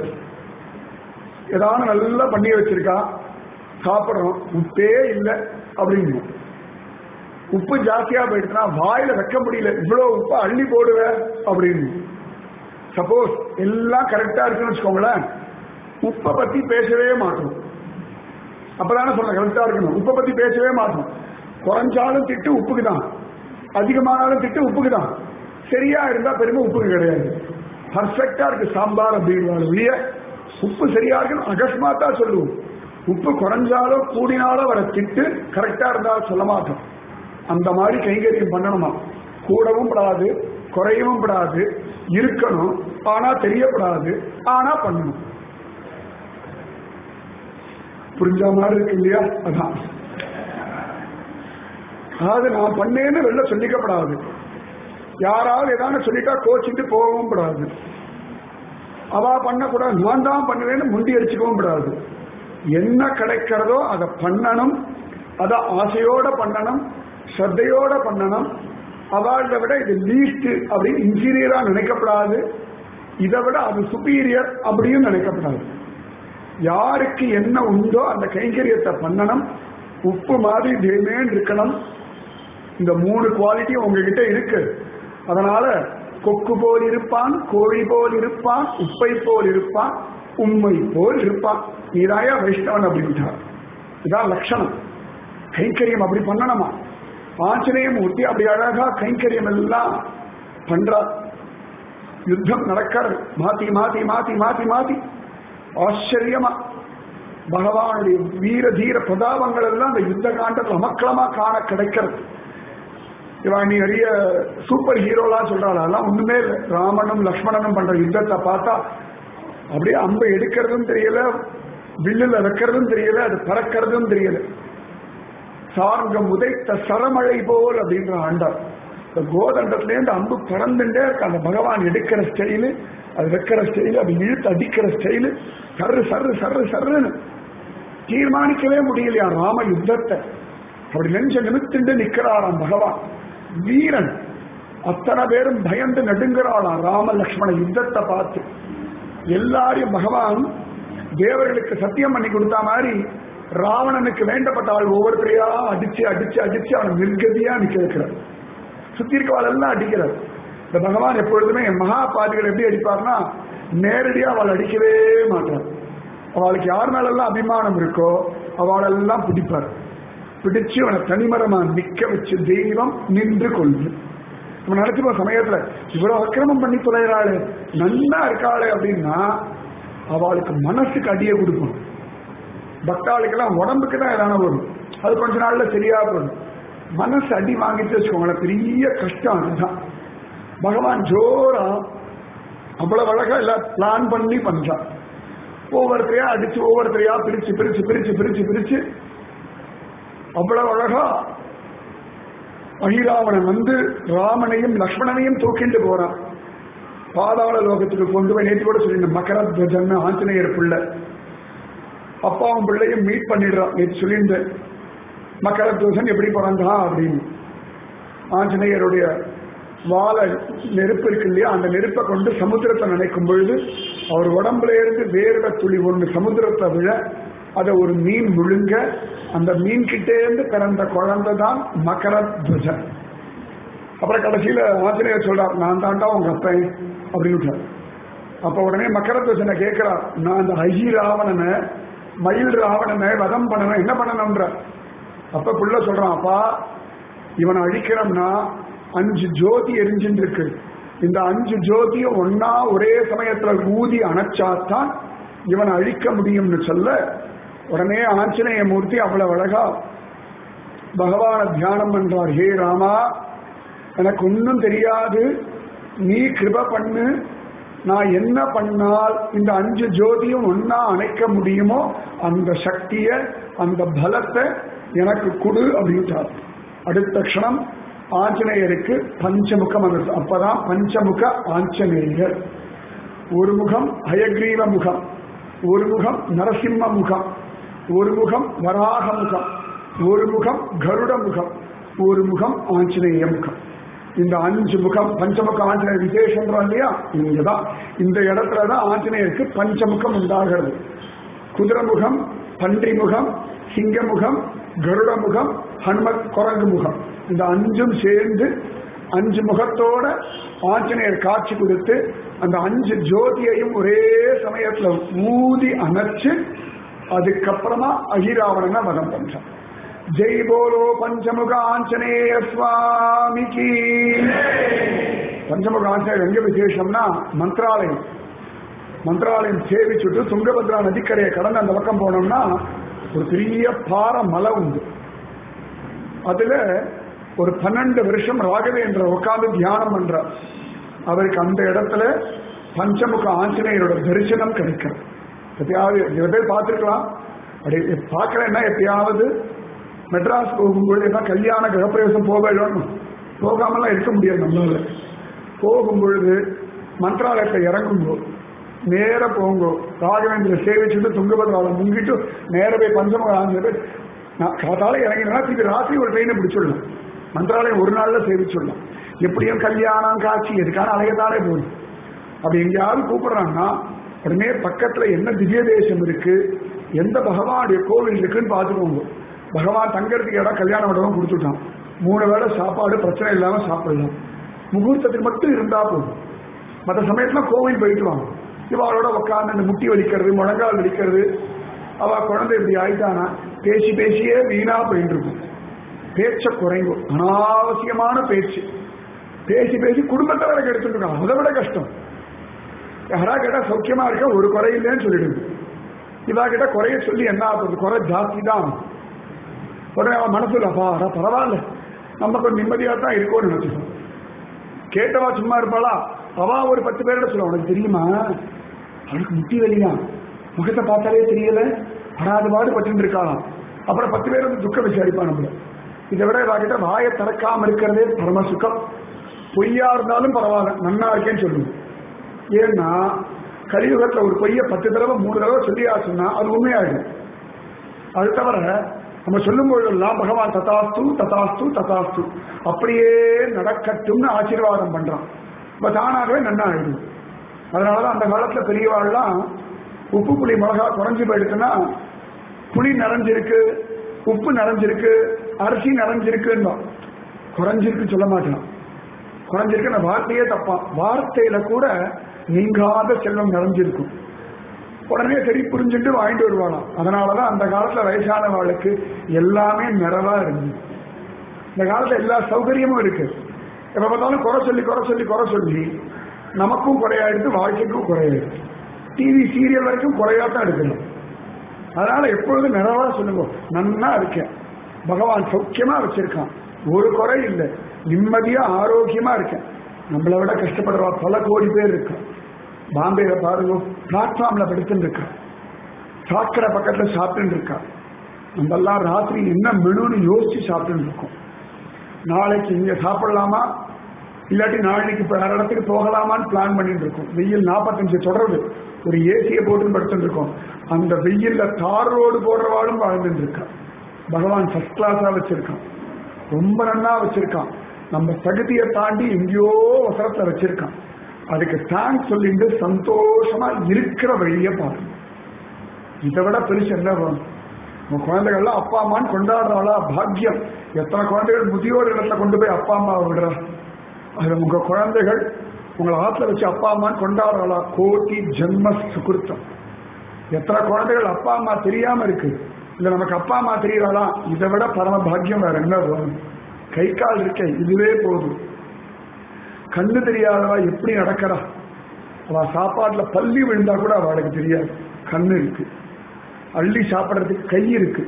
ஏதாவது நல்லா பண்ணி வச்சிருக்கா சாப்பிடணும், உப்பே இல்லை அப்படின்னு. உப்பு ஜாஸ்தியா போயிடுச்சுன்னா வாயில வைக்க முடியல, இவ்வளவு உப்பை அள்ளி போடுவேன் அப்படின்னு. சப்போஸ் எல்லாம் கரெக்டா இருக்குன்னு வச்சுக்கோங்களேன், உப்பை பத்தி பேசவே மாட்டோம். அப்பதானே சொல்ல கரெக்டா இருக்கணும். உப்பை பத்தி பேசவே மாட்டோம். குறைஞ்சாலும் திட்டு உப்புக்கு தான், அதிகமானாலும் திட்டு உப்புக்கு தான். சரியா இருந்தா பெருமை உப்புக்கு கிடையாது. பர்ஃபெக்டா இருக்கு சாம்பார் அப்படின்னு உப்பு சரியா இருக்குன்னு அகஸ்மாத்தா சொல்லுவோம். உப்பு குறைஞ்சாலோ கூடினாலோ வர திட்டு கரெக்டா இருந்தாலும் சொல்ல மாட்டோம். அந்த மாதிரி கைங்கரியம் பண்ணணுமா? கூடவும் படாது, குறையவும் படாது, இருக்கணும் ஆனா தெரியப்படாது, ஆனா பண்ணணும். புரிஞ்ச மாதிரி இருக்கு இல்லையா? அதான். அதாவது நான் பண்ணேன்னு வெளில சொல்லிக்கப்படாது. யாராவது ஏதாவது சொல்லிட்டா கோச்சிட்டு போகவும் கூடாது. அவா பண்ணக்கூடாது, நான் தான் பண்ணுவேன்னு முண்டி அடிச்சுக்கவும் கூடாது. என்ன கிடைக்கிறதோ அதை பண்ணணும். அதை ஆசையோட பண்ணணும், ஸ்ரத்தையோட பண்ணணும். அவளை விட இது லீஸ்ட் அப்படின்னு இன்ஜீனியரா நினைக்கப்படாது. இதை விட அது சுப்பீரியர் அப்படின்னு நினைக்கப்படாது. யாருக்கு என்ன உண்டோ அந்த கைங்கரியத்தை பண்ணணும். உப்பு மாதிரி தேமேன்னு இருக்கணும். இந்த மூணு குவாலிட்டி உங்ககிட்ட இருக்கு. அதனால கொக்கு போல் இருப்பான், கோழி போல் இருப்பான், உப்பை போல் இருப்பான், உண்மை போல் இருப்பான். நீராயா வைஷ்ணவன் அப்படின்ட்டார். இதான் லட்சணம். கைங்கரியம் அப்படி பண்ணணுமா? ஆஞ்சநேயம் ஊட்டி அப்படி அழகா கைங்கரியம் எல்லாம் பண்றார். யுத்தம் நடக்கிறது மாத்தி மாத்தி மாத்தி மாத்தி மாத்தி ஆச்சரியமா பகவானுடைய வீர தீர பிரதாபங்கள் எல்லாம் அந்த யுத்த காண்டத்தில் அமக்களமா காண கிடைக்கிறது. இவன் நீ நிறைய சூப்பர் ஹீரோலாம் சொல்றாள், அதெல்லாம் ஒண்ணுமே இல்லை. ராமனும் லக்ஷ்மணனும் பண்ற யுத்தத்தை பார்த்தா அப்படியே அம்பை எடுக்கிறதும் தெரியல, வில்லுல வைக்கிறதும் தெரியல, அது பறக்கிறதும் தெரியல. சார்கம் உதைத்த சரமழை போல் அப்படின்ற ஆண்டார். இந்த கோதண்டத்திலேருந்து அம்பு பறந்துட்டே இருக்கு. அந்த பகவான் எடுக்கிற ஸ்டைலு, அது வைக்கிற ஸ்டைலு, அது இழுத்து அடிக்கிற ஸ்டைலு, சர்ரு சர்ரு சர்ரு சர்ருன்னு தீர்மானிக்கவே முடியலையா ராம யுத்தத்தை. அப்படி நெஞ்ச நிமித்துண்டு நிற்கிறாராம் பகவான். வீரன் அத்தனை பேரும் பயந்து நடுங்கிறாளாம் ராம லக்ஷ்மண யுத்தத்தை பார்த்து. எல்லாரையும் பகவான் தேவர்களுக்கு சத்தியம் பண்ணி கொடுத்தா மாதிரி ராவணனுக்கு வேண்டப்பட்ட ஆள் ஒவ்வொருத்தரையா அடிச்சு அடிச்சு அடிச்சு அவனை நிர்கதியா நிக்க வைக்கிறார். சுத்தி இருக்கவாள் எல்லாம் அடிக்கிறார். இந்த பகவான் எப்பொழுதுமே மகா பாதிகள் எப்படி அடிப்பார்னா நேரடியா அவள் அடிக்கவே மாட்டார். அவளுக்கு யார் மேலெல்லாம் அபிமானம் இருக்கோ அவளெல்லாம் பிடிப்பார். பிடிச்சு அவனை தனிமரமா நிக்க வச்சு தெய்வம் நின்று கொள்ளு. நம்ம நினைச்சுப்போம் சமயத்துல இவ்வளவு அக்கிரமம் பண்ணி தொலைறாளு நல்லா இருக்காளே அப்படின்னா அவளுக்கு மனசுக்கு அடியை கொடுக்கும். பக்தாளுக்கெல்லாம் உடம்புக்கு தான் எதான வரும், அது கொஞ்ச நாள்ல சரியா போடும். மனசு அடி வாங்கிட்டு வச்சுக்கோங்களேன், பெரிய கஷ்டம். அதுதான் பகவான் ஜோரா அவ்வளவு அழகா எல்லாம் பிளான் பண்ணி பண்றான். ஒவ்வொருத்தரையா அடிச்சு ஒவ்வொருத்தரையா பிரிச்சு பிரிச்சு பிரிச்சு பிரிச்சு பிரிச்சு அவ்வளவு அழகா அகிராவணன் வந்து ராமனையும் லக்ஷ்மணனையும் தூக்கிட்டு போறான். பாதாள லோகத்துக்கு கொண்டு போய் நேற்று கூட சொல்லியிருந்தேன். மகரத்வஜன் ஆஞ்சநேயர் பிள்ளை அப்பாவும் பிள்ளையும் மீட் பண்ணிடுறான். நேற்று சொல்லியிருந்தேன் மகரத்வஜன் எப்படி பிறந்தான் அப்படின்னு. ஆஞ்சநேயருடைய வாழை நெருப்பு இருக்கு இல்லையா, அந்த நெருப்பை கொண்டு சமுத்திரத்தை நினைக்கும் பொழுது அவர் உடம்புல இருந்து வேர்வை துளி ஒன்று சமுத்திரத்தை விழ அதை ஒரு மீன் முழுங்க அந்த மீன் கிட்டே இருந்து பிறந்த குழந்தை தான் மகரத்வஜன். அப்புறம் கடைசியில ஆஞ்சநேயர் சொல்றார், நான் தாண்டா உங்க அப்பன் அப்படின்னு. அப்ப உடனே மகரத்வஜனை கேட்கிறார், நான் அந்த அஹி ராவணனை மயில் ராவணனை வதம் பண்ணணும், என்ன பண்ணணும்ன்ற. அப்ப புள்ள சொல்றான், அப்பா இவனை அழிக்கிறோம்னா அஞ்சு ஜோதி எரிஞ்சுட்டு இருக்கு, இந்த அஞ்சு ஜோதியும் ஒன்னா ஒரே சமயத்துல ஊதி அணைச்சாத்தான் இவனை அழிக்க முடியும்னு சொல்ல உடனே ஆஞ்சநேய மூர்த்தி அவ்வளவு அழகா பகவான தியானம் பண்றார். ஹே ராமா, எனக்கு ஒன்னும் தெரியாது, நீ கிருப பண்ணு, நான் என்ன பண்ணால் இந்த அஞ்சு ஜோதியும் ஒன்னா அணைக்க முடியுமோ அந்த சக்திய அந்த பலத்தை எனக்கு கொடு அப்படின்ட்டார். அடுத்த க்ஷணம் ஆஞ்சநேயருக்கு பஞ்சமுகம் வந்துச்சு. அப்பதான் பஞ்சமுக ஆஞ்சநேயர். ஒரு முகம் ஹயக்ரீவ முகம், ஒரு முகம் நரசிம்ம முகம், ஒரு முகம் வராக முகம், ஒரு முகம் கருட முகம், ஒரு முகம் ஆஞ்சநேய முகம். இந்த அஞ்சு முகம் பஞ்சமுக ஆஞ்சநேயர் விசேஷம் இல்லையா, இங்கதான் இந்த இடத்துலதான் ஆஞ்சநேயருக்கு பஞ்சமுகம் உண்டாகிறது. குதிரை முகம், பன்றி முகம், சிங்க முகம், கருட முகம், ஹனுமத் குரங்கு முகம், இந்த அஞ்சும் சேர்ந்து அஞ்சு முகத்தோட ஆஞ்சநேயர் காட்சி கொடுத்து அந்த அஞ்சு ஜோதியையும் ஒரே சமயத்துல ஊதி அணைச்சு அதுக்கப்புறமா அகிராவணனை வதம் பண்றான். ஜெய் போலோ பஞ்சமுக ஆஞ்சநேய சுவாமிக்கு. பஞ்சமுக ஆஞ்சநேயர் எங்க விசேஷம்னா மந்திராலயம். மந்திராலயம் சேவிச்சுட்டு துங்கபத்ரா நதிக்கரையை கடந்து அந்த பக்கம் போனோம்னா ஒரு பெரிய பாறை மலை உண்டு. அதுல ஒரு பன்னெண்டு வருஷம் ராகவேந்திர உட்கார்ந்து தியானம் பண்றார். அவருக்கு அந்த இடத்துல பஞ்சமுக ஆஞ்சநேயரோட தரிசனம் கிடைக்கிறது. எப்பயாவது சில பேர் பார்த்துருக்கலாம், அப்படி பார்க்கலன்னா எப்பயாவது மெட்ராஸ் போகும்பொழுது ஏதாவது கல்யாண கிரகப்பிரவேசம் போக வேணும், போகாமலாம் இருக்க முடியாது நம்மளால. போகும்பொழுது மந்திராலயத்தை இறங்கும்போது நேர போங்க, ராகவேந்திர சேவிச்சுட்டு துங்கபத்ராவை முங்கிட்டு நேர போய் பஞ்சமுக ஆஞ்சநேயர் காத்தால இறங்கினா திருப்பி ராத்திரி ஒரு ட்ரெயினை பிடிச்சிடலாம். மந்திராலயம் ஒரு நாள்ல சேவிச்சிடலாம். எப்படியும் கல்யாணம் காட்சி எதுக்கான அலையத்தாலே போதும். அப்படி எங்கேயாவது கூப்பிடுறாங்கன்னா உடனே பக்கத்துல என்ன திவ்ய தேசம் இருக்கு, எந்த பகவானுடைய கோவில் இருக்குன்னு பார்த்துக்கோங்க. பகவான் தங்கறதுக்கு இடம் கல்யாண மண்டபம் கொடுத்துட்டான். மூணு வேளை சாப்பாடு பிரச்சனை இல்லாம சாப்பிடலாம். முகூர்த்தத்துக்கு மட்டும் இருந்தா போதும். மற்ற சமயத்துல கோவில் போயிட்டு வாங்க. இவாளோட உட்காந்து அந்த முட்டி வலிக்கிறது, முழங்கால் வலிக்கிறது, அவ குழந்தை இப்படி ஆயிட்டானா பேசி பேசியே வீணா போயிட்டு இருக்கும். பேச்ச குறைங்கும், அனாவசியமான பேச்சு பேசி பேசி குடும்பத்தை வரை எடுத்துட்டு இருக்கான். அதை விட கஷ்டம். யாரா கேட்டா சௌக்கியமா இருக்க ஒரு குறை இல்லைன்னு சொல்லிடுது. இவா கிட்ட குறைய சொல்லி என்ன ஆகுது, குறை ஜாஸ்தி தான். உடனே அவன் மனசுல அப்பா பரவாயில்ல நம்ம கொஞ்சம் நிம்மதியா தான் இருக்கும்னு நினைச்சுக்கோம். கேட்டவா சும்மா இருப்பாளா? அவா ஒரு பத்து பேரோட சொல்லுவான், உனக்கு தெரியுமா அவனுக்கு முட்டி வலியா, முகத்தை பார்த்தாலே தெரியல, படாது பாடு பட்டு இருக்காளாம். அப்புறம் பத்து பேர் வந்து துக்கம் விசாரிப்பான் நம்மள. இதை விட இவாகிட்ட வாயை திறக்காம இருக்கிறதே பரம சுகம். பொய்யா இருந்தாலும் பரவாயில்ல, நன்னா இருக்கேன்னு சொல்லுவோம். ஏன்னா கலியுகத்துல ஒரு பொய்ய பத்து தடவை மூணு தடவை சொல்லியாச்சுன்னா அது உண்மையாயிடும். அது தவிர நம்ம சொல்லும் பொழுதெல்லாம் பகவான் ததாஸ்து ததாஸ்து ததாஸ்து அப்படியே நடக்கட்டும்னு ஆசீர்வாதம் பண்றான். இப்ப தானாகவே நன்னா ஆயிடும். அதனாலதான் அந்த காலத்துல பெரியவாள்லாம் உப்பு புளி மிளகா குறைஞ்சு போயிடுச்சுன்னா புளி நிறைஞ்சிருக்கு, உப்பு நிறைஞ்சிருக்கு, அரிசி நிறைஞ்சிருக்குன்னு குறைஞ்சிருக்கு சொல்ல மாட்டான். குறைஞ்சிருக்கு அந்த வார்த்தையே தப்பான். வார்த்தையில கூட நீங்காத செல்வம் நிறைஞ்சிருக்கும். உடனே சரி புரிஞ்சுட்டு வாங்கிட்டு வருவாளாம். அதனாலதான் அந்த காலத்துல வயசானவாளுக்கு எல்லாமே நிறைவா இருந்தது. இந்த காலத்துல எல்லா சௌகரியமும் இருக்கு. எப்ப பார்த்தாலும் குறை சொல்லி குறை சொல்லி குறை சொல்லி நமக்கும் குறையாயிடுது, வாழ்க்கைக்கும் குறையாயிடுது. டிவி சீரியல் வரைக்கும் குறையாத்தான் எடுக்கணும். அதனால எப்பொழுதும் நிறைவா சொல்லுங்க, நன்னா இருக்கேன், பகவான் சௌக்கியமா வச்சிருக்கான், ஒரு குறை இல்லை, நிம்மதியா ஆரோக்கியமா இருக்கேன். நம்மளை விட கஷ்டப்படுறவா பல கோடி பேர் இருக்கா. பாம்பேல பாருங்க, பிளாட்ஃபார்ம்ல படுத்துட்டு இருக்கா, சாக்கடை பக்கத்துல சாப்பிட்டு இருக்கா. நம்ம எல்லாம் ராத்திரி என்ன மெனுன்னு யோசிச்சு சாப்பிட்டு இருக்கோம். நாளைக்கு இங்க சாப்பிடலாமா இல்லாட்டி நாளைக்கு வேற இடத்துக்கு போகலாமான்னு பிளான் பண்ணிட்டு இருக்கோம். வெயில் நாற்பத்தஞ்சு தொடர்பு, ஒரு ஏசியை போட்டு படுத்துட்டு இருக்கோம். அந்த வெயில்ல தார் ரோடு போடுறவாளும் வாழ்ந்துட்டு இருக்கா. பகவான் ஃபர்ஸ்ட் கிளாஸா வச்சிருக்கான், ரொம்ப நன்னா வச்சிருக்கான். நம்ம தகுதியை தாண்டி எங்கேயோ அவசரத்தை வச்சிருக்கான். அதுக்கு தேங்க்ஸ் சொல்லிட்டு சந்தோஷமா இருக்கிற வழியை பாருங்க. இதை விட பெருசு என்ன வேணும்? உங்க குழந்தைகள்லாம் அப்பா அம்மான்னு கொண்டாடுறாளா? பாக்கியம். எத்தனை குழந்தைகள் முதியோர் இடத்துல கொண்டு போய் அப்பா அம்மாவை விடுறா. அது உங்க குழந்தைகள் உங்களை ஆத்துல வச்சு அப்பா அம்மான்னு கொண்டாடுறாளா? கோட்டி ஜென்ம சுகிருத்தம். எத்தனை குழந்தைகள் அப்பா அம்மா தெரியாம இருக்கு, இல்ல நமக்கு அப்பா அம்மா தெரியறாளா? இதை விட பரம பாக்கியம் வேற என்ன வேணும்? கை கால் இருக்க இதுவே போதும். கண்ணு தெரியாதவா எப்படி நடக்கிறா? அவ சாப்பாட்டுல பள்ளி விழுந்தா கூட அவளுக்கு தெரியாது. கண்ணு இருக்கு, அள்ளி சாப்பிட்றதுக்கு கை இருக்கு,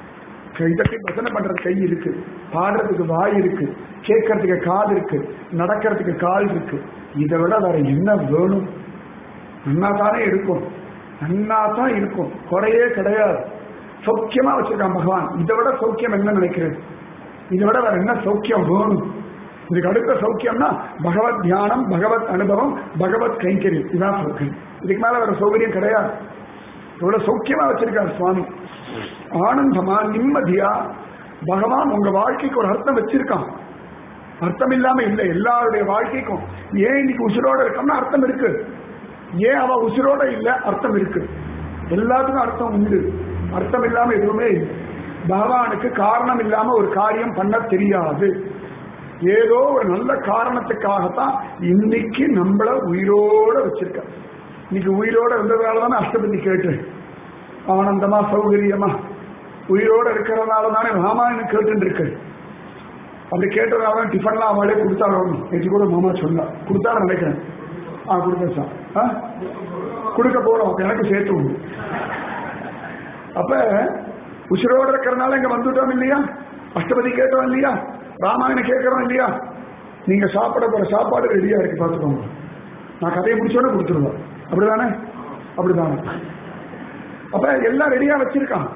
கை தட்டி பசனை பண்றதுக்கு கை இருக்கு, பாடுறதுக்கு வாய் இருக்கு, கேட்கறதுக்கு காது இருக்கு, நடக்கிறதுக்கு கால் இருக்கு. இதை விட வேற என்ன வேணும்? நன்னா தானே இருக்கும், நன்னா தான் இருக்கும், குறையே கிடையாது. சௌக்கியமா வச்சிருக்கான் பகவான். இதை விட சௌக்கியம் என்ன நினைக்கிறது? இதை விட வேற என்ன சௌக்கியம் வேணும்? இதுக்கு அடுத்த சௌக்கியம்னா பகவத் தியானம், பகவத் அனுபவம், பகவத் கைங்கரியம். இதுதான் சௌக்கியம். இதுக்கு மேல வேற சௌகரியம் கிடையாது. இவ்வளவு சௌக்கியமா வச்சிருக்காரு சுவாமி. ஆனந்தமா நிம்மதியா பகவான் உங்க வாழ்க்கைக்கு ஒரு அர்த்தம் வச்சிருக்கான். அர்த்தம் இல்லாம இல்லை. எல்லாருடைய வாழ்க்கைக்கும் ஏன் இன்னைக்கு உசுரோட இருக்கோம்னா அர்த்தம் இருக்கு. ஏன் அவ உசுரோட இல்ல, அர்த்தம் இருக்கு. எல்லாத்துக்கும் அர்த்தம் உண்டு. அர்த்தம் இல்லாம எதுவுமே இல்லை. பகவானுக்கு காரணம் இல்லாம ஒரு காரியம் பண்ண தெரியாது. ஏதோ ஒரு நல்ல காரணத்துக்காகத்தான் இன்னைக்கு நம்மள உயிரோட வச்சிருக்க. இன்னைக்கு உயிரோட இருந்ததுனால தானே அஷ்டபதி கேட்டு ஆனந்தமா சௌகரியமா உயிரோட இருக்கிறதுனால தானே ராமாயணம் கேட்டு இருக்கு. அப்படி கேட்டதுனால டிஃபன்லாம் அவளே கொடுத்தாலும் நேற்று கூட மாமா சொன்னா கொடுத்தாலும் நினைக்கிறேன். ஆ கொடுத்தேன் சார், கொடுக்க போறோம் எனக்கு சேர்த்து உண்டு. அப்ப உசிரோட இருக்கிறதுனால இங்க வந்துட்டோம் இல்லையா, அஷ்டபதி கேட்டோம் இல்லையா, ராமாயணம் கேட்கறோம் இல்லையா. நீங்க சாப்பிட போற சாப்பாடு ரெடியா இருக்கு பார்த்துக்கோங்க. நான் கதையை முடிச்சோட கொடுத்துருவேன். அப்படிதானே? அப்படிதானே. அப்ப எல்லாம் ரெடியா வச்சிருக்கான்.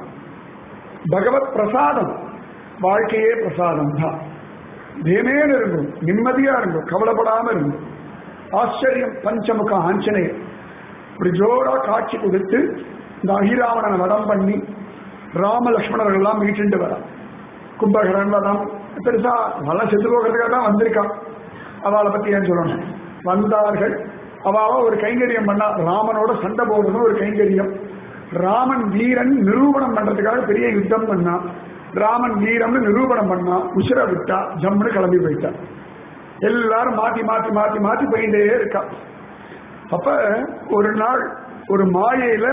பகவத் பிரசாதம், வாழ்க்கையே பிரசாதம் தான். தேமேன்னு இருக்கும், நிம்மதியா இருக்கும், கவலைப்படாம இருக்கும். ஆச்சரியம் பஞ்சமுக ஆஞ்சநேயர் இப்படி ஜோரா காட்சி கொடுத்து இந்த அகிராவணனை வதம் பண்ணி ராம லக்ஷ்மணர்கள் எல்லாம் மீட்டு வர கும்பகரன் வதம் பெருசா நல்லா செத்து போகிறதுக்காக தான் வந்திருக்கான். அவளை பத்தி ஏன் சொல்லணும், வந்தார்கள். அவாவ ஒரு கைங்கரியம் பண்ணா, ராமனோட சண்டை போடுறது ஒரு கைங்கரியம். ராமன் வீரன் நிரூபணம் பண்றதுக்காக பெரிய யுத்தம் பண்ணா, ராமன் வீரம்னு நிரூபணம் பண்ணா, உசிர விட்டா, ஜம்முன்னு கிளம்பி போயிட்டா. எல்லாரும் மாத்தி மாத்தி மாத்தி மாத்தி போயிட்டே இருக்கா. அப்ப ஒரு நாள் ஒரு மாயையில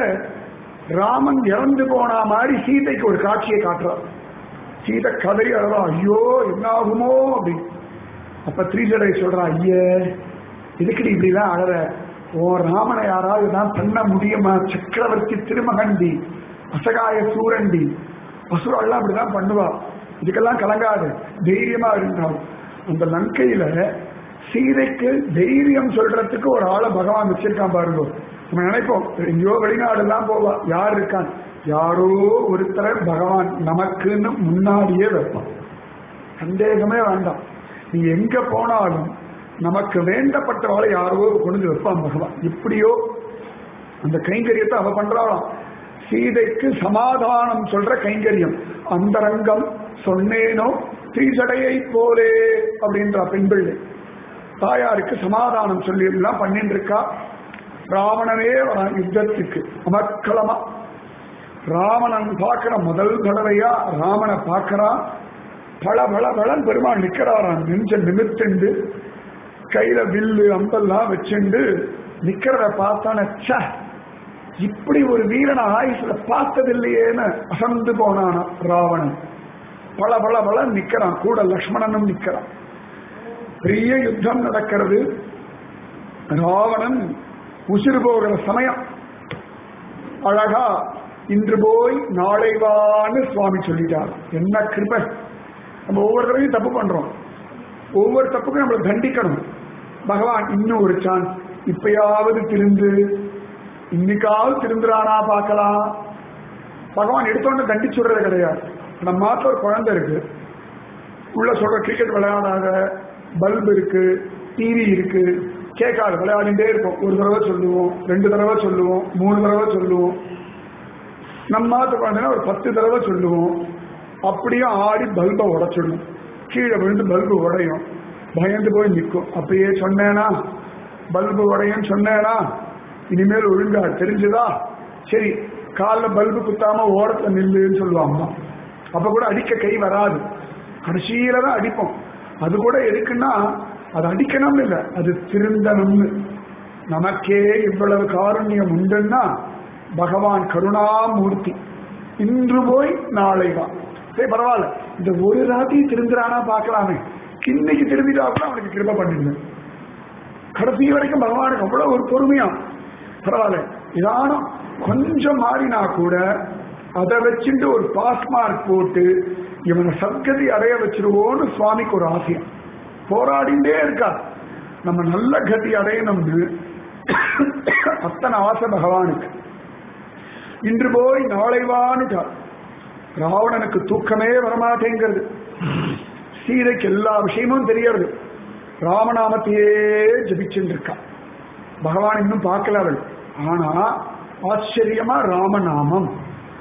ராமன் இறந்து போன மாதிரி சீதைக்கு ஒரு காட்சியை காட்டுறார். சீதை கதறி அழறா, ஐயோ என்ன ஆகுமோ அப்படின்னு. அப்ப திரிஜடை சொல்றா, ஐய இதுக்கு இப்படிலாம் அழற, ஓ ராமனை யாராவது தான் பண்ண முடியுமா, சக்கரவர்த்தி திருமகண்டி அசகாய சூரண்டி அசுரெல்லாம் அப்படிதான் பண்ணுவா, இதுக்கெல்லாம் கலங்காது, தைரியமா இருந்தாலும். அந்த லங்கையில சீதைக்கு தைரியம் சொல்றதுக்கு ஒரு ஆளை பகவான் வச்சிருக்கான் பாருங்க. நம்ம நினைப்போம் எங்கேயோ வெளிநாடு எல்லாம் போவா, யார் இருக்கான், யாரோ ஒருத்தரை பகவான் நமக்குன்னு முன்னாடியே வைப்பான். சந்தேகமே வேண்டாம். நீங்க எங்க போனாலும் நமக்கு வேண்டப்பட்டவாளை யாரோ கொண்டு வைப்பான் பகவான். இப்படியோ அந்த கைங்கரியத்தை அவ பண்றாளாம். சீதைக்கு சமாதானம் சொல்ற கைங்கரியம். அந்தரங்கம் சொன்னேனோ தீசடையை போலே அப்படின்ற பெண் பிள்ளை தாயாருக்கு சமாதானம் சொல்லி எல்லாம் பண்ணிட்டு இருக்கா. ராவணனே வரான் யுத்தத்துக்கு அமர்க்களமா. ராவணன் பார்க்கிற முதல் தடவையா ராமனை பார்க்கிறான். பல பல பலன் பெருமாள் நிக்கிறாரான், நெஞ்ச நிமிர்த்துண்டு கையில வில்லு அம்பெல்லாம் வச்சுண்டு நிக்கிறத பார்த்தான, இப்படி ஒரு வீரனை ஆயுசுல பார்த்ததில்லையேன்னு அசந்து போனான ராவணன். பல பல பல நிக்கிறான், கூட லக்ஷ்மணனும் நிக்கிறான். பெரிய யுத்தம் நடக்கிறது. ராவணன் உசிறு போகிற சமயம் அழகா இன்று போய் நாளை வான்னு சுவாமி சொல்லிட்டார். என்ன கிருபை! நம்ம ஒவ்வொரு தடவையும் தப்பு பண்றோம், ஒவ்வொரு தப்புக்கும் நம்மளை தண்டிக்கணும். பகவான் இன்னும் ஒரு சான்ஸ், இப்பயாவது திருந்து, இன்னைக்காவது திருந்துறானா பார்க்கலாம். பகவான் எடுத்தோன்னு தண்டிச்சுடுறது கிடையாது. நம்ம மாத்திர ஒரு குழந்தை இருக்கு, உள்ள சொல்ற கிரிக்கெட் விளையாடாத, பல்பு இருக்கு, டிவி இருக்கு, கேட்காது, விளையாடிட்டே இருக்கும். ஒரு தடவை சொல்லுவோம், ரெண்டு தடவை சொல்லுவோம், மூணு தடவை சொல்லுவோம். நம்ம மாத்திர குழந்தைன்னா ஒரு பத்து தடவை சொல்லுவோம். அப்படியும் ஆடி பல்பை உடைச்சிடும், கீழே விழுந்து பல்பு உடையும், பயந்து போய் நிற்கும். அப்பயே சொன்னேனா பல்பு உடையும் சொன்னேனா, இனிமேல் ஒழுங்கா தெரிஞ்சுதா, சரி காலில் பல்பு குத்தாம ஓரத்துல நில்லுன்னு சொல்லுவாங்க. அப்ப கூட அடிக்க கை வராது, கடைசியில தான் அடிப்போம். அது கூட எதுக்குன்னா அது அடிக்கணும்னு இல்லை, அது திருந்தணும்னு. நமக்கே இவ்வளவு காருண்யம் உண்டுன்னா பகவான் கருணாமூர்த்தி. இன்று போய் நாளை தான், சரி பரவாயில்ல, இந்த ஒரு ராத்தி திருந்துறானா பார்க்கலாமே, இன்னைக்கு திரும்பிட்டாப்புல அவனுக்கு கிருபை பண்ணிடுது. கடைசி வரைக்கும் பகவானுக்கு அவ்வளவு ஒரு பொறுமையா, பரவாயில்ல இதானும் கொஞ்சம் மாறினா கூட அதை வச்சுட்டு ஒரு பாஸ் மார்க் போட்டு இவனை சத்கதி அடைய வச்சிருவோன்னு சுவாமிக்கு ஒரு ஆசையம். போராடிண்டே இருக்கா, நம்ம நல்ல கதி அடையணும்னு அத்தனை ஆசை பகவானுக்கு. இன்று போய் நாளை வானுட்டார். ராவணனுக்கு தூக்கமே வரமாட்டேங்கிறது. சீதைக்கு எல்லா விஷயமும் தெரியறது. ராமநாமத்தையே ஜபிச்சுட்டு இருக்கா. பகவான் இன்னும் பார்க்கல அவள். ஆனா ஆச்சரியமா ராமநாமம்.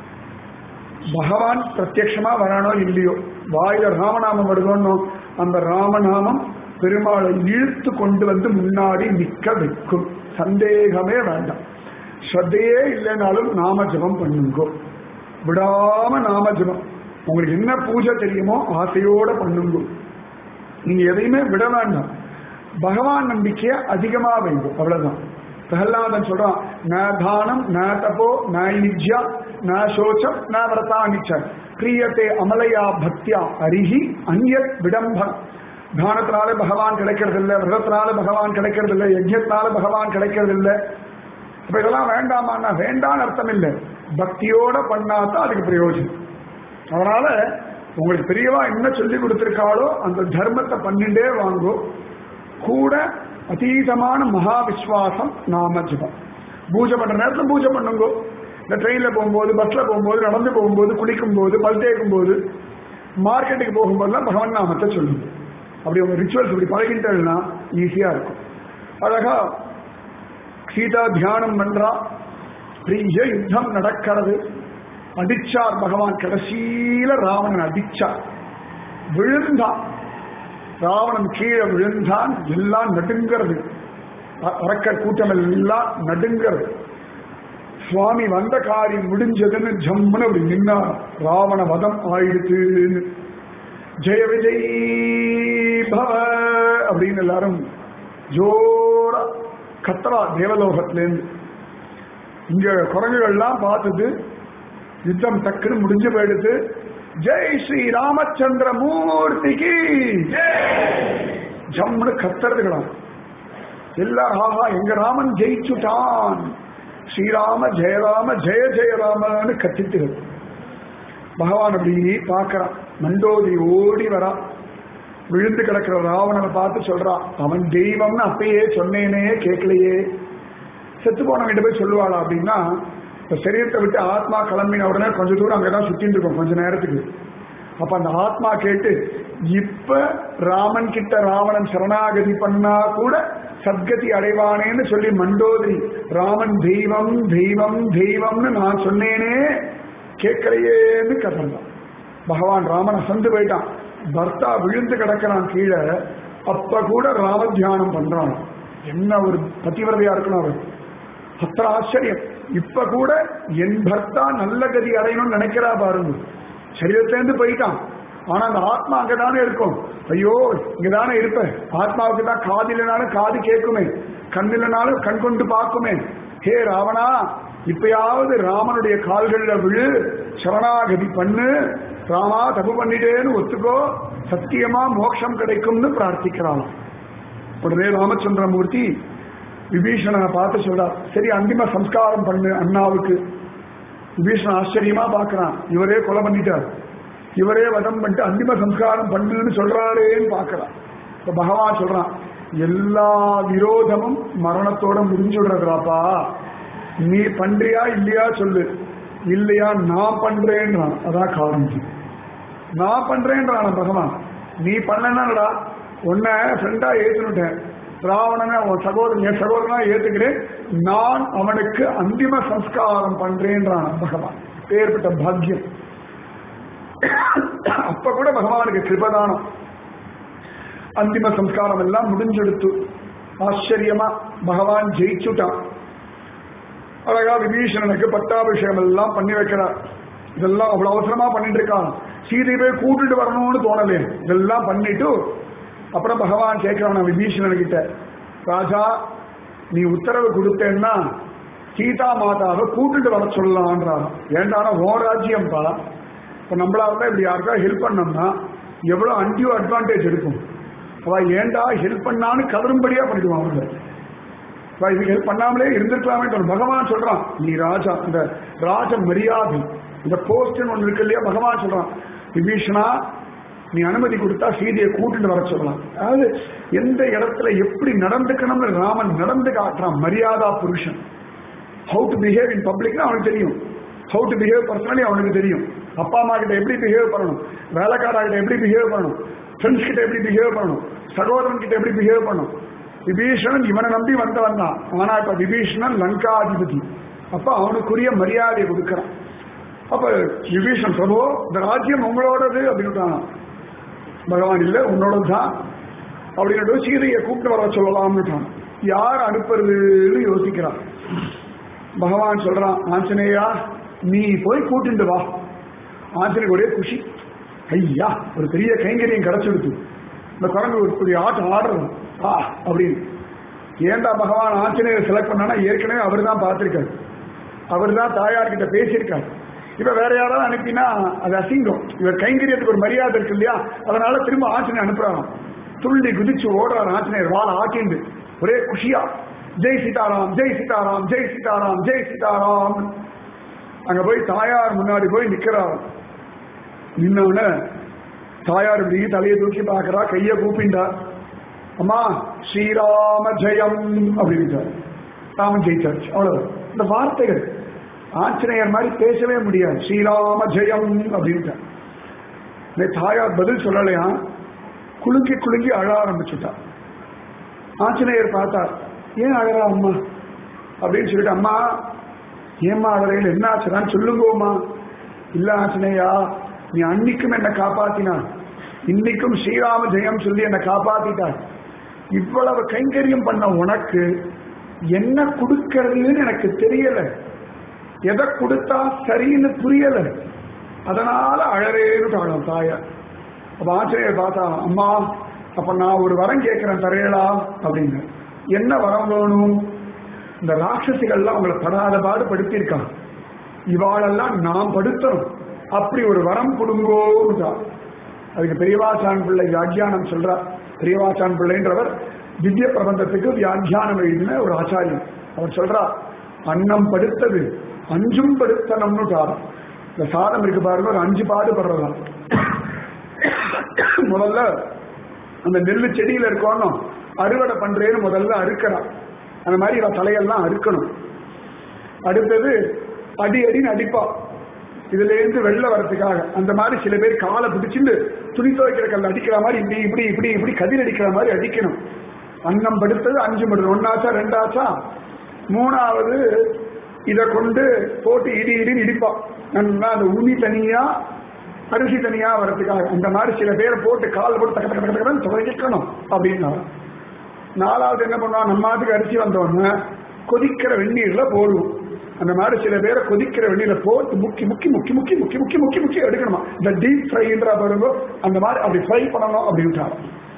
பகவான் பிரத்யட்சமா வரானோ இல்லையோ, வாயில ராமநாமம் வருதோன்னோ, அந்த ராமநாமம் பெருமாளை இழுத்து கொண்டு வந்து முன்னாடி நிக்க வைக்கும். சந்தேகமே வேண்டாம். ஸ்ரத்தையே இல்லைனாலும் நாம ஜபம் பண்ணுங்கோ, விடாம நாம ஜபம். உங்களுக்கு என்ன பூஜை தெரியுமோ ஆசையோட பண்ணுங்க. நீங்க எதையுமே விட வேண்டாம். பகவான் நம்பிக்கைய அதிகமா வைங்க, அவ்வளவுதான். பிரகலாதன் சொல்றான், ந தானம் ந தபோ ந யுஜ்யா ந சோச்சம் ந விரதானிச்ச கிரியத்தே அமலையா பக்தியா அரிஹி அந்யத் விடம்பம். தானத்தினால பகவான் கிடைக்கிறது இல்லை, விரதத்தினால பகவான் கிடைக்கிறது இல்லை, யஜ்யத்தினால பகவான் கிடைக்கிறது இல்லை. இப்ப இதெல்லாம் வேண்டாமான்னா வேண்டான்னு அர்த்தம் இல்லை, பக்தியோட பண்ணாதான் அதுக்கு பிரயோஜனம். அதனால உங்களுக்கு பெரியவா என்ன சொல்லி கொடுத்திருக்காளோ அந்த தர்மத்தை பண்ணிட்டே வாங்கோ. கூட அதீதமான மகா விஸ்வாசம் நாம ஜபம். பூஜை பண்ற நேரத்துல பூஜை பண்ணுங்கோ. இந்த ட்ரெயின்ல போகும்போது, பஸ்ல போகும்போது, நடந்து போகும்போது, குளிக்கும் போது, பல் தேய்க்கும் போது, மார்க்கெட்டுக்கு போகும்போதுலாம் பகவான் நாமத்தை சொல்லுங்க. அப்படி உங்க ரிச்சுவல்ஸ் இப்படி பழகிட்டா ஈஸியா இருக்கும். அழகா சீதா தியானம் பண்றா, பெரிய யுத்தம் நடக்கிறது. அடிச்சார் பகவான், கடைசியில ராவணன் அடிச்சார், விழுந்தான். ராவணன் கீழே விழுந்தான், எல்லாம் நடுங்கிறது, அரக்கர் கூட்டம் எல்லாம் நடுங்கிறது. சுவாமி வந்த காரியம் முடிஞ்சதுன்னு ஜம்முன்னு அப்படி நின்னார். ராவண வதம் ஆயிடுத்துன்னு, ஜெய விஜய் பவ அப்படின்னு எல்லாரும் ஜோரா கத்தரா தேவலோகத்திலேருந்து. இங்க குரங்குகள்லாம் பார்த்துட்டு யுத்தம் டக்குன்னு முடிஞ்சு போயிடுது. ஜெய் ஸ்ரீ ராமச்சந்திர மூர்த்திக்கு ஜம்முன்னு கத்துறதுக்கலாம். எல்லாரும் ஆஹா எங்க ராமன் ஜெயிச்சுட்டான், ஸ்ரீராம ஜெயராம ஜெய ஜெயராமன்னு கத்திட்டு பகவான் அப்படி பார்க்கறான். மண்டோதி ஓடி வரா, விழுந்து கிடக்கிற ராவணனை பார்த்து சொல்றா, அவன் தெய்வம்னு அப்பயே சொன்னேனே கேட்கலையே. செத்து போனவங்கிட்ட போய் சொல்லுவாளா அப்படின்னா, இப்ப சரீரத்தை விட்டு ஆத்மா கிளம்பின உடனே கொஞ்ச தூரம் அங்கதான் சுத்திட்டு இருக்கோம் கொஞ்ச நேரத்துக்கு. அப்ப அந்த ஆத்மா கேட்டு இப்ப ராமன் கிட்ட ராவணன் சரணாகதி பண்ணா கூட சத்கதி அடைவானேன்னு சொல்லி மண்டோதரி ராமன் தெய்வம் தெய்வம் தெய்வம்னு நான் சொன்னேனே கேட்கலையேன்னு கதறான். பகவான் ராமன் அசந்து போயிட்டான், பர்த்தா விழுந்து கிடக்கிறான் கீழே. அப்ப கூட ராம தியானம் பண்றான். என்ன ஒரு பதிவிரதையா இருக்கணும் அவர், அத்தனை ஆச்சரியம். இப்ப கூட என் பர்த்தா நல்ல கதி அடையணும்னு நினைக்கிறா பாருங்க. சரீரத்திலேருந்து போயிட்டான், ஆனா அந்த ஆத்மா அங்கதானே இருக்கும். ஐயோ இங்கதானே இருப்ப, ஆத்மாவுக்கு தான் காது இல்லைனாலும் காது கேட்குமே, கண் இல்லைனாலும் கண் கொண்டு பார்க்குமே. ஹே ராவணா, இப்பயாவது ராமனுடைய கால்கள்ல விழு, சரணாகதி பண்ணு, ராமா தப்பு பண்ணிட்டேன்னு ஒத்துக்கோ, சத்தியமா மோட்சம் கிடைக்கும்னு பிரார்த்திக்கிறான். உடனே ராமச்சந்திரமூர்த்தி விபீஷணனை பார்த்து சொல்றார், சரி அந்திம சம்ஸ்காரம் பண்ணு அண்ணாவுக்கு. விபீஷணன் ஆச்சரியமா பார்க்கறான், இவரே கொலை பண்ணிட்டார், இவரே வதம் பண்ணிட்டு அந்திம சம்ஸ்காரம் பண்ணுன்னு சொல்றாரேன்னு பார்க்கறான். இப்ப பகவான் சொல்றான், எல்லா விரோதமும் மரணத்தோட முடிஞ்சுடுறதுராப்பா, நீ பண்றியா இல்லையா சொல்லு, இல்லையா நான் பண்றேன்றான். அதான் காரணம், நான் பண்றேன்றான் பகவான். நீ பண்ணனடா, உன்னை ஃப்ரெண்டா ஏத்துனுட்டேன், ராவணனை உன் சகோதரன் என் சகோதரனா ஏத்துக்கிறேன், நான் அவனுக்கு அந்திம சம்ஸ்காரம் பண்றேன்றான் பகவான். ஏற்பட்ட பாக்கியம். அப்ப கூட பகவானுக்கு கிருபதானம். அந்திம சம்ஸ்காரம் எல்லாம் முடிஞ்செடுத்து ஆச்சரியமா பகவான் ஜெயிச்சுட்டான். அழகா விபீஷணனுக்கு பட்டாபிஷேகம் எல்லாம் பண்ணி வைக்கிறார். இதெல்லாம் அவ்வளவு அவசரமா பண்ணிட்டு இருக்கான். சீதையை கூட்டிட்டு வரணும்னு தோணலே, இதெல்லாம் பண்ணிட்டு அப்புறம் பகவான் கேட்கிறான் விபீஷணன் கிட்ட, ராஜா நீ உத்தரவு கொடுத்தேன்னா சீதா மாதாவை கூட்டிட்டு வர சொல்லலான்றான். ஏண்டானா ஓ ராஜ்யம் பா, இப்ப நம்மளால இப்படி யாருக்கா ஹெல்ப் பண்ணோம்னா எவ்வளவு அன்டியூ அட்வான்டேஜ் இருக்கும். அவ ஏண்டா ஹெல்ப் பண்ணான்னு கதரும்படியா பண்ணிடுவான். அவங்க இதுக்கு ஹெல்ப் பண்ணாமலே இருந்திருக்கலாமே. பகவான் சொல்றான், நீ ராஜா, இந்த ராஜ மரியாதை, இந்த போஸ்ட் ஒன்று இருக்கு இல்லையா, பகவான் சொல்றான், விபீஷணா நீ அனுமதி கொடுத்தா சீதையை கூட்டிட்டு வர சொல்லலாம். அதாவது எந்த இடத்துல எப்படி நடந்துக்கணும்னு ராமன் நடந்து காட்டுறான். மரியாதா புருஷன். ஹவு டு பிஹேவ் இன் பப்ளிக்னா அவனுக்கு தெரியும், ஹவு டு பிஹேவ் பர்சனலி அவனுக்கு தெரியும். அப்பா அம்மா கிட்ட எப்படி பிஹேவ் பண்ணணும், வேலைக்காரா கிட்ட எப்படி பிஹேவ் பண்ணணும், ஃப்ரெண்ட்ஸ் கிட்ட எப்படி பிஹேவ் பண்ணணும், சகோதரன் கிட்ட எப்படி பிஹேவ் பண்ணணும். விபீஷணன் இவனை நம்பி வந்தவன் தான், ஆனா இப்ப விபீஷணன் லங்காதிபதி, அப்ப அவனுக்குரிய மரியாதையை கொடுக்கிறான். அப்ப விபீஷன் பிரபு இந்த ராஜ்யம் உங்களோடது அப்படின்னு பகவான் இல்ல உன்னோட தான் அப்படின்னு சீதையை கூப்பிட்டு வர சொல்லலாம்னு யார் அனுப்புறதுன்னு யோசிக்கிறான். பகவான் சொல்றான், ஆஞ்சநேயா நீ போய் கூட்டிட்டு வா. ஆஞ்சநேயர் ஒரே குஷி, ஐயா ஒரு பெரிய கைங்கரியம் கிடைச்சிடுத்து, இந்த குரங்கு ஒரு ஆட்டம் ஆடுறது ஆ அப்படின்னு. ஏண்டா பகவான் ஆஞ்சநேயர் செலக்ட் பண்ணானா ஏற்கனவே அவர் தான் பார்த்திருக்காரு, அவர் தான் தாயார்கிட்ட பேசியிருக்காரு. இப்ப வேற யாராவது அனுப்பினா அது அசிங்கம், இவர் கைங்கரியத்துக்கு ஒரு மரியாதை இருக்கு இல்லையா, அதனால திரும்ப ஆஞ்சநேயர் அனுப்புறாராம். துள்ளி குதிச்சு ஓடுறாரு ஆஞ்சநேயர் வாழ ஆக்கிண்டு ஒரே குஷியா, ஜெய் சீதாராம் ஜெய் சீதாராம் ஜெய் சீதாராம் ஜெய் சீதாராம். அங்க போய் தாயார் முன்னாடி போய் நிக்கிறார். நின்னவுடனே தாயார் இப்படி தலையை தூக்கி பார்க்கறா, கைய கூப்பிண்டா, அம்மா ஸ்ரீராம ஜெயம் அப்படின்ட்டார். ராமன் ஜெயிச்சாச்சு, அவ்வளவு. இந்த வார்த்தைகள் ஆஞ்சநேயர் மாதிரி பேசவே முடியாது. ஸ்ரீராம ஜெயம் அப்படின்ட்டார். தாயார் பதில் சொல்லலையா, குலுங்கி குலுங்கி அழ ஆரம்பிச்சுட்டா. ஆஞ்சநேயர் பார்த்தார், ஏன் அழறா அம்மா அப்படின்னு சொல்லிட்டு, அம்மா ஏம்மா அழறையில் என்ன ஆச்சுதான் சொல்லுங்கோம்மா. இல்ல ஆஞ்சநேயா, நீ அன்னைக்கும் என்னை காப்பாத்தினான், இன்னைக்கும் ஸ்ரீராம ஜெயம் சொல்லி என்னை காப்பாத்திட்டார். இவ்வளவு கைங்கரியம் பண்ண உனக்கு என்ன கொடுக்கறதுன்னு எனக்கு தெரியல, எதை கொடுத்தா சரின்னு புரியல, அதனால அழறேன்னு காணும் தாயார். அப்ப ஆச்சரியர் பார்த்தா, அம்மா அப்ப நான் ஒரு வரம் கேட்கிறேன் தரையலா அப்படின்னு. என்ன வரம் வேணும்? இந்த ராட்சசிகள்லாம் அவங்களை படாத பாடு படுத்திருக்கான், இவாளெல்லாம் நாம் படுத்தணும், அப்படி ஒரு வரம் கொடுங்கோன்னு. அதுக்கு பெரியவாச்சான் பிள்ளை வியாக்கியானம் சொல்றார். பெரியவாச்சான் பிள்ளைன்றவர் திவ்ய பிரபந்தத்துக்கு வியாக்கியானம் எழுதின ஒரு ஆச்சாரியன். அவர் சொல்றார், அன்னம் படுத்தது அஞ்சும் படுத்தனம்னு சாதம். இந்த சாதம் இருக்கு பாருங்க, ஒரு அஞ்சு பாடுபடுறதாம். முதல்ல அந்த நெல்லு செடியில இருக்கணும், அறுவடை பண்றேன்னு முதல்ல அறுக்கிறான். அந்த மாதிரி இவ தலையெல்லாம் அறுக்கணும். அடுத்தது அடி அடின்னு அடிப்பா, இதுல இருந்து வெளில வரதுக்காக. அந்த மாதிரி சில பேர் காலை பிடிச்சிட்டு துணி துவைக்கிற கல் அடிக்கிற மாதிரி இப்படி இப்படி இப்படி இப்படி கதிர் அடிக்கிற மாதிரி அடிக்கணும். அன்னம் படுத்தது அஞ்சு மணி, ஒன்னாச்சா ரெண்டாச்சா, மூணாவது இதை கொண்டு போட்டு இடி இடின்னு இடிப்பா. நல்லா அந்த உமி தனியா அரிசி தனியா வரதுக்காக. அந்த மாதிரி சில பேரை போட்டு கால் போட்டு தக்க தக்க தக்க துவைக்கணும் அப்படின்னா. நாலாவது என்ன பண்ணுவான், நம்ம நாட்டுக்கு அரிசி வந்தோன்னு கொதிக்கிற வெந்நீர்ல போடுவோம். அந்த மாதிரி சில பேரை கொதிக்கிற வெந்நீர்ல போட்டு முக்கி முக்கி முக்கி முக்கி முக்கி முக்கி முக்கி முக்கி எடுக்கணுமா. இந்த டீப் ஃப்ரைன்ற பாருங்க, அந்த மாதிரி அப்படி ஃப்ரை பண்ணணும் அப்படின்ட்டாங்க.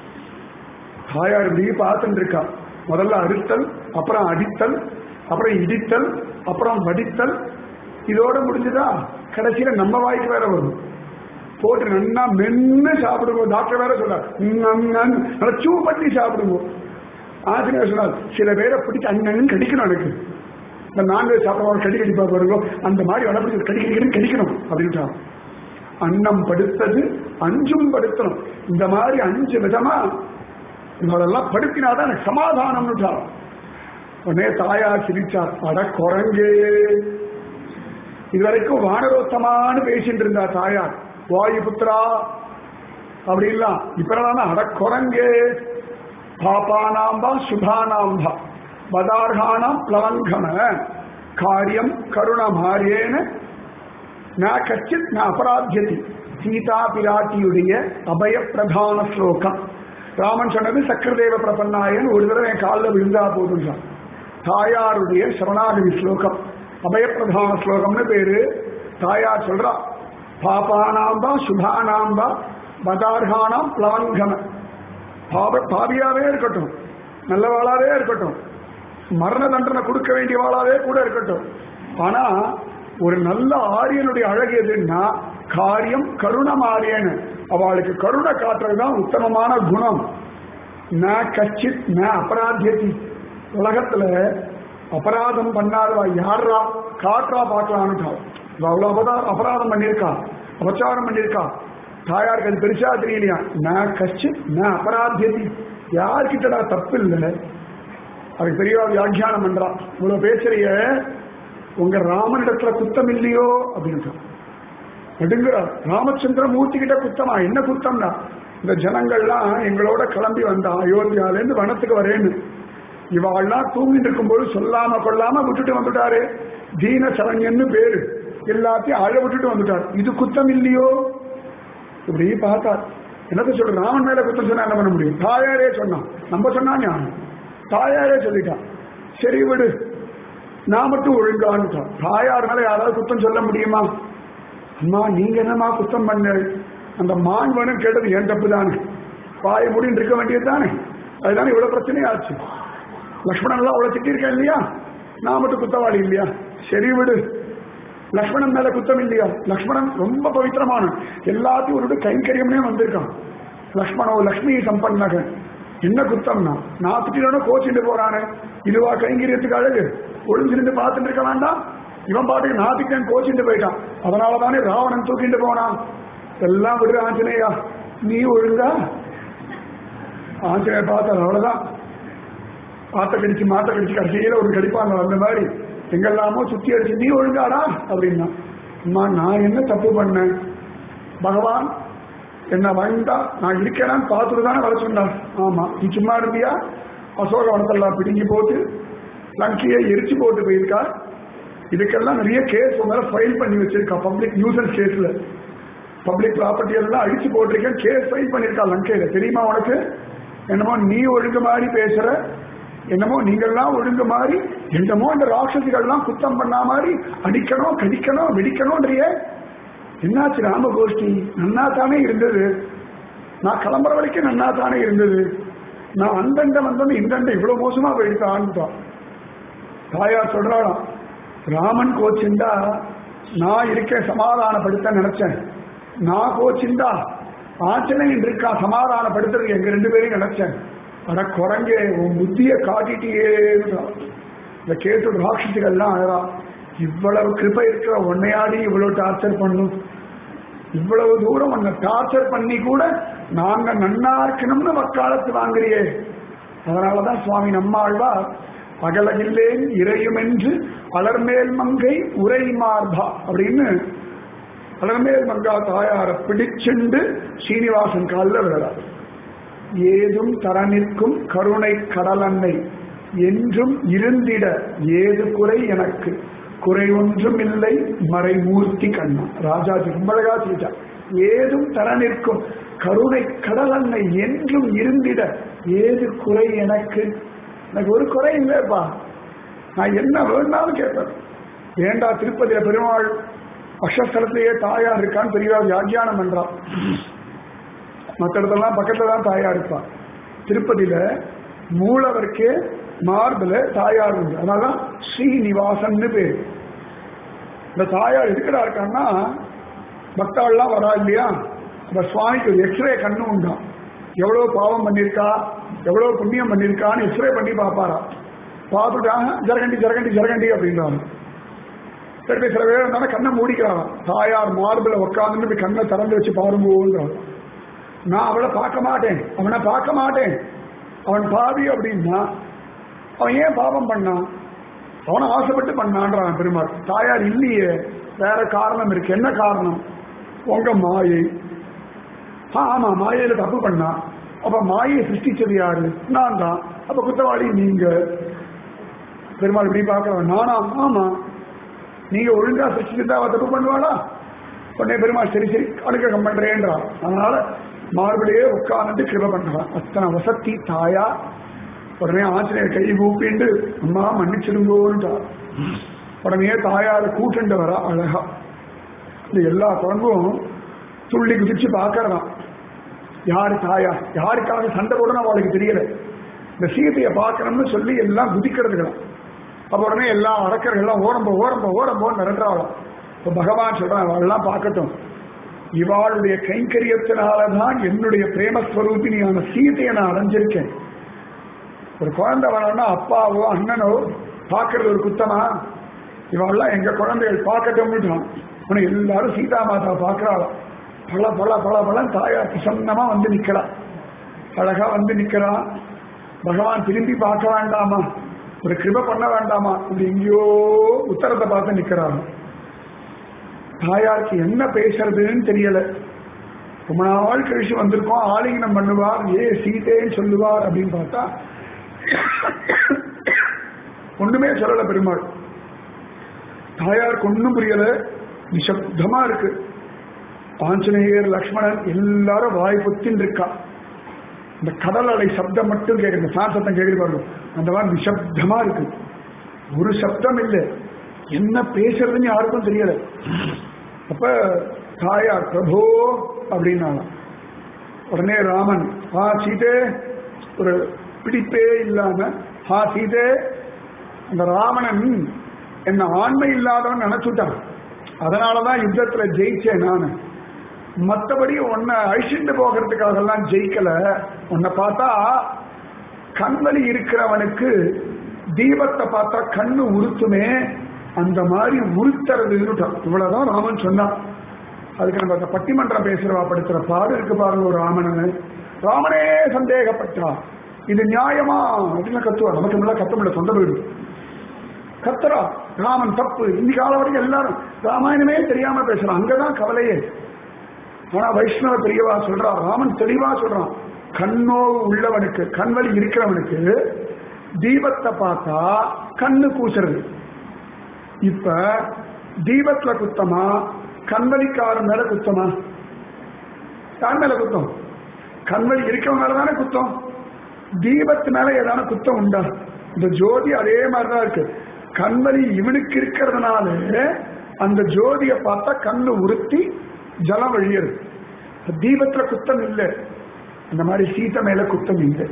தாயார் இப்படி பார்த்துட்டு இருக்கா. முதல்ல அறுத்தல், அப்புறம் அடித்தல், அப்புறம் இடித்தல், அப்புறம் வடித்தல். இதோட முடிஞ்சுதா, கடைசியில நம்ம வாய்க்கு வேற வரும். போட்டு நல்லா மென்னு சாப்பிடுவோம். டாக்டர் வேற சொல்றாரு, சூ பண்ணி சாப்பிடுவோம். ஆசிரியர் சொன்னார், சில பேரை பிடிச்சி அங்கன்னு கடிக்கணும். எனக்கு இந்த நான்வெஜ் சாப்பிடுவாங்க, கடி கடிப்பா பாருங்க, அந்த மாதிரி வளர்ப்பு கடி கடிக்கணும் கடிக்கணும் அப்படின்ட்டா. அன்னம் படுத்தது அஞ்சும் படுத்தணும். இந்த மாதிரி அஞ்சு விதமா இவளெல்லாம் படுத்தினாதான் எனக்கு சமாதானம்னுட்டா. உடனே தாயார் சிரிச்சார், அட குரங்கு. இதுவரைக்கும் வானரோத்தமானு பேசிட்டு இருந்தா தாயார், வாயு புத்திரா அப்படின்லாம். இப்பதான் அட குரங்கு, பாபானாம்பா சுபானாம்பா பதார்கானாம் பிளவங்கம காரியம் கருணமாரியேன ந கச்சித் ந அபராத்தியதி. சீதா பிராட்டியுடைய அபய பிரதான ஸ்லோகம். ராமன் சொன்னது சக்கரதேவ பிரபன்னாயன் ஒரு தடவை என் காலில் விழுந்தா போதும். தாயாருடைய சரணாகதி ஸ்லோகம் அபயப்பிரதான ஸ்லோகம்னு பேரு. தாயார் சொல்றா, பாபானாம்பா சுபானாம்பா பதார்கானாம் பிளவங்கம. பாப பாவியாவே இருக்கட்டும், நல்லவாளாவே இருக்கட்டும், மரண தண்டனை கொடுக்க வேண்டியவாளாவே கூட இருக்கட்டும், ஆனா ஒரு நல்ல ஆரியனுடைய அழகு எதுன்னா காரியம் கருணம் ஆரியன்னு. அவளுக்கு கருணை காட்டுறதுதான் உத்தமமான குணம். ந கச்சித் ந அபராத்தியதி. உலகத்துல அபராதம் பண்ணாதவா யாரா காற்றா பார்க்கலான்னு அவ்வளவு அபராதம் பண்ணியிருக்கா, அபச்சாரம் பண்ணியிருக்கா. தாயாருக்கு அது பெருசா தெரியலையா. ந கச்சித் ந அபராத்தியதி. யார்கிட்டடா தப்பு இல்லை. அதுக்கு பெரியவா வியாக்கியானம் பண்றா, இவ்வளவு பேசுறிய உங்க ராமனிடத்துல குத்தம் இல்லையோ அப்படின்ட்டு எடுங்கிறார். ராமச்சந்திர மூர்த்தி கிட்ட குத்தமா? என்ன குத்தம்னா, இந்த ஜனங்கள்லாம் எங்களோட கிளம்பி வந்தா அயோத்தியால இருந்து வனத்துக்கு வரேன்னு. இவாள்லாம் தூங்கிட்டு இருக்கும்போது சொல்லாம கொள்ளாம விட்டுட்டு வந்துட்டாரு. தீன சரண்யன்னு பேரு, எல்லாத்தையும் அழ விட்டுட்டு வந்துட்டார். இது குத்தம் இல்லையோ? இப்படி பார்த்தார். என்னத்த சொல்ற, ராமன் மேல குத்தம் சொன்னா என்ன பண்ண முடியும்? தாயாரே சொன்னான், நம்ம சொன்னா ஞானம். தாயாரே சொல்லிட்டான், சரி விடு, நான் மட்டும் ஒழுங்கான்னு. தாயார் மேல யாராவது குத்தம் சொல்ல முடியுமா? அம்மா நீங்க என்னமா குத்தம் பண்ண, அந்த மான்வனும் கேட்டது என் தப்பு தானே, வாய முடின்னு இருக்க வேண்டியது தானே. அதுதானே இவ்வளவு பிரச்சனையாச்சு. லக்ஷ்மணன் எல்லாம் அவ்வளவு திட்டிருக்கேன் இல்லையா, நான் மட்டும் குத்தவாளி இல்லையா? சரி விடு, லக்ஷ்மணன் மேல குத்தம் இல்லையா? லக்ஷ்மணன் ரொம்ப பவித்திரமான, எல்லாத்தையும் ஒரு கைங்கரியம்னே வந்திருக்கான். லக்ஷ்மணோ லக்ஷ்மி சம்பன்னகன், என்ன குத்தம்னா நான் திட்டினோட கோச்சிட்டு போறானே, இதுவா கைங்கரியத்துக்கு அழகு? ஒளிஞ்சிருந்து பார்த்துட்டு இருக்க வேண்டாம். இவன் பாட்டுக்கு நான் திட்டன் கோச்சிட்டு போயிட்டான். அதனாலதானே ராவணன் தூக்கிட்டு போனான். எல்லாம் விடுற ஆஞ்சநேயா, நீ ஒழுங்கா? ஆஞ்சநேய பார்த்தார், அவ்வளவுதான். ஆத்த கடிச்சு மாட்ட கடிச்சு கடைசியில ஒரு கடிப்பாங்க. அந்த மாதிரி எங்கெல்லாமோ சுத்தி அடிச்சு நீ ஒழுங்காடா அப்படின்னா, அம்மா நான் என்ன தப்பு பண்ணேன்? பகவான் என்ன வேண்டா, நான் இருக்கேனான்னு பார்த்துட்டு தானே வர சொன்னார். ஆமா, நீ சும்மா இருந்தியா? அசோக வனத்தெல்லாம் பிடுங்கி போட்டு லங்கையை எரிச்சு போட்டு போயிருக்கா. இதுக்கெல்லாம் நிறைய கேஸ் உங்களால ஃபைல் பண்ணி வச்சிருக்கா. பப்ளிக் நியூசன்ஸ் கேஸ்ல பப்ளிக் ப்ராப்பர்ட்டி எல்லாம் அழிச்சு போட்டிருக்கேன், கேஸ் ஃபைல் பண்ணிருக்கா லங்கையில. தெரியுமா உனக்கு? என்னமோ நீ ஒழுங்கு மாதிரி பேசுற, என்னமோ நீங்கள்லாம் ஒழுங்கு மாதிரி, என்னமோ அந்த ராட்சசிகள்லாம் குத்தம் பண்ணா மாதிரி அடிக்கணும் கடிக்கணும் வெடிக்கணும்ன்றிய. என்னாச்சு ராமகோஷ்டி? நன்னா தானே இருந்தது, நான் கிளம்புற வரைக்கும் நன்னா தானே இருந்தது, நான் அந்தண்ட வந்தோன்னு இந்தண்ட இவ்வளவு மோசமா போயிட்டான்ட்டான். தாயார் சொல்றாளாம், ராமன் கோச்சிண்டா நான் இருக்கேன் சமாதானப்படுத்த நினைச்சேன், நான் கோச்சிண்டா ஆச்சனையின் இருக்கா சமாதானப்படுத்துறது எங்க ரெண்டு பேரையும் நினைச்சேன். அட குரங்கே, உன் புத்திய காட்டிட்டியே. இந்த கேட்டு ராட்சசிகள்லாம் அழகா, இவ்வளவு கிருபை இருக்கிற உன்னையாடி இவ்வளவு டார்ச்சர் பண்ணும், இவ்வளவு தூரம் உன்னை டார்ச்சர் பண்ணி கூட நாங்க நன்னா இருக்கணும்னு வக்காலத்து வாங்குறியே. அதனாலதான் சுவாமி நம்மாழ்வார் அகலகில்லேன் இறையும் என்று அலர்மேல் மங்கை உரை மார்பா அப்படின்னு அலர்மேல் மங்கா தாயார பிடிச்சுண்டு சீனிவாசன் காலில் விழறார். ஏதும் தர நிற்கும் கருணை கடலன்னை என்றும் இருந்திட ஏது குறை எனக்கு, குறை ஒன்றும் இல்லை மறைமூர்த்தி கண்ணா. ராஜாஜி ரொம்ப அழகா சொல்லிட்டார். ஏதும் தர நிற்கும் கருணை கடலன்னை என்றும் இருந்திட ஏது குறை எனக்கு, எனக்கு ஒரு குறை இல்லைப்பா, நான் என்ன வேணாலும் கேட்பேன். ஏண்டா திருப்பதியில பெருமாள் அக்ஷஸ்தலத்திலேயே தாயார் இருக்கான்னு பெரியவா வியாக்கியானம் பண்றான். மற்ற இடத்தெல்லாம் பக்கத்துல தான் தாயார் இருப்பா. திருப்பதியில மூலவருக்கே மார்பில் தாயார் உண்டு, அதனாலதான் ஸ்ரீனிவாசன் பேர். இந்த தாயார் எதுக்கடா இருக்கான்னா, பக்தாள்லாம் வரா இல்லையா, அந்த சுவாமிக்கு ஒரு எக்ஸ்ரே கண்ணு உண்டாம். எவ்வளவு பாவம் பண்ணிருக்கா எவ்வளவு புண்ணியம் பண்ணிருக்கான்னு எக்ஸ்ரே பண்ணி பார்ப்பாரா. பார்த்துட்டாங்க ஜரகண்டி ஜரகண்டி ஜரகண்டி அப்படின்றாங்க. சரி, சில பேர் இருந்தாலும் கண்ணை மூடிக்கிறாங்க. தாயார் மார்பில் உட்காந்துட்டு கண்ணை திறந்து வச்சு பாருங்கோன்றாங்க. நான் அவளை பார்க்க மாட்டேன், அவனை பார்க்க மாட்டேன், அவன் பாவி அப்படின்னா அவன் ஏன் பாவம் பண்ணான்? அவனை ஆசைப்பட்டு பண்ணான்றான் பெருமாள். தாயார் இல்லையே, வேற காரணம் இருக்கு. என்ன காரணம்? உங்க மாயை. ஆமா, மாயையில தப்பு பண்ணா. அப்ப மாயை சிருஷ்டிச்சது யாரு? நான் தான். அப்ப குற்றவாளி நீங்க. பெருமாள் இப்படி பார்க்கிறவன் நானா? ஆமா, நீங்க ஒழுங்கா சிருஷ்டிச்சிருந்தா அவ தப்பு பண்ணுவாளா? உடனே பெருமாள் சரி சரி அனுகிரகம் பண்றேன்றான். அதனால மார்பிலேயே உட்கார்ந்து கிருப பண்றான். அத்தனை வசத்தி தாயா. உடனே ஆஞ்சநேயர் கை கூப்பிண்டு அம்மா மன்னிச்சிருங்கோன்றார். உடனே தாயார கூட்டுண்டு வர அழகா. இந்த எல்லா குரங்கும் துள்ளி குதிச்சு பார்க்கறான். யாரு தாயா, யாருக்காக சண்டை போடணும் அவளுக்கு தெரியல. இந்த சீதையை பார்க்கணும்னு சொல்லி எல்லாம் குதிக்கிறதுக்கலாம். அப்ப உடனே எல்லா அரக்கர்கள்லாம் ஓரம்போ ஓரம்போ ஓரம்போ நிரட்டுறாளாம். இப்ப பகவான் சொல்றான், அவள்லாம் பார்க்கட்டும், இவாளுடைய கைங்கரியத்தினாலதான் என்னுடைய பிரேமஸ்வரூபினியான சீதையை நான் அடைஞ்சிருக்கேன். ஒரு குழந்தை வரணும்னா அப்பாவோ அண்ணனோ பார்க்கறது ஒரு குத்தமா? இவாள்லாம் எங்க குழந்தைகள் பார்க்கட்டும். ஆனா எல்லாரும் சீதா மாதா பார்க்கறாளாம். பல பல பல பல தாயார் பிரசன்னமா வந்து நிக்கிறா, அழகா வந்து நிக்கிறா. பகவான் திரும்பி பார்க்க வேண்டாமா, ஒரு கிருப பண்ண வேண்டாமா, இப்படி எங்கேயோ உத்தரத்தை பார்த்து நிக்கிறாங்க. தாயாருக்கு என்ன பேசுறதுன்னு தெரியல. ரொம்ப நாள் கழிச்சு வந்திருக்கோம், ஆலிங்கனம் பண்ணுவார், ஏ சீதேன்னு சொல்லுவார் அப்படின்னு பார்த்தா ஒண்ணுமே சொல்லல பெருமாள். தாயாருக்கு ஒண்ணும் புரியல, நிசப்தமா இருக்கு. ஆஞ்சநேயர் லக்ஷ்மணன் எல்லாரும் வாய் பொத்தின்னு இருக்கா. இந்த கடல் அலை சப்தம் மட்டும் கேட்குது, சார் சத்தம் கேட்குது பாருங்க, அந்த மாதிரி நிசப்தமா இருக்கு. ஒரு சப்தம் இல்லை, என்ன பேசுறதுன்னு யாருக்கும் தெரியல. அப்ப தாயார் பிரபோ அப்படின்னாலாம். உடனே ராமன் ஹா சீதே, ஒரு பிடிப்பே இல்லாம ஹா சீதே. அந்த ராவணன் என்ன ஆண்மை இல்லாதவன் நினைச்சுட்டான். அதனாலதான் யுத்தத்துல ஜெயிச்சேன் நான். மற்றபடி உன்னை அழிச்சுட்டு போகிறதுக்காக எல்லாம் ஜெயிக்கல. உன்னை பார்த்தா கண்வலி இருக்கிறவனுக்கு தீபத்தை பார்த்தா கண்ணு உறுத்துமே, அந்த மாதிரி உறுத்துறதுன்னுட்டான். இவ்வளவுதான் ராமன் சொன்னான். அதுக்கு நம்ம பட்டிமன்றம் பேசுறவா படுத்துற பாடு இருக்கு பாருங்க. ஒரு ராமனு ராமனே சந்தேகப்பட்டா, இது நியாயமா அப்படின்னு கத்துவா. நமக்கு முன்னாடி கத்த முடியல, சொந்த வீடு கத்துறா ராமன் தப்பு. இன்னைக்கு கால வரைக்கும் எல்லாரும் ராமாயணமே தெரியாம பேசுறான். அங்கதான் கவலையே. ஆனா வைஷ்ணவ பெரியவா சொல்றா, ராமன் தெளிவா சொல்றான், கண்ணோவு உள்ளவனுக்கு, கண்வலி இருக்கிறவனுக்கு தீபத்தை பார்த்தா கண்ணு கூசுறது. இப்ப தீபத்துல குத்தமா கண்வலிக்காரன் மேல குத்தமா? யார் மேல குத்தம்? கண்வலி இருக்கவன் மேலதானே குத்தம். தீபத்து மேல ஏதான குத்தம் உண்டா? இந்த ஜோதி அதே மாதிரிதான் இருக்கு. கண்வலி இவனுக்கு இருக்கிறதுனால அந்த ஜோதியை பார்த்தா கண்ணு உறுத்தி ஜலம் வழியது. தீபத்துல குத்தம் இல்லை. அந்த மாதிரி சீதை மேல குத்தம் இல்லை.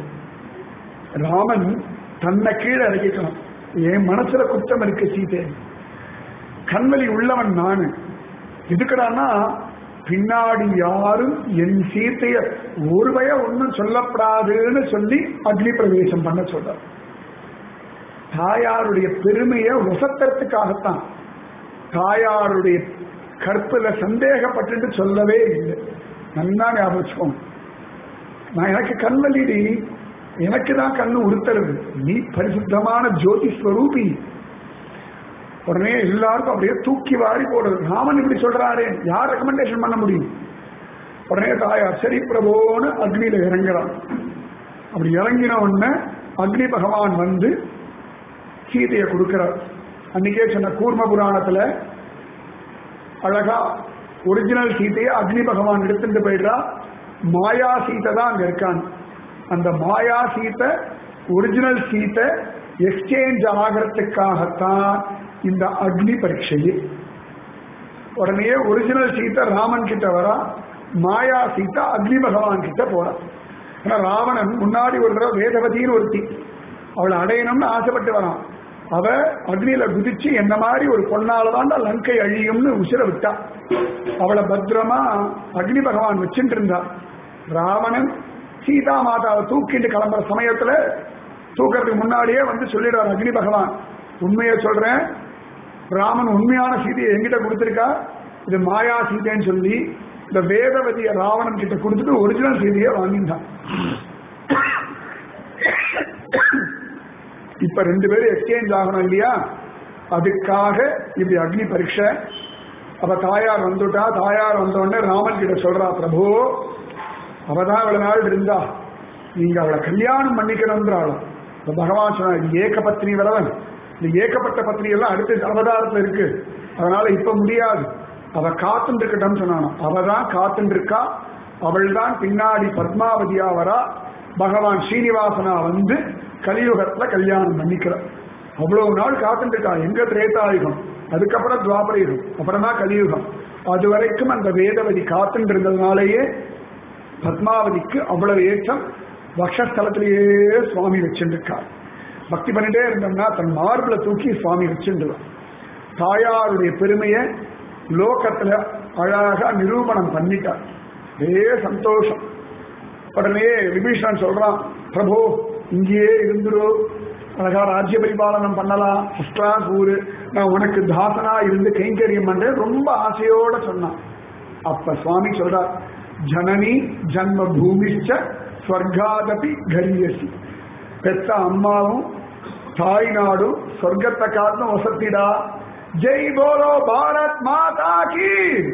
ராமன் தன்னை கீழே இறக்கிக்கலாம். என் மனசுல குத்தம் இருக்கு சீதை, கண்வலி உள்ளவன் நானு. எதுக்குடானா பின்னாடி யாரும் என் சீத்தைய ஒருவைய ஒன்னும் சொல்லப்படாதுன்னு சொல்லி அக்னி பிரவேசம் பண்ண சொல்றார். தாயாருடைய பெருமையை வசத்துறதுக்காகத்தான். தாயாருடைய கற்புல சந்தேகப்பட்டு சொல்லவே இல்லை. நல்லா ஞாபகம். நான் எனக்கு கண்வலிடி, எனக்கு தான் கண்ணு உறுத்துறது. நீ பரிசுத்தமான ஜோதி ஸ்வரூபி. உடனே எல்லாருக்கும் அப்படியே தூக்கி வாரி போடுறது. ராமன் இப்படி சொல்றாரு, யார் ரெக்கமெண்டேஷன் பண்ண முடியும்? உடனே தாயார் சரி பிரபோன்னு அக்னியில இறங்குறான். அப்படி இறங்கின உடனே அக்னி பகவான் வந்து சீதையை கொடுக்கிறார். அன்னைக்கே சொன்ன கூர்ம புராணத்துல அழகா ஒரிஜினல் சீதையை அக்னி பகவான் எடுத்துட்டு போயிடுறா. மாயா சீதை தான் அங்க இருக்கான். அந்த மாயா சீதை ஒரிஜினல் சீதை எக்ஸ்சேஞ்ச் ஆகிறதுக்காகத்தான் இந்த அக்னி பரீட்சையே. உடனே ஒரிஜினல் சீதை ராமன் கிட்ட வரா, மாயா சீதை அக்னி பகவான் கிட்ட போறா. ஏன்னா ராவணன் முன்னாடி ஒரு தடவை வேதவதின்னு ஒருத்தி, அவளை அடையணும்னு ஆசைப்பட்டு வரான். அவ அக்னியில குதிச்சு என்ன மாதிரி ஒரு பொண்ணாலதான் லங்கை அழியும்னு உசிர விட்டா. அவளை பத்திரமா அக்னி பகவான் வச்சுட்டு இருந்தா. ராவணன் சீதா மாதாவை தூக்கிட்டு கிளம்புற சமயத்துல தூக்கிறதுக்கு முன்னாடியே வந்து சொல்லிடுறார் அக்னி பகவான், உண்மையை சொல்றேன், ராமன் உண்மையான சீதையை என்கிட்ட கொடுத்திருக்கா, இது மாயா சீதைன்னு சொல்லி இந்த வேதவதிய ராவணன் கிட்ட கொடுத்துட்டு ஒரிஜினல் சீதையை வாங்கிட்டான். இப்ப ரெண்டு பேரும் எக்ஸ்சேஞ்ச் ஆகணும் இல்லையா, அதுக்காக இப்படி அக்னி பரீட்சை. அப்ப தாயார் வந்துட்டா. தாயார் வந்தோடனே ராமன் கிட்ட சொல்றா, பிரபு அவதான் இவ்வளவு நாள் இருந்தா, நீங்க அவளை கல்யாணம் பண்ணிக்கணும்ன்றாலும் பகவான் சொன்னா, இது ஏக பத்னி வரவன், இந்த ஏகப்பட்ட பத்னி எல்லாம் அடுத்த அவதாரத்துல இருக்கு, அதனால இப்ப முடியாது, அவ காத்துட்டு இருக்கட்டும் சொன்னானோ. அவதான் காத்துட்டு இருக்கா. அவள் தான் பின்னாடி பத்மாவதியா வரா. பகவான் ஸ்ரீனிவாசனா வந்து கலியுகத்துல கல்யாணம் பண்ணிக்கிறார். அவ்வளவு நாள் காத்துட்டு இருக்கா. எங்க திரேதாயுகம், அதுக்கப்புறம் துவாபரயுகம், அப்புறம் தான் கலியுகம். அது வரைக்கும் அந்த வேதவதி காத்துட்டு இருந்ததுனாலேயே பத்மாவதிக்கு அவ்வளவு ஏற்றம். வக்ஷஸ்தலத்திலேயே சுவாமி வச்சுருக்கார். பக்தி பண்ணிட்டே இருந்தோம்னா தன் மார்பிள தூக்கி சுவாமி வச்சுருவார். தாயாருடைய பெருமையை லோகத்துல அழகா நிரூபணம் பண்ணிட்டார். அதே சந்தோஷம். உடனே விபீஷணன் சொல்றான், பிரபு இங்கேயே இருந்துரு, அழகா ராஜ்ய பரிபாலனம் பண்ணலாம், புஷ்டா கூறு, நான் உனக்கு தாசனா இருந்து கைங்கரியம் பண்றேன் ரொம்ப ஆசையோட சொன்னான். அப்ப சுவாமி சொல்றார், ஜனனி ஜன்ம பூமிச்ச ஸ்வர்காதபி கரியசி. பெத்த அம்மாவும் தாய் நாடும் சொர்க்கத்தை காரணம் வசத்திடா. ஜெய் போலோ பாரத் மாதா கி.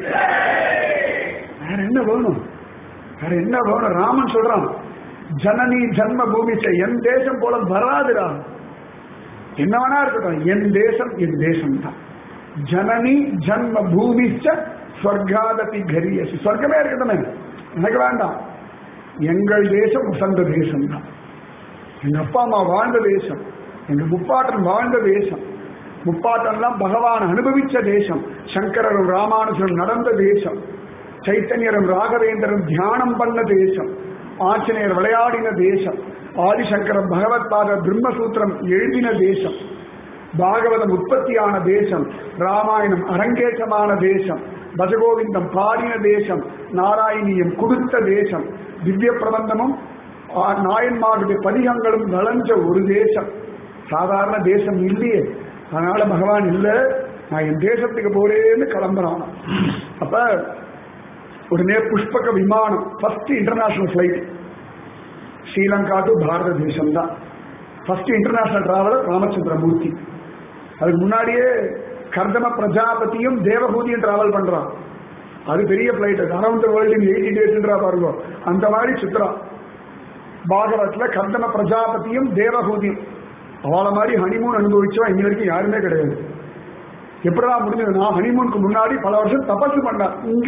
வேற என்ன வேணும்? வேற என்ன வேணும்? ராமன் சொல்றான், ஜனனி ஜன்ம பூமிச்ச, என் தேசம் போல வராதுடா. என்ன வேணா இருக்கட்டும், என் தேசம் என் தேசம் தான். ஜனனி ஜன்ம பூமிச்ச ஸ்வர்காதபி கரியசி. சொர்க்கமே இருக்கட்டுமே, எனக்கு வேண்டாம். எங்கள் தேசம் உசந்த தேசம் தான். எங்க அப்பா அம்மா வாழ்ந்த தேசம், எங்க முப்பாட்டன் வாழ்ந்த தேசம், முப்பாட்டன்லாம் பகவான் அனுபவிச்ச தேசம், சங்கரரும் ராமானுஜரும் நடந்த தேசம். சைத்தன்யரும் ராகவேந்திரன் தியானம் பண்ண தேசம், ஆஞ்சநேயர் விளையாடின தேசம், ஆதிசங்கரம் பகவத்பாதர் பிரம்மசூத்திரம் எழுதின தேசம், பாகவதம் உற்பத்தியான தேசம், ராமாயணம் அரங்கேற்றமான தேசம், பஜகோவிந்தம் பாடின தேசம், நாராயணியம் கொடுத்த தேசம், திவ்ய பிரபந்தமும் நாயன்மாருடைய பதிகங்களும் வளஞ்ச ஒரு தேசம். சாதாரண தேசம் இல்லையே. அதனால பகவான் இல்ல, நான் என் தேசத்துக்கு போறேன்னு கிளம்புறான். அப்ப உடனே புஷ்பக விமானம் first international flight Sri Lanka to பாரத தேசம் தான். First international traveller Ramachandramurthy. அதுக்கு முன்னாடியே கர்தம பிரஜாபதியும் தேவகூதியும் டிராவல் பண்றான். அது பெரிய flight. Around world in eighty டேஸ்ன்றா பாருங்க. அந்த மாதிரி சுத்ரா பாகவத்ல கர்தம பிரஜாபதியும் தேவகூதியும் அவளை மாதிரி ஹனிமூன் அனுபவிச்சா இன்னி வரைக்கும் யாருமே கிடையாது. எப்படிதான் முடிஞ்சதுன்னா, ஹனிமூனுக்கு முன்னாடி பல வருஷம் தபசு பண்ணா. இங்க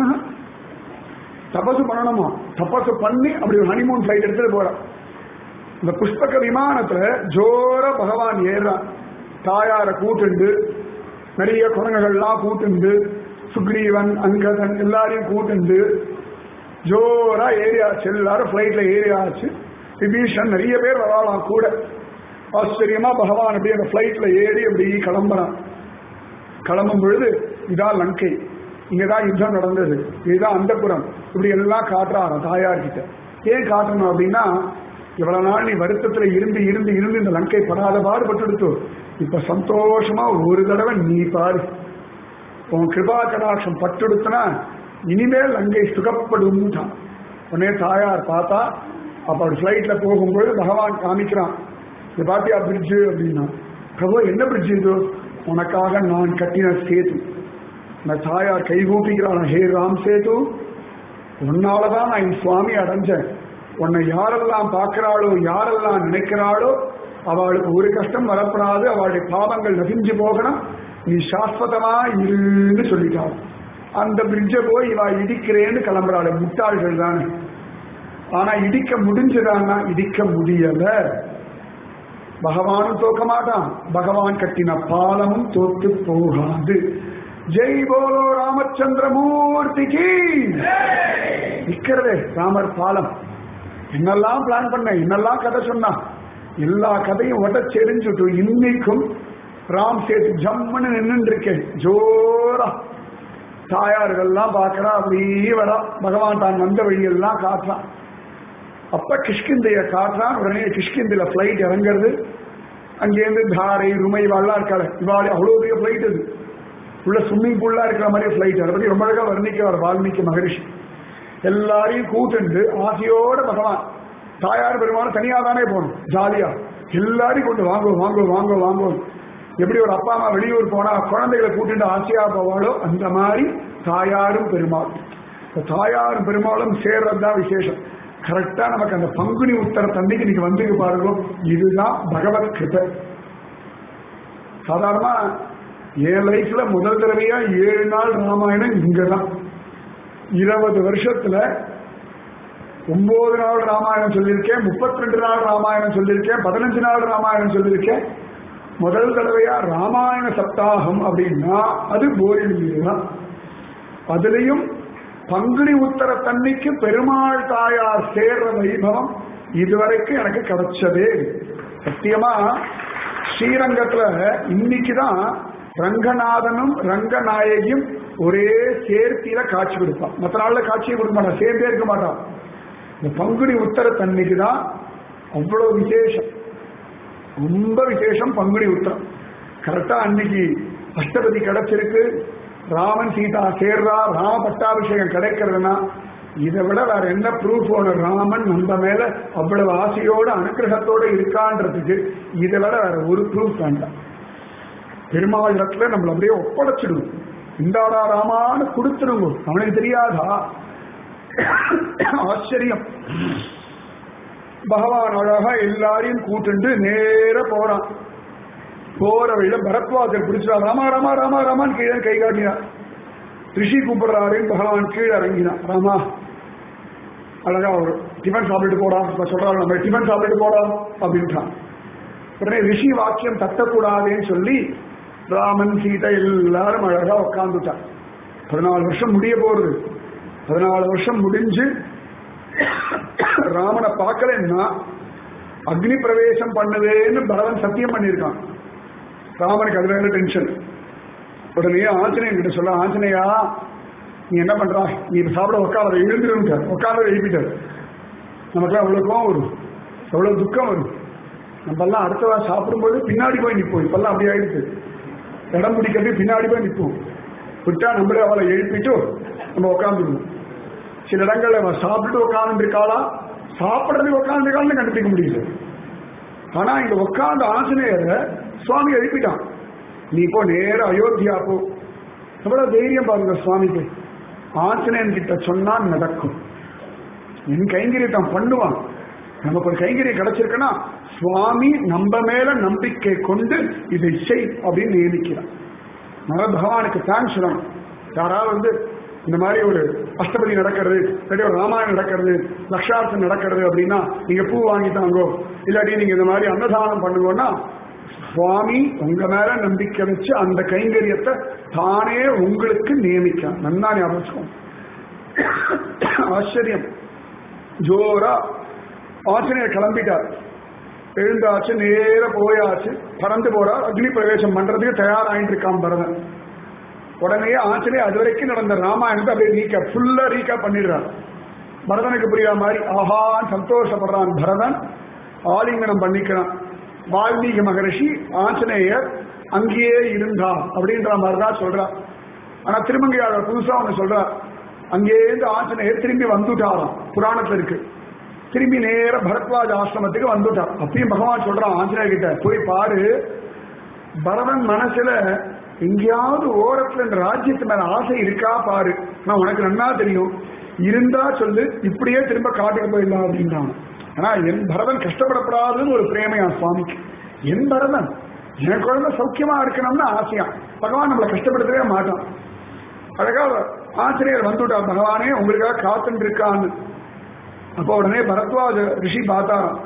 தபசு பண்ணணுமா, தபசு பண்ணி அப்படி ஒரு ஹனிமூன் பிளைட் எடுத்துட்டு போறான். இந்த புஷ்பக விமானத்துல ஜோர பகவான் ஏறான். தாயார கூட்டுண்டு, நிறைய குரங்குகள்லாம் கூட்டுண்டு, சுக்ரீவன் அங்கதன் எல்லாரையும் கூட்டுண்டு ஜோரா ஏரியாச்சு. எல்லாரும் பிளைட்ல ஏரியாச்சு. விபீஷன் நிறைய பேர் வரலாம் கூட. ஆச்சரியமா பகவான் அப்படி அந்த பிளைட்ல ஏறி அப்படி கிளம்புறான். கிளம்பும் பொழுது இதான் லங்கை, இங்கதான் யுத்தம் நடந்தது, இதுதான் அந்தப்புறம், இப்படி எல்லாம் காட்டுறான் தாயார்கிட்ட. ஏன் காட்டணும் அப்படின்னா, இவ்வளவு நாள் நீ வருத்தத்துல இருந்து இருந்து இருந்து இந்த லங்கை படாத பாடுபட்டு இப்ப சந்தோஷமா ஒரு தடவை நீ பாரு, உன் கிருபா கடாட்சம் பட்டுடுத்துனா இனிமேல் லங்கை சுகப்படும் தான். உடனே தாயார் பார்த்தா, அப்ப பிளைட்ல போகும்போது பகவான் காமிக்கிறான், இது பாத்தியா பிரிட்ஜு அப்படின்னா. பிரபு என்ன பிரிட்ஜ் இது? உனக்காக நான் கட்டின சேது. அந்த தாயார் கைகூப்பிக்கிறான், ஹே ராம் சேது, உன்னாலதான் நான் என் சுவாமி அடைஞ்சேன். உன்னை யாரெல்லாம் பார்க்கிறாளோ யாரெல்லாம் நினைக்கிறாளோ அவளுக்கு ஒரு கஷ்டம் வரப்படாது, அவளுடைய பாவங்கள் நசிஞ்சு போகணும், நீ சாஸ்வதமா இருன்னு சொல்லிட்டாள். அந்த பிரிட்ஜை போய் இவா இடிக்கிறேன்னு கிளம்புறாள். முட்டாள்கள் தானே. ஆனா இடிக்க முடிஞ்சதான்னா இடிக்க முடியல. பகவானும் தோக்க மாட்டான், பகவான் கட்டின பாலமும் தோத்து போகாது. ஜெய் போலோ ராமச்சந்திரமூர்த்திக்கு. நிக்கிறதே ராமர் பாலம். என்னெல்லாம் பிளான் பண்ண, என்னெல்லாம் கதை சொன்னா, எல்லா கதையும் உடச்செறிஞ்சுட்டு இன்னைக்கும் ராம் சேது ஜம்முன்னு நின்று இருக்கேன். ஜோரா தாயார்கள்லாம் பார்க்கறா, அப்படியே வரா. பகவான் தான் வந்த வழியெல்லாம் காட்டுறான். அப்ப கிஷ்கிந்தைய காட்டுறான். உடனே கிஷ்கிந்தையில பிளைட் இறங்குறது. அங்கேருந்து தாரை ருமை இவாள்லாம் இருக்காரு. இவாள் அவ்வளவு பெரிய பிளைட். இது உள்ள ஸ்விம்மிங் பூல்லா இருக்கிற மாதிரி பிளைட். அதை பத்தி ரொம்ப அழகா வர்ணிக்கிறார் வால்மீகி மகரிஷி. எல்லாரையும் கூட்டுண்டு ஆசையோட பகவான் தாயார் பெருமாள் தனியா தானே போகணும், ஜாலியா எல்லாரையும் கொண்டு வாங்கோ வாங்கோ வாங்கோ வாங்கோ. எப்படி ஒரு அப்பா அம்மா வெளியூர் போனா குழந்தைகளை கூட்டுண்டு ஆசையா போவாளோ அந்த மாதிரி தாயாரும் பெருமாள். தாயாரும் பெருமாளும் சேர்றதுதான் விசேஷம். கரெக்டா நமக்கு அந்த பங்குனி உத்தர தண்ணிக்கு நீங்க வந்து பாருங்க. இதுதான் பகவத் கிருபை. சாதாரணமா என் லைஃப்ல முதல் தடவையா ஏழு நாள் ராமாயணம் இங்கதான். இருபது வருஷத்துல ஒன்பது நாள் ராமாயணம் சொல்லியிருக்கேன், முப்பத்தி ரெண்டு நாள் ராமாயணம் சொல்லியிருக்கேன், பதினஞ்சு நாள் ராமாயணம் சொல்லியிருக்கேன். முதல் தடவையா ராமாயண சப்தாகம் அப்படின்னா அது போரில் தான். அதுலயும் பங்குனி உத்தர தண்ணிக்கு பெருமாள் தாயார் சேர்ற வைபவம் இதுவரைக்கும் எனக்கு கிடைச்சதே. சத்தியமா ஸ்ரீரங்கத்துல இன்னைக்குதான் ரங்கநாதனும் ரங்கநாயகியும் ஒரே சேர்த்தியில காட்சி கொடுப்பான். மற்ற நாள்ல காட்சியை கொடுக்க மாட்டான், சேர்ந்தே இருக்க மாட்டான். இந்த பங்குனி உத்தர தண்ணிக்கு தான் அவ்வளவு விசேஷம், ரொம்ப விசேஷம். பங்குனி உத்தரம் கரெக்டா அன்னைக்கு அஷ்டபதி கிடைச்சிருக்கு, ராமன் சீதா சேர்றா, ராம பட்டாபிஷேகம் கிடைக்கிறதுனா இதை விட வேற என்ன ப்ரூஃப் வேணும்? ராமன் நம்ம மேல அவ்வளவு ஆசையோட அனுகிரகத்தோட இருக்கான்றதுக்கு இதை விட வேற ஒரு ப்ரூஃப் வேண்டாம். பெருமாள் இடத்துல நம்மள அப்படியே ஒப்படைச்சிடுவோம். இந்தாடா ராமான்னு கொடுத்துடுங்க, அவனுக்கு தெரியாதா? ஆச்சரியம். பகவான் அழகா எல்லாரையும் கூட்டுண்டு நேர போறான். போற வழியில பரத்வாஜர் பிடிச்சா, ராமா ராமா ராமா ராமான்னு கீழே கை காட்டினார். ரிஷி கூப்பிடுறாருன்னு பகவான் கீழே இறங்கினான். ராமா அழகா ஒரு டிஃபன் சாப்பிட்டு போடா, சொல்றாரு நம்ம டிஃபன் சாப்பிட்டு போடா அப்படின்ட்டான். உடனே ரிஷி வாக்கியம் தட்டக்கூடாதுன்னு சொல்லி ராமன் சீதை எல்லாரும் அழகா உட்காந்துட்டான். பதினாலு வருஷம் முடிய போறது. பதினாலு வருஷம் முடிஞ்சு ராமனை பார்க்கலன்னா அக்னி பிரவேசம் பண்ணுவேன்னு பரதன் சத்தியம் பண்ணியிருக்கான். ராமனுக்கு அது வேற டென்ஷன். உடனே ஆஞ்சநேயன் கிட்ட சொல்ல, ஆஞ்சநேயா நீ என்ன பண்றா, நீ சாப்பிட உட்கார எழுந்திருந்தார், உட்கார எழுப்பிட்டார். நமக்குலாம் எவ்வளவு கோவம் வரும், எவ்வளவு துக்கம் வரும். நம்ம எல்லாம் அடுத்தவா சாப்பிடும்போது பின்னாடி போய் நிற்போம். இப்பெல்லாம் அப்படி ஆயிடுச்சு, இடம் பிடிக்கிறது பின்னாடி போய் நிற்போம். விட்டா நம்மளே அவளை எழுப்பிட்டு நம்ம உட்காந்துருவோம். சில இடங்கள்ல அவன் சாப்பிட்டு உட்கார்ந்து இருக்காளா, சாப்பிட்றதுக்கு உட்கார்ந்து இருக்கான்னு கண்டுபிடிக்க முடியல. ஆனா இங்க உட்கார்ந்து ஆஞ்சநேயரை சுவாமி எழுப்பிட்டான், நீ இப்போ நேர அயோத்தியா போ. எவ்வளவு தைரியம் பாருங்க சுவாமிக்கு. ஆஞ்சநேயன் கிட்ட சொன்னா நடக்கும். என் கைங்கரியத்தான் பண்ணுவான். நமக்கு ஒரு கைங்கரியம் கிடைச்சிருக்குன்னா சுவாமி நம்ம மேல நம்பிக்கை கொண்டு இதை செய் அப்படின்னு நியமிக்கிறான். அதனால பகவானுக்கு தேங்க்ஸ் சொல்லணும். யாராவது வந்து இந்த மாதிரி ஒரு அஷ்டபதி நடக்கிறது, இல்லாட்டி ஒரு ராமாயணம் நடக்கிறது, லட்சார்த்தம் நடக்கிறது அப்படின்னா நீங்க பூ வாங்கிட்டாங்கோ, இல்லாட்டி நீங்க இந்த மாதிரி அன்னதானம் பண்ணுங்கன்னா சுவாமி உங்க மேல நம்பிக்கை வச்சு அந்த கைங்கரியத்தை தானே உங்களுக்கு நியமிக்க. நன்னா ஞாபகம். ஆச்சரியம். ஜோரா ஆஞ்சநேயர் கிளம்பிட்டார். எழுந்தாச்சு, நேர போயாச்சு, பறந்து போறார். அக்னி பிரவேசம் பண்றதுக்கு தயாராகிட்டு இருக்கான் பரதன். உடனே ஆஞ்சநேயர் அது வரைக்கும் நடந்த ராமாயணத்தை அப்படியே ரீகா ஃபுல்லா ரீகா பண்ணிடுறார். பரதனுக்கு புரியா மாதிரி ஆஹா சந்தோஷப்படுறான் பரதன். ஆலிங்கனம் பண்ணிக்கிறான். வால்மீகி மகரிஷி ஆஞ்சநேயர் அங்கேயே இருந்தா அப்படின்ற மாதிரிதான் சொல்றார். ஆனா திருமங்கையாளர் புதுசா ஒண்ணு சொல்றார், அங்கேருந்து ஆஞ்சநேயர் திரும்பி வந்துட்டாராம். புராணத்துல இருக்கு. திரும்பி நேர பரத்வாஜ் ஆசிரமத்துக்கு வந்துட்டார். அப்பயும் பகவான் சொல்றான் ஆஞ்சநேயர் கிட்ட, போய் பாரு, பரதன் மனசுல எங்கேயாவது ஓரத்துல இந்த ராஜ்யத்து மேல ஆசை இருக்கா பாரு. நான் உனக்கு நன்னா தெரியும், இருந்தா சொல்லு, இப்படியே திரும்ப காட்டுக்கு போயிடலாம் அப்படின்றான். ஆனா என் பரதன் கஷ்டப்படப்படாதுன்னு ஒரு பிரேமையா சுவாமிக்கு. என் பரதன் என் குழந்தை சௌக்கியமா இருக்கணும்னு ஆசையா. பகவான் நம்மளை கஷ்டப்படுத்தவே மாட்டான். அழகா ஆஞ்சநேயர் வந்துட்டார், பகவானே உங்களுக்காக காத்துட்டு இருக்கான்னு. அப்போ உடனே பரத்வாஜ ரிஷி பார்த்தாராம்.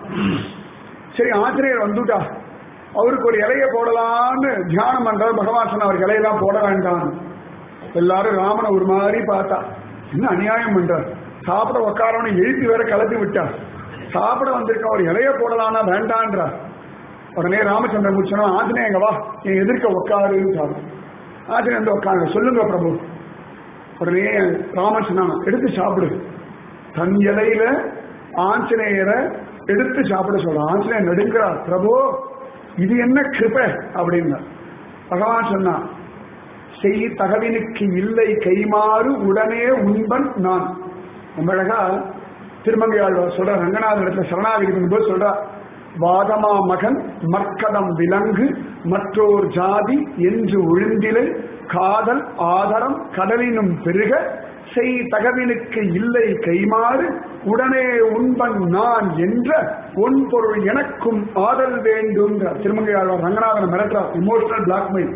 சரி ஆஞ்சநேயர் வந்துட்டா, அவருக்கு ஒரு இலைய போடலான்னு தியானம் பண்றாரு. பகவான் சொன்ன அவருக்கு இலையெல்லாம் போட வேண்டாம். எல்லாரும் ராமனை ஒரு மாதிரி பார்த்தா, என்ன அநியாயம் பண்றார், சாப்பிட உட்காரவனை எழுப்பி வேற கலப்பி விட்டார். சாப்பிட வந்திருக்க ஒரு இலைய போடலான்னா வேண்டான்றார். உடனே ராமச்சந்திரன் முடிச்சோன்னா, ஆஞ்சநேயங்க வா, என் எதிர்க்க உட்காருன்னு சாப்பிடும். ஆஞ்சநேயர் உட்காருங்க, சொல்லுங்க பிரபு. உடனே ராமன் சொன்னாங்க, எடுத்து சாப்பிடு. தன் இலையில ஆஞ்சநேயரை எடுத்து சாப்பிட சொல்ற. ஆஞ்சநேயர் நடுங்கிறார், பிரபு இது என்ன கிருபை அப்படின்னா. பகவான் சொன்னா, செய் தகவினுக்கு இல்லை கைமாறு உடனே உண்பன் நான். அழகா திருமங்கையாழ்வார் சொல்ற, ரங்கநாதன் இடத்துல சரணாகதி போது சொல்ற, வாதமா மகன் மர்க்கதம் விலங்கு மற்றோர் ஜாதி என்று ஒழுந்திலை காதல் ஆதரம் கடலினும் பெருக செய் தகவினுக்கு இல்லை கைமாறு உடனே உண்பன் நான் என்ற ஒன் பொருள் எனக்கும் ஆதல் வேண்டும். திருமங்கையாழ்வார் ரங்கநாதன் மிரட்டார், இமோஷனல் பிளாக்மெயில்.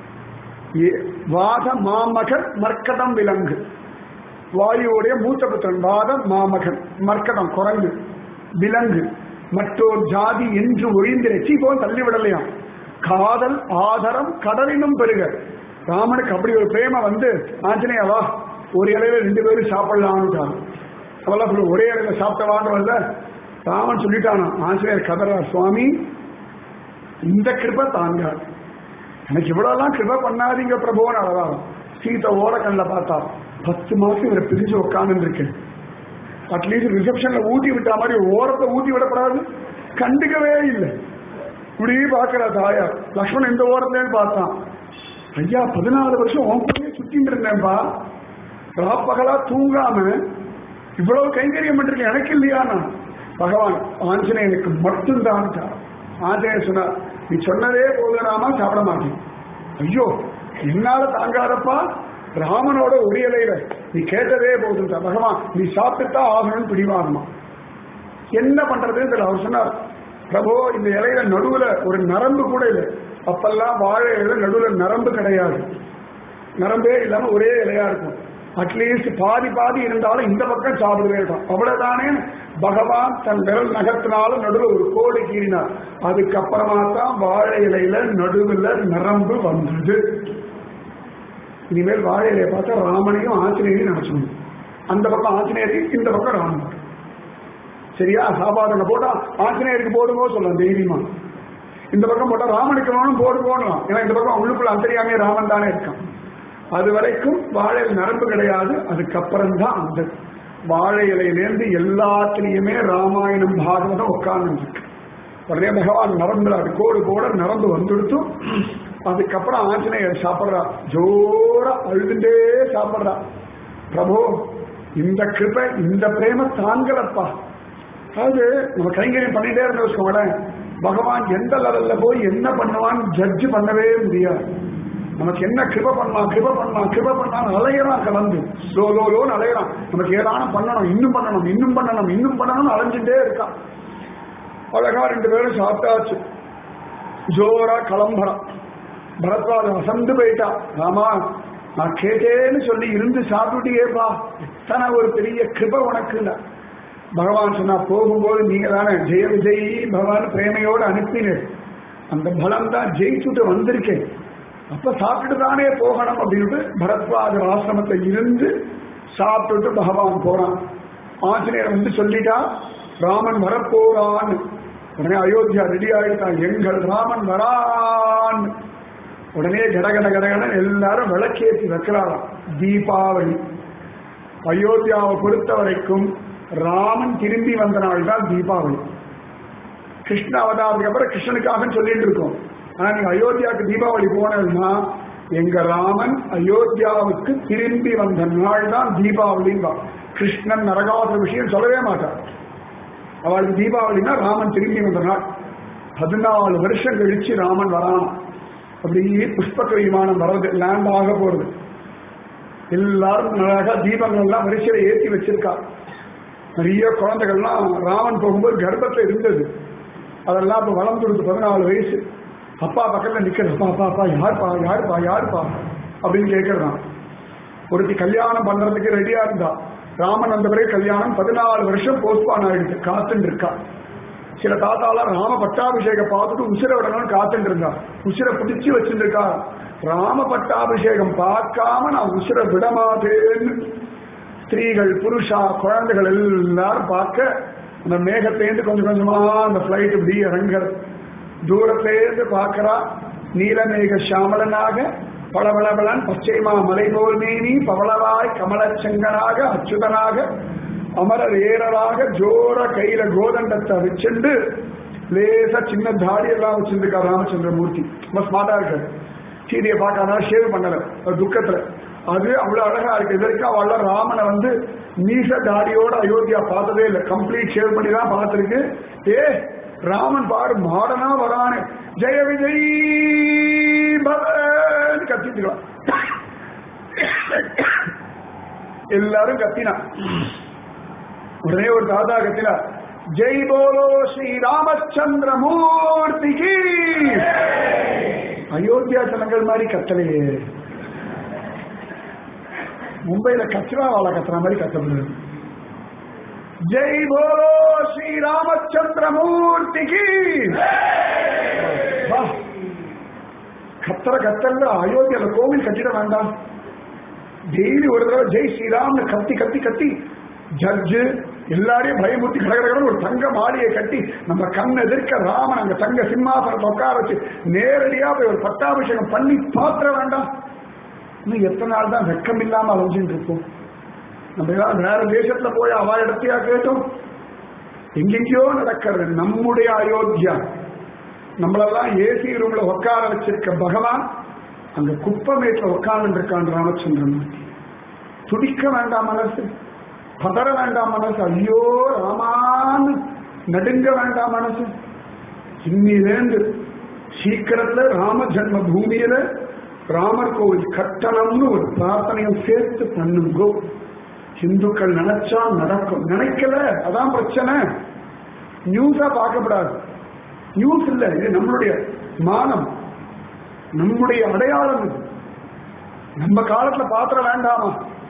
வாத மாமகன் மர்க்கதம் விலங்கு, வாயுடைய மூத்த புத்திரன். வாதம் மாமகன், மர்க்கதம் குரங்கு, விலங்கு மற்றோர் ஜாதி என்று ஒழிந்திரச்சி போல் தள்ளிவிடலையாம். காதல் ஆதரம் கடலினும் பெருக. ராமனுக்கு அப்படி ஒரு பிரேம வந்து, ஆஞ்சநேயவா ஒரு இலையில ரெண்டு பேரும் சாப்பிடலான்னு. அவெல்லாம் ஒரே இலையில சாப்பிட்டவான்னு வரல. ராமன் சொல்லிட்டானா, ஆஞ்சநேயர் கதறா, சுவாமி இந்த கிருபை தாங்க, எனக்கு இவ்வளவுலாம் கிருபை பண்ணாதீங்க பிரபுன்னு அழகாம். சீத்தை ஓர கண்ணில் பார்த்தா, பத்து மாசம் இவரை பிரிஞ்சு உட்காந்து இருக்கேன், அட்லீஸ்ட் ரிசப்ஷன்ல ஊட்டி விட்டா மாதிரி ஓரத்தை ஊட்டி விடப்படாது, கண்டுக்கவே இல்லை. இப்படி பாக்குற தாயார். லக்ஷ்மணன் எந்த ஓரத்துலன்னு பார்த்தான். ஐயா பதினாலு வருஷம் உன் கூடயே சுத்திட்டு இருந்தேன்பா, ராப்பகலா தூங்காம இவ்வளவு கைங்கரியம் பண்ணிருக்கேன், எனக்கு இல்லையா? நான் பகவான் ஆஞ்சநேயனுக்கு மட்டும்தான். ஆஞ்சநேயர் சொன்னார், நீ சொன்னதே போதுனாமா சாப்பிட மாட்டேன். ஐயோ என்னால தாங்காதப்பா, ராமனோட ஒரு இலையில நீ கேட்டதே போதும். பகவான் நீ சாப்பிட்டுட்டா ஆகணும்னு பிடிவாகமா. என்ன பண்றதுன்னு தெரியல. அவர் சொன்னார், பிரபு இந்த இலையில நடுவுல ஒரு நரம்பு கூட இல்லை. அப்பெல்லாம் வாழை இலையில நடுவுல நரம்பு கிடையாது, நரம்பே இல்லாம ஒரே இலையா இருக்கும். அட்லீஸ்ட் பாதி பாதி இருந்தாலும் இந்த பக்கம் சாப்பிடுவே இருக்கும். அவ்வளவுதானே பகவான் தன் விரல் நகர்த்தினாலும் நடுவில் ஒரு கோடு கீறினார். அதுக்கப்புறமா தான் வாழை இலையில நடுவில் நரம்பு வந்தது. இனிமேல் வாழை இலையை பார்த்தா ராமனையும் ஆஞ்சநேயரையும் நினைச்சணும். அந்த பக்கம் ஆஞ்சநேயருக்கு, இந்த பக்கம் ராமன். சரியா? சாப்பாடு போட்டா ஆஞ்சநேயருக்கு போடுங்கோ சொல்லலாம் தைரியமா. இந்த பக்கம் போட்டா ராமனுக்கு வேணும் போடு போடலாம். ஏன்னா இந்த பக்கம் உள்ளுக்குள்ள அந்தரியாமே ராமன் தானே இருக்கான். அது வரைக்கும் வாழை நரம்பு கிடையாது. அதுக்கப்புறம் தான் அந்த வாழை இலையிலேருந்து எல்லாத்திலையுமே ராமாயணம் பாகவதம் உட்கார்ந்து இருக்கு. உடனே பகவான் நரம்புறாரு, கோடு கோட நரம்பு வந்துடுத்தும். அதுக்கப்புறம் ஆஞ்சநேயர் சாப்பிட்றா, ஜோரா அழுதுண்டே சாப்பிட்றா. பிரபு இந்த கிருபை இந்த பிரேம தாங்கலப்பா. அதாவது நம்ம கைங்கரியம் பண்ணிட்டே இருந்த வச்சுக்கோங்களேன், பகவான் எந்த லெவல்ல போய் என்ன பண்ணுவான்னு ஜட்ஜ் பண்ணவே முடியாது. நமக்கு என்ன கிருப பண்ணலாம் கிருப பண்ணலாம் கிருப பண்ணலாம் அலையறான், கலந்து லோ லோ லோன்னு அலையறான். நமக்கு ஏதான பண்ணணும், இன்னும் பண்ணணும் இன்னும் பண்ணணும் இன்னும் பண்ணணும்னு அலைஞ்சுட்டே இருக்கான். அழகா ரெண்டு பேரும் சாப்பிட்டாச்சு, ஜோரா கிளம்புறான். பரத்வாஜன் வசந்து போயிட்டா, ஆமா நான் கேட்டேன்னு சொல்லி இருந்து சாப்பிட்டுட்டேப்பா, எத்தனை ஒரு பெரிய கிருப உனக்குல்ல. பகவான் சொன்னா, போகும்போது நீங்க தானே ஜெய விஜய் பகவான் பிரேமையோடு அனுப்பினேன், அந்த பலம் தான் ஜெயிச்சுட்டு வந்திருக்கேன், அப்ப சாப்பிட்டு தானே போகணும் அப்படின்ட்டு பரத்வாஜர் ஆசிரமத்தை இருந்து சாப்பிட்டுட்டு பகவான் போறான். ஆஞ்சநேயர் வந்து சொல்லிட்டா ராமன் வரப்போறான். உடனே அயோத்தியா ரெடி ஆயிட்டான், எங்கள் ராமன் வரான். உடனே கடகட கடகட எல்லாரும் விளக்கேற்றி வைக்கிறாராம். தீபாவளி அயோத்தியாவை பொறுத்த வரைக்கும் ராமன் திரும்பி வந்த நாள் தான் தீபாவளி. கிருஷ்ண அவதாரத்துக்கு அப்புறம் கிருஷ்ணனுக்காக சொல்லிட்டு இருக்கோம். ஆனா நீங்க அயோத்தியாவுக்கு தீபாவளி போனா எங்க ராமன் அயோத்தியாவுக்கு திரும்பி வந்த நாள் தான் தீபாவளின்னு. கிருஷ்ணன் நரகாசுர விஷயம் சொல்லவே மாட்டார். அவளுக்கு தீபாவளினா ராமன் திரும்பி வந்த நாள். பதினாலு வருஷம் கழிச்சு ராமன் வரான். அப்படி புஷ்பக விமானம் வர்றது, லேண்ட் ஆக போறது. எல்லாரும் அழகா தீபங்கள் எல்லாம் வரிசையில ஏற்றி வச்சிருக்கா. நிறைய குழந்தைகள்லாம் ராமன் போகும்போது கர்ப்பத்துல இருந்தது, அதெல்லாம் இப்ப வளர்ந்துடுது. பதினாலு வயசு. அப்பா பக்கத்துல நிக்கிறது, அப்பா அப்பா அப்பா யாருப்பா யாருப்பா யாருப்பா அப்படின்னு கேட்கறான். ஒருத்தி கல்யாணம் பண்றதுக்கு ரெடியா இருந்தா, ராமன் வந்த பிறகு கல்யாணம் பதினாலு வருஷம் போஸ்ட்பான் ஆயிடுச்சு, காத்துட்டு இருக்கா. சில தாத்தாலாம் ராம பட்டாபிஷேகம் பார்த்துட்டு உசிர விடணும்னு காத்துட்டு இருந்தா, உசிரை பிடிச்சு வச்சிருக்கா. ராம பட்டாபிஷேகம் பார்க்காம நான் உசிர விடமாட்டேன்னு ஸ்திரீகள் புருஷா குழந்தைகள் எல்லாரும் பார்க்க அந்த மேகத்திலேருந்து கொஞ்சம் கொஞ்சமா அந்த பிளைட் இப்படி இறங்குற தூரத்திலேருந்து பார்க்கிறா. நீலமேக சாமலனாக பளபளபளன் பச்சைமா மலை போல் மேனி பவளவாய் கமலச்சங்கனாக அச்சுதனாக அமரர் ஏரராக ஜோர கையில கோதண்டத்தை வச்சுண்டு லேசா சின்ன தாடி எல்லாம் வச்சிருக்கா ராமச்சந்திரமூர்த்தி. ரொம்ப ஸ்மார்ட்டா இருக்காரு. சீதையை பார்க்காதா, ஷேவ் பண்ணல துக்கத்துல. அது அவ்வளவு அழகா இருக்கு. இதற்கு அவள ராமனை வந்து மீச தாடியோட அயோத்தியா பார்த்ததே இல்லை, கம்ப்ளீட் ஷேவ் பண்ணி தான் பார்த்திருக்கு. ஏ ராமன் பாரு மாடனா வரானு, ஜெய விஜய் பவன் கத்திட்டுக்கலாம். எல்லாரும் கத்தினா. உடனே ஒரு தாத்தா கத்தினா, ஜெய் போலோ ஸ்ரீ ராமச்சந்திர மூர்த்திக்கு. அயோத்தியா ஜனங்கள் மாதிரி கத்தலையே, மும்பையில கச்சரா வாழை கத்துற மாதிரி கத்தப்படுது. ஜெய் போலோ ஸ்ரீ ராமச்சந்திர மூர்த்திக்கு. கத்தர கத்தல்ல அயோத்தியால கோவில் கட்டிட வேண்டாம். டெய்லி ஒரு தடவை ஜெய் ஸ்ரீராம்னு கத்தி கத்தி கத்தி ஜட்ஜு எல்லாரையும் பயமுறுத்தி கடகடகட ஒரு தங்க மாளிகை கட்டி நம்ம கண் எதிர்க்க ராமன் அங்க தங்க சிம்மாசனத்தை உட்கார வச்சு நேரடியா போய் ஒரு பட்டாபிஷேகம் பண்ணி பாத்திர வேண்டாம். இன்னும் எத்தனை நாள் தான் வெக்கம் இல்லாம அலைஞ்சுட்டு இருப்போம். நம்ம ஏதாவது வேற தேசத்துல போய் அவா இடத்தையா கேட்டோம். எங்கெங்கயோ நடக்கிறது நம்முடைய அயோத்தியா. நம்மளெல்லாம் ஏசி ரூம்ல உட்கார வச்சிருக்க பகவான் அங்க குப்பமேட்டில் உட்கார்ந்து இருக்கான் ராமச்சந்திரன். துடிக்க வேண்டாம் மனசு, பதற வேண்டாம் மனசு, ஐயோ ராமான்னு நடுங்க வேண்டாம் மனசு. இன்னிலேந்து சீக்கிரத்துல ராம ஜன்ம பூமியில ராமர் கோவில் கட்டணம்னு ஒரு பிரார்த்தனையும் சேர்த்து பண்ணுங்கோ. இந்துக்கள் நினைச்சா நடக்கும், நினைக்கல அதான் பிரச்சனை. நியூஸா பார்க்கப்படாது. நியூஸ் இல்ல, இது நம்மளுடைய மானம், நம்முடைய அடையாளம். இது நம்ம காலத்துல பாத்திர வேண்டாமா?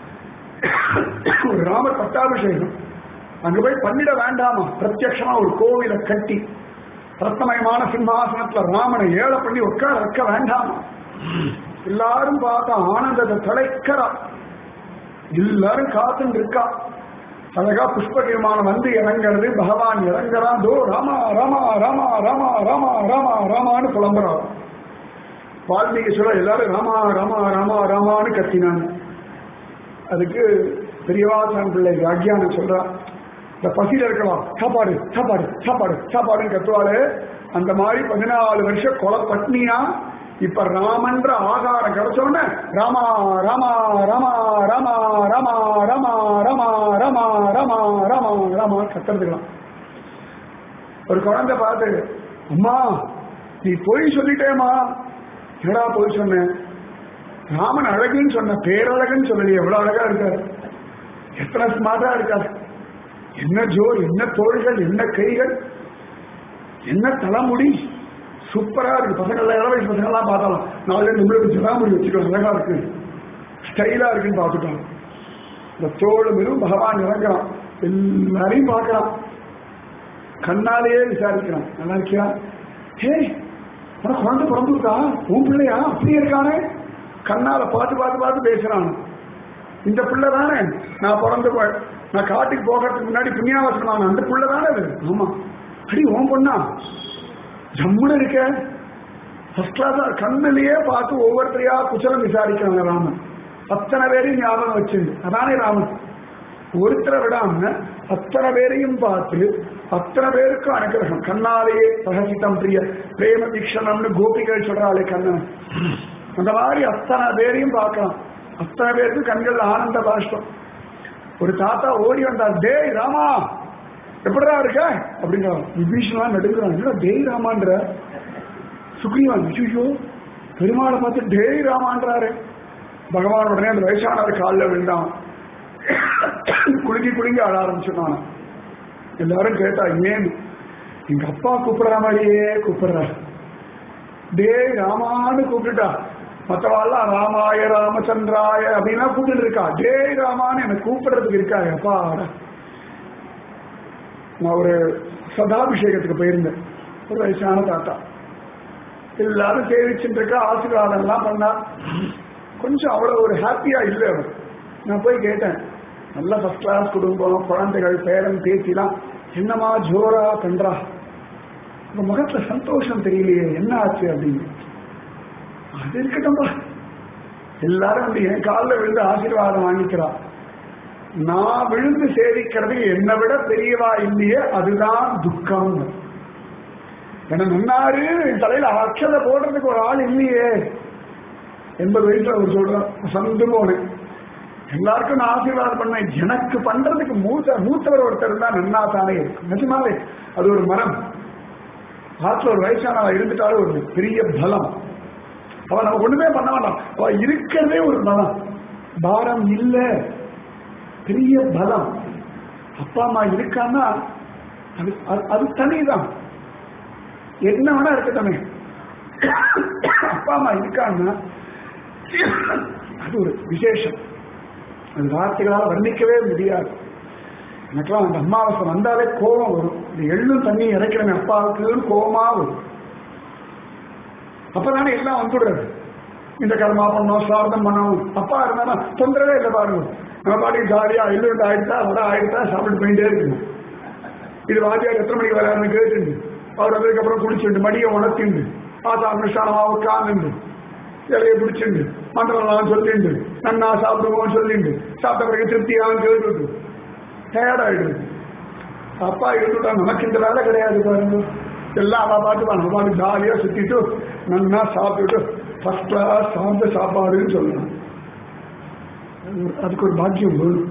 ஒரு ராமர் பட்டாபிஷேகம் அங்க போய் பண்ணிட வேண்டாமா? பிரத்யட்சமா ஒரு கோவிலை கட்டி ரத்னமயமான சிம்மாசனத்துல ராமனை ஏழை பண்ணி உட்கார வைக்க வேண்டாமா? எல்லாரும் பார்த்தா ஆனந்தத்தை தலைக்கிறா. எல்லாரும் காத்துன்னு இருக்கா. அழகா புஷ்ப விமானம் வந்து இறங்குறது, பகவான் இறங்குறான். தோ ராமா ராமா ராமா ராமா ராமா ராமா ராமான்னு புலம்புறான். வால்மீகி சொல்ல எல்லாரும் ராமா ராமா ராமா ராமான்னு கத்தினாங்க. அதுக்கு பெரியவாசன் பிள்ளை வியாக்கியானம் சொல்றா, இந்த பசியில இருக்கலாம் சாப்பாடு சாப்பாடு சாப்பாடு சாப்பாடுன்னு கத்துவாரு. அந்த மாதிரி பதினாலு வருஷம் கொலை பட்னியா இப்ப ராமன்ற ஆகாரம் கிடைச்சோன்னு ராமா ராமா ராமா ராமா ராமா ராமா ராமா ராமா ராமா ராமா ராமா கத்துறதுக்கலாம். ஒரு குழந்தை பார்த்து, அம்மா நீ பொய் சொல்லிட்டேமா. என்னடா பொய் சொன்னேன்? ராமன் அழகுன்னு சொன்ன, பேரழகுன்னு சொல்லலையே. எவ்வளவு அழகா இருக்காரு, எத்தனை ஸ்மார்ட்டா இருக்காரு, என்ன ஜோர், என்ன தோள்கள், என்ன கைகள், என்ன தலைமுடி, சூப்பரா இருக்கு. பசங்க இள வயசு பசங்க எல்லாம் பார்த்தாலும் நாலு நம்மளுக்கு ஜடாமுடி வச்சுக்கணும், அழகா இருக்கு, ஸ்டைலா இருக்குன்னு பார்த்துட்டோம். இந்த தோடு மிரும் பகவான் இறங்குறான், எல்லாரையும் பார்க்கறான், கண்ணாலேயே விசாரிக்கிறான். நல்லா இருக்கியா? ஹே உனக்கு குழந்தை பிறந்துருக்கா? உன் பிள்ளையா? அப்படியே இருக்கானே. கண்ணால பார்த்து பார்த்து பார்த்து பேசுறான். இந்த பிள்ளை தானே நான் பிறந்து நான் காட்டுக்கு போகிறதுக்கு முன்னாடி புண்ணியாவசனம் அந்த பிள்ளை தானே அது? ஆமா. அடி உன் பொண்ணா? ஜம்முன்னு இருக்க, ஃபர்ஸ்ட் கிளாஸா. கண்ணிலேயே பார்த்து ஒவ்வொருத்தரையா குச்சலம் விசாரிக்கிறாங்க ராமன். அத்தனை பேரையும் ஞாபகம் வச்சிருந்து, அதானே ராமன். ஒருத்தரை விடாம அத்தனை பேரையும் பார்த்து அத்தனை பேருக்கும் அனுகிரகம். கண்ணாலேயே சகசிதம் பிரிய பிரேம தீக்ஷணம்னு கோபிகள் சொல்றாளே கண்ணன், அந்த மாதிரி அத்தனை பேரையும் பார்க்கலாம். அத்தனை பேருக்கு கண்கள் ஆனந்த பாஷ்பம். ஒரு தாத்தா ஓடி வந்தார், டேய் ராமா எப்படிடா இருக்க அப்படிங்கிற. விபீஷணா நடுங்கிறான், டேய் ராமான்ற. சுக்ரீவன் ஐயோ பெருமாளை பார்த்து டேய் ராமான்றாரு. பகவான் உடனே அந்த வயசானவர் காலில் விழுந்தான், குலுங்கி குலுங்கி ஆட ஆரம்பிச்சுட்டான். எல்லாரும் கேட்டா, ஏன் எங்க அப்பா கூப்பிடுற மாதிரியே கூப்பிடுற, டேய் ராமான்னு கூப்பிட்டுட்டா. மற்றவாள்லாம் ராமாய ராமச்சந்திராய அப்படின்னா கூப்பிட்டு இருக்கா, டேய் ராமான்னு எனக்கு கூப்பிடுறதுக்கு இருக்கா அப்பா. நான் ஒரு சதாபிஷேகத்துக்கு போயிருந்தேன். ஒரு வயசான தாத்தா எல்லாரும் சேவிச்சுட்டு இருக்க, ஆசீர்வாதம் எல்லாம் பண்ணா. கொஞ்சம் அவ்வளவு ஒரு ஹாப்பியா இல்லை அவர். நான் போய் கேட்டேன், நல்ல ஃபர்ஸ்ட் கிளாஸ் குடும்பம், குழந்தைகள், பேரன் பேத்திலாம் என்னமா ஜோரா பண்றா, உங்க முகத்துல சந்தோஷம் தெரியலையே, என்ன ஆச்சு அப்படின்னு. அது இருக்கட்டும்பா, எல்லாரும் வந்து என் காலில் விழுந்து ஆசீர்வாதம் வாங்கிக்கிறா. நான் விழுந்து சேவிக்கிறதுக்கு என்னை விட பெரியவா இல்லையே, அதுதான் துக்கம். என்ன நன்னாரு தலையில அக்ஷதை போடுறதுக்கு ஒரு ஆள் இல்லையே. எண்பது வயசுல அவர் சொல்றேன், சந்து போனேன், எல்லாருக்கும் நான் ஆசீர்வாதம் பண்ணேன், எனக்கு பண்றதுக்கு மூத்த மூத்தவர் ஒருத்தர் தான் நன்னா தானே இருக்கு. நிஜமாவே அது ஒரு மரம். ஆற்றுல ஒரு வயசானவா இருந்துட்டாலும் ஒரு பெரிய பலம். அவன் நம்ம ஒண்ணுமே பண்ண வேண்டாம், அவ இருக்கிறதே ஒரு பலம். பாரம் இல்ல, பெரிய பலம். அப்பா அம்மா இருக்கான்னா அது அது தனிதான், என்ன வேணா இருக்கட்டமே. அப்பா அம்மா இருக்கான்னா அது ஒரு விசேஷம், அது வார்த்தைகளால் வர்ணிக்கவே முடியாது. எனக்கெல்லாம் அந்த அம்மாவாசை வந்தாலே கோபம் வரும். இந்த எள்ளும் தண்ணி இறைக்கிறேன் அப்பாவுக்குன்னு கோபமா வரும். அப்பதானே எல்லாம் வந்துடுறது. இந்த கர்மா பண்ணோம், சார்த்தம் பண்ணணும். அப்பா இருந்தாலும் தொந்தரவே இல்லை பாருங்க. நம்ம பாட்டுக்கு ஜாலியா எள்ளு ஆயிடுச்சா வட ஆயிடுச்சா சாப்பிட்டு போயிட்டே இருக்கணும். இது வாத்தியார் எத்தனை மணிக்கு வராருன்னு கேட்டுண்டு அவர் வந்ததுக்கு அப்புறம் குளிச்சுண்டு மடியை உணர்த்திண்டு ஆசா அனுஷ்டானமா உட்காந்துண்டு இலையை பிடிச்சிண்டு மந்திரம்லாம் சொல்லிண்டு நன்னா சாப்பிடுவோம் சொல்லிண்டு சாப்பிட்ட பிறகு திருப்தியான்னு கேட்டுட்டு டயர்ட் ஆயிடுது. அப்பா இருந்துட்டா நமக்கு இந்த வேலை கிடையாது பாருங்க. எல்லாம் அவ பாட்டு நம்ம பாட்டு ஜாலியா சுத்திட்டு நன்னா சாப்பிட்டுட்டு ஃபர்ஸ்ட் கிளாஸ் சாப்பிட்ட சாப்பாடுன்னு சொல்லலாம். அதுக்கு ஒரு பாக்கியம் வேணும்.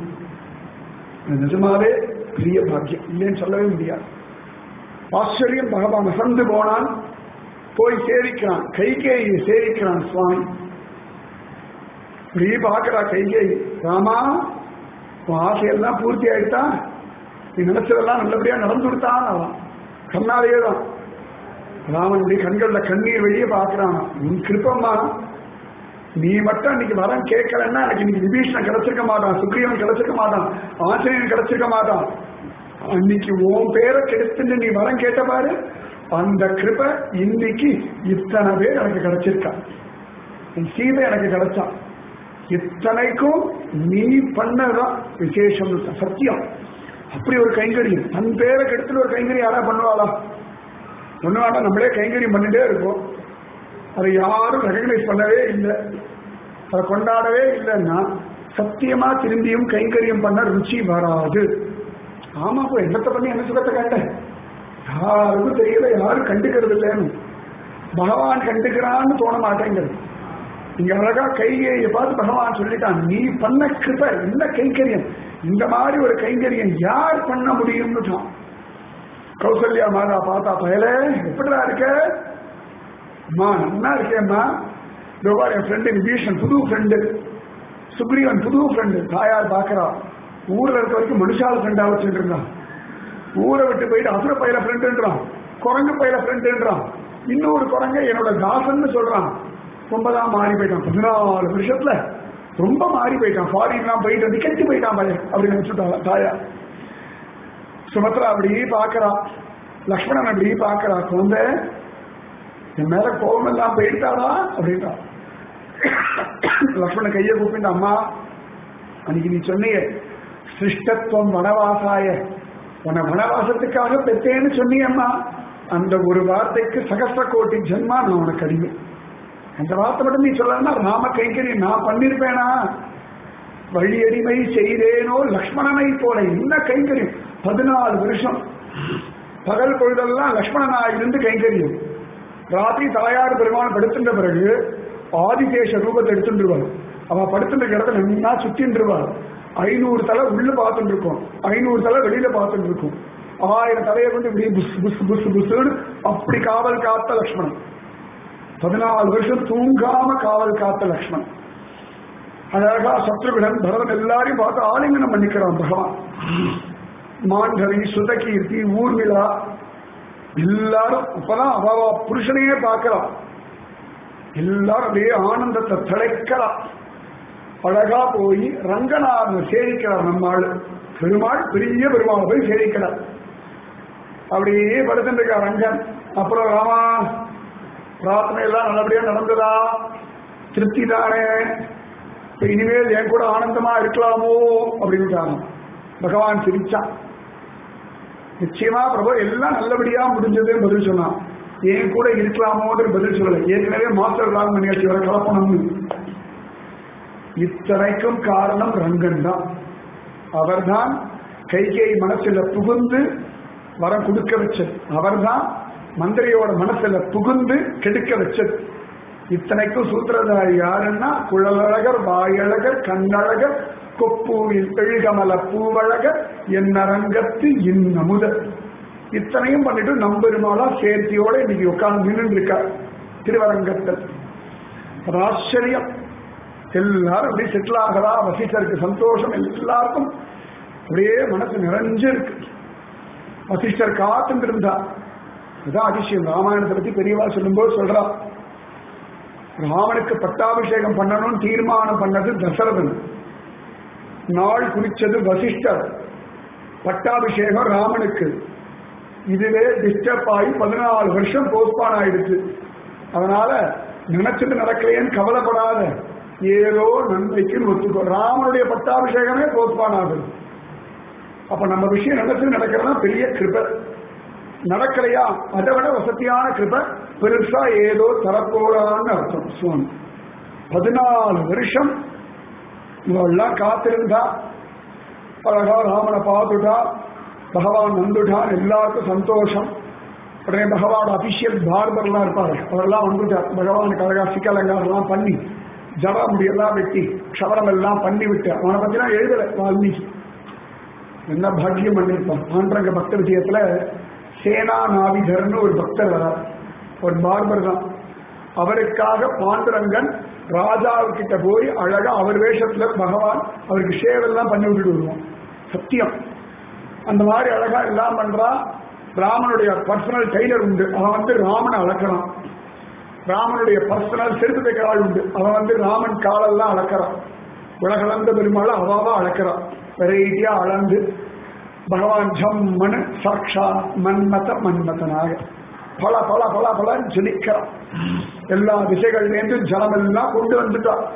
நிஜமாவே பெரிய பாக்கியம், இல்லைன்னு சொல்லவே முடியாது. ஆச்சரியம், பகவான் அசந்து போனான், போய் சேவிக்கிறான், கைகேயை சேவிக்கிறான் சுவாமி. இப்படி பார்க்கிறா கைகேயி, ராமா உன் ஆசையெல்லாம் பூர்த்தி ஆயிட்டா, நீ நினைச்சதெல்லாம் நல்லபடியா நடந்து கொடுத்தான். அவன் கண்ணாலேயே தான் ராமனுடைய கண்கள்ல கண்ணீர் வெளியே பார்க்கிறான். உன் கிருப்பம்மா, நீ மட்டும் இன்னைக்கு வரம் கேட்கலன்னா எனக்கு இன்னைக்கு விபீஷணன் கிடைச்சிருக்க மாட்டான், சுக்ரீவன் கிடைச்சிருக்க மாட்டான், ஆஞ்சநேயன் கிடைச்சிருக்க மாட்டான். அன்னைக்கு உன் பேரை கெடுத்துட்டு நீ வரம் கேட்ட பாரு, அந்த கிருப இன்னைக்கு இத்தனை பேர் எனக்கு கிடைச்சிருக்கா. என் சீதை எனக்கு கிடைச்சான், இத்தனைக்கும் நீ பண்ணதான் விசேஷம், சத்தியம். அப்படி ஒரு கைங்கரியம், தன் பேரை கெடுத்துட்டு ஒரு கைங்கரியம் யாரா பண்ணுவாளா? ஒன்னுவாடா, நம்மளே கைங்கரியம் பண்ணிட்டே இருக்கோம், அதை யாரும் ரெகக்னைஸ் பண்ணவே இல்லை, அதை கொண்டாடவே இல்லைன்னா சத்தியமா திரும்பியும் கைங்கரியம் பண்ண ருச்சி வராது. ஆமா, இப்போ என்னத்தை பண்ணி என்ன சுகத்தை கேட்டேன், யாருக்கும் தெரியல, யாரும் கண்டுக்கிறது இல்லைன்னு. பகவான் கண்டுக்கிறான்னு தோண மாட்டேங்கிறது. இங்க அழகா கைகையை பார்த்து பகவான் சொல்லிட்டான், நீ பண்ண கிருபை என்ன கைங்கரியம், இந்த மாதிரி ஒரு கைங்கரியம் யார் பண்ண முடியும்னு தான். கௌசல்யா மாதா பார்த்தா, பயல எப்படிடா இருக்க? அம்மா நல்லா இருக்கேம்மா. இதோபார் என் ஃப்ரெண்டு விபீஷன் புது ஃப்ரெண்டு, சுக்ரீவன் புது ஃப்ரெண்டு. தாயார் பாக்குறா, ஊர்ல இருக்க வரைக்கும் மனுஷால ஃப்ரெண்டா வச்சுட்டு இருந்தான், ஊரை விட்டு போயிட்டு அசுர பயில ஃப்ரெண்டுன்றான், குரங்கு பயில ஃப்ரெண்டுன்றான், இன்னொரு குரங்க என்னோட தாசன்னு சொல்றான். ரொம்பதான் மாறி போயிட்டான், பதினாலு வருஷத்துல ரொம்ப மாறி போயிட்டான், ஃபாரின்லாம் போயிட்டு வந்து கெட்டு போயிட்டான் பையன் அப்படின்னு நினைச்சுட்டாங்க தாயா. சுமத்ரா அப்படி பாக்குறா, லக்ஷ்மணன் அப்படி பாக்குறா, குழந்தை என் மேல கோபம் எல்லாம் போயிட்டாரா அப்படின்றா. லக்ஷ்மணன் கையை கூப்பிட்டு, அம்மா அன்னைக்கு நீ சொன்னிய சிருஷ்டத்துவம் வனவாசாய, உன வனவாசத்துக்காக பெற்றேன்னு சொன்னியம்மா, அந்த ஒரு வார்த்தைக்கு சகஸ்ர கோட்டி ஜென்மா நான் உனக்கு அடிமை. அந்த வார்த்தை மட்டும் நீ சொல்லனா ராம கைங்கரி நான் பண்ணிருப்பேனா? வழி அடிமை செய்தேனோ லக்ஷ்மணனை போல. என்ன கைங்கரியம், பதினாலு வருஷம் பகல் பொழுதெல்லாம் லக்ஷ்மணனா இருந்து கைங்கரியம். ராத்திரி தாயார் பெருமான் படுத்துட்ட பிறகு ஆதிசேஷ ரூபத்தை எடுத்துருவாள், அவன் படுத்துட்ட இடத்துல நின்னா சுத்தின்றுவாள். ஐநூறு தலை உள்ள பார்த்துட்டு இருக்கும், ஐநூறு தலை வெளியில பார்த்துட்டு இருக்கும், ஆயிரம் தலையை கொண்டு இப்படி புஸ் புஸ் புஸ் புஸ்ன்னு அப்படி காவல் காத்த லக்ஷ்மணன். பதினாலு வருஷம் தூங்காம காவல் காத்த லக்ஷ்மணன். அழகா சத்ருகுடன் பரதன் எல்லாரையும் பார்த்து ஆலிங்கனம் பண்ணிக்கிறான் பகவான். மாண்டவி, சுதகீர்த்தி, ஊர்மிளா எல்லாரும் அப்பதான் அவ புருஷனையே பார்க்கலாம், எல்லாரும் அப்படியே ஆனந்தத்தை திளைக்கலாம். அழகா போய் ரங்கநாதன் சேவிக்கிறார். நம்மாள் பெருமாள் பெரிய பெருமாள் போய் சேவிக்கிறார். அப்படியே படுத்துட்டு இருக்கா ரங்கன். அப்புறம் ராமா பிரார்த்தனை எல்லாம் நல்லபடியா நடந்ததா, திருப்தி தானே, இனிமேல் என் கூட ஆனந்தமா இருக்கலாமோ அப்படின்னு பகவான் சிரிச்சான். நிச்சயமா பிரபு எல்லாம் நல்லபடியா முடிஞ்சதுன்னு பதில் சொன்னான். என் கூட இருக்கலாமோன்ற பதில் சொல்லலை, ஏற்கனவே மாஸ்டர் ராம நிகழ்ச்சி வர கலப்பணும்னு. இத்தனைக்கும் காரணம் ரங்கன் தான். அவர்தான் கைகேயி மனசுல புகுந்து வரம் கொடுக்க வச்சது, அவர்தான் மந்திரியோட மனசுல புகுந்து கெடுக்க வச்சது. இத்தனைக்கும் சூத்திரதாரி யாருன்னா குழலழகர், வாயழகர், கண்ணழகர், கொப்பூவில் பெழுகமல பூவழகர், என்னரங்கத்து இன்னமுதர். இத்தனையும் பண்ணிட்டு நம்பெருமாளா சேர்த்தியோட இன்னைக்கு உட்கார்ந்து நின்று இருக்கார் திருவரங்கத்தில். ஆச்சரியம். எல்லாரும் அப்படியே செட்டில் ஆகலா, வசிஷ்டருக்கு சந்தோஷம், எல்லாருக்கும் அப்படியே மனசு நிறைஞ்சு இருக்கு. வசிஷ்டர் காத்துட்டு இருந்தா. இதுதான் அதிசயம். ராமாயணத்தை பத்தி பெரியவா சொல்லும்போது சொல்றா, ராமனுக்கு பட்டாபிஷேகம் பண்ணணும்னு தீர்மானம் பண்ணது தசரதன், நாள் குறிச்சது வசிஷ்டர், பட்டாபிஷேகம் ராமனுக்கு. இதுவே டிஸ்டர்ப் ஆகி பதினாலு வருஷம் போஸ்ட்பான் ஆயிடுச்சு. அதனால நினைச்சது நடக்கலையேன்னு கவலைப்படாத, ஏதோ நன்மைக்கு ஒத்துக்கோ. ராமனுடைய பட்டாபிஷேகமே போஸ்ட்பான் ஆகுது. அப்ப நம்ம விஷயம் நினைச்சு நடக்கிறதா பெரிய கிருபை. நடக்கலையா, அதை விட வசதியான கிருபை பெருசா ஏதோ தரப்போறான்னு அர்த்தம். சுவாமி பதினாலு வருஷம் இவெல்லாம் காத்திருந்தா. அழகா ராமனை பார்த்துட்டா, பகவான் வந்துட்டான், எல்லாருக்கும் சந்தோஷம். உடனே பகவான் அபிஷியல் பார்பர்லாம் இருப்பாரு, அவரெல்லாம் வந்துட்டார். பகவானுக்கு அழகா சிக்கலங்காரெல்லாம் பண்ணி ஜடா முடியெல்லாம் வெட்டி க்ஷவரம் எல்லாம் பண்ணி விட்டு, அவனை பத்தினா எழுதல வால்மீகி. என்ன பாக்கியம் பண்ணிருப்பான். ஆண்டரங்க பக்த விஷயத்துல சேனா நாவிதர்னு ஒரு பக்தர் வரார், ஒரு பார்பர் தான். அவருக்காக பாண்டுரங்கன் ராஜாவுக்கிட்ட போய் அழகா அவர் வேஷத்துல பகவான் அவருக்கு சேவெல்லாம் பண்ணி விட்டுட்டு வருவோம். சத்தியம். அந்த மாதிரி அழகா எல்லாம் பண்றா. ராமனுடைய பர்சனல் டெய்லர் உண்டு, அவன் வந்து ராமனை அளக்கிறான். ராமனுடைய பர்சனல் செருப்பு தைக்கிற ஆள் உண்டு, அவன் வந்து ராமன் காலெல்லாம் அளக்கிறான். உலகளந்த பெருமாள் அவாவா அளக்கிறான். வெரைட்டியா அளந்து பகவான் ஜம்மனு சாட்சா மன்மத மன்மதனாக பல பல பல பல ஜலிக்கிறான். எல்லா திசைகள்லேருந்து ஜலம் எல்லாம் கொண்டு வந்துட்டான்.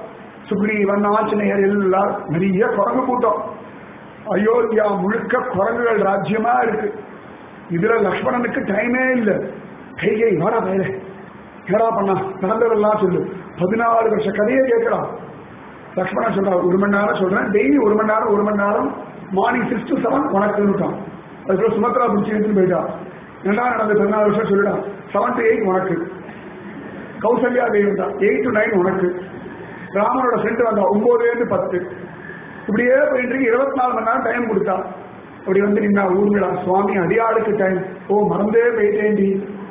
சுக்ரீவன் ஆஞ்சநேயர் எல்லாரும் நிறைய குரங்கு கூட்டம். அயோத்தியா முழுக்க குரங்குகள் ராஜ்யமா இருக்கு. இதுல லக்ஷ்மணனுக்கு டைமே இல்லை. கைகை வாடா வேலை என்னடா பண்ணா நடந்ததெல்லாம் சொல்லு. பதினாலு வருஷ கதையை கேட்கிறான். லக்ஷ்மணன் சொல்றா ஒரு மணி நேரம் சொல்றேன், டெய்லி ஒரு மணி நேரம் ஒரு மணி நேரம் மார்னிங் சிக்ஸ் டு செவன் உனக்கு இருக்கான். அதுக்குள்ள சுமத்ரா பிடிச்சி எடுத்துட்டு போயிட்டா. என்ன நடந்த பதினாலு வருஷம் சொல்லிடான். செவன் டு எயிட் உனக்கு, கௌசல்யா தேவி வந்தா எயிட் டு நைன் உனக்கு, ராமனோட ஃப்ரெண்டு வந்தா ஒன்பதுல இருந்து பத்து. இப்படியே போயிட்டு இருபத்தி நாலு மணி நேரம் டைம் கொடுத்தா. அப்படி வந்து நின்னா ஊர்மிளா சுவாமி அடியாளுக்கு டைம். ஓ மறந்தே போயிட்டேன்டி,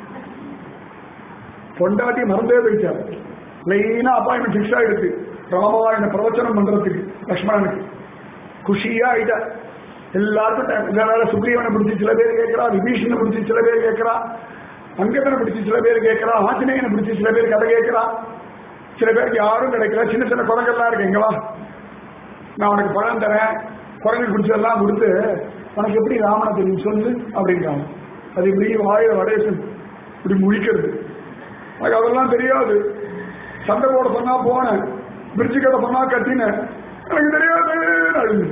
பொண்டாட்டி மறந்தே போயிட்டார். லைனா அப்பாயின்மெண்ட் ஃபிக்ஸ் ஆயிடுச்சு ராமாயண பிரவச்சனம் பண்றதுக்கு. லக்ஷ்மணனுக்கு குஷியா ஆயிட்டா. எல்லாருக்கும் டைம். இதனால சுக்ரீவனை பிடிச்சி சில பேர் கேட்கிறா, விபீஷனை பிடிச்சி சில பேர் கேட்கிறா, அங்கதனை பிடிச்சி சில பேர் கேட்கிறா, ஆஞ்சநேயனை பிடிச்சி சில பேர் கதை கேட்கிறா. சில பேருக்கு யாரும் கிடைக்கல. சின்ன சின்ன குரங்கெல்லாம் இருக்கு. எங்களா நான் உனக்கு பழம் தரேன், குரங்கு குடிச்சதெல்லாம் கொடுத்து உனக்கு எப்படி ராமனை தெரியும் சொல்லு அப்படின்றாங்க. அது இப்படி வாயில வடேசன் இப்படி முழிக்கிறது. எனக்கு அதெல்லாம் தெரியாது. சண்டை போட சொன்னா போனேன், பிரிட்ஜு கதை சொன்னா கட்டினேன், எனக்கு தெரியாது.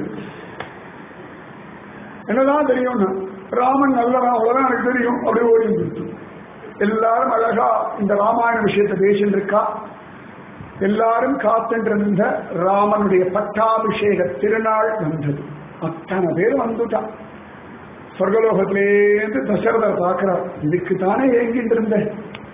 என்னதான் தெரியும்னா ராமன் நல்லவன் அவ்வளவுதான் எனக்கு தெரியும். அப்படி ஓடி கொடுத்து எல்லாரும் அழகா இந்த ராமாயண விஷயத்தை பேசிட்டு இருக்கா. எல்லாரும் காத்துருந்த ராமனுடைய பட்டாபிஷேக திருநாள் வந்தது. அத்தனை பேர் வந்துட்டான். சொர்க்கலோகத்திலேருந்து தசரதர் பார்க்கிறார். இதுக்கு தானே ஏங்கிட்டு இருந்தேன்.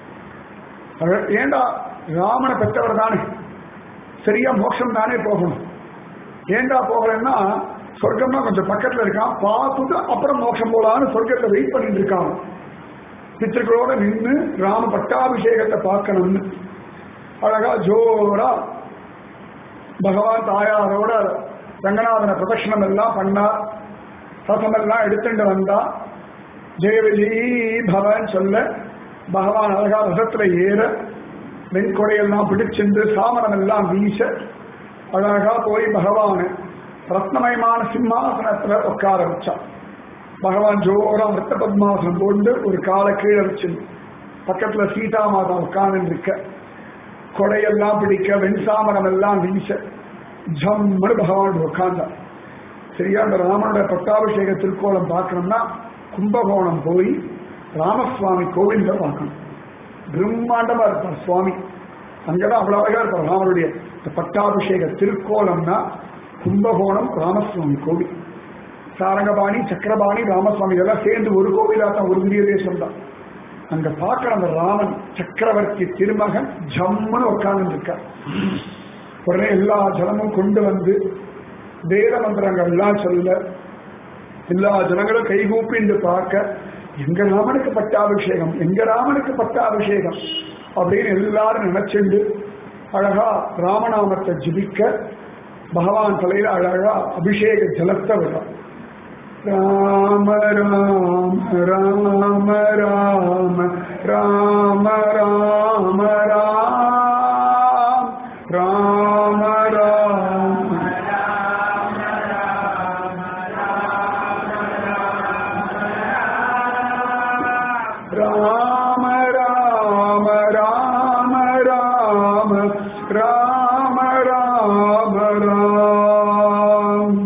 ஏண்டா ராமனை பெற்றவர் தானே, சரியா மோட்சம் தானே போகணும். ஏண்டா போகலன்னா சொர்க்கம்னா கொஞ்சம் பக்கத்துல இருக்கான், பார்த்துட்டு அப்புறம் மோட்சம் போலான்னு சொர்க்கத்தை வெயிட் பண்ணிட்டு இருக்கான். பித்திருக்களோட நின்று ராம பட்டாபிஷேகத்தை பார்க்கணும்னு அழகா ஜோரா பகவான் தாயாரோட ரங்கநாதன பிரதட்சணம் எல்லாம் பண்ணார். ரசமெல்லாம் எடுத்துட்டு வந்தா. ஜெய விஜய் பவன் சொல்ல பகவான் அழகா ரசத்துல ஏற வெண்கொடையெல்லாம் பிடிச்சிருந்து சாமரம் எல்லாம் வீச அழகா போய் பகவான் ரத்னமயமான சிம்மாசனத்துல உட்கார வச்சான். பகவான் ஜோரா ரத்த பத்மாசனம் போட்டு ஒரு காலை கீழே வச்சு பக்கத்துல சீதா மாதா உட்கார்ந்து இருக்க, கொடையெல்லாம் பிடிக்க வெண்சாமரம் எல்லாம் வீச ஜம்மு பகவான் உட்கார்ந்தார். சரியா அந்த ராமனோட பட்டாபிஷேக திருக்கோலம் பார்க்கணும்னா கும்பகோணம் போய் ராமசுவாமி கோவில்ல பார்க்கணும். பிரம்மாண்டமா இருப்பார் சுவாமி. அங்கதான் அவ்வளவு அழகா இருப்பார். ராமனுடைய பட்டாபிஷேக திருக்கோலம்னா கும்பகோணம் ராமசுவாமி கோவில். சாரங்கபாணி சக்கரபாணி ராமசுவாமி இதெல்லாம் சேர்ந்து ஒரு கோவிலா தான், ஒரு பெரிய தேசம் தான். அங்க பார்க்கிற அந்த ராமன் சக்கரவர்த்தி திருமகன் ஜம்முன்னு உட்கார்ந்து இருக்கார். உடனே எல்லா ஜனமும் கொண்டு வந்து வேத மந்திரங்கள் எல்லாம் சொல்ல எல்லா ஜனங்களும் கைகூப்பிண்டு பார்க்க எங்க ராமனுக்கு பட்டாபிஷேகம், எங்க ராமனுக்கு பட்டாபிஷேகம் அப்படின்னு எல்லாரும் நினைச்சுண்டு அழகா ராமநாமத்தை ஜிபிக்க பகவான் தலையில அழகா அபிஷேக ஜலத்தை விடும். ராம ராம ராம ராம ராம ராம ராம ராம ராம ராம ராம ராம ராம ராம ராம ராம்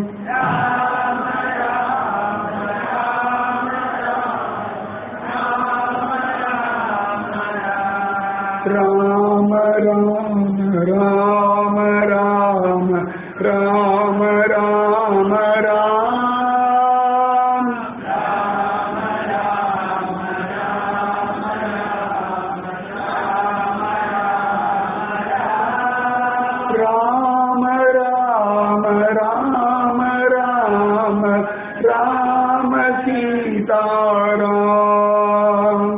ராம ராம ராம ராம ராம ராம ராம் ராம ராம ராம ராம ராம சீதாராம்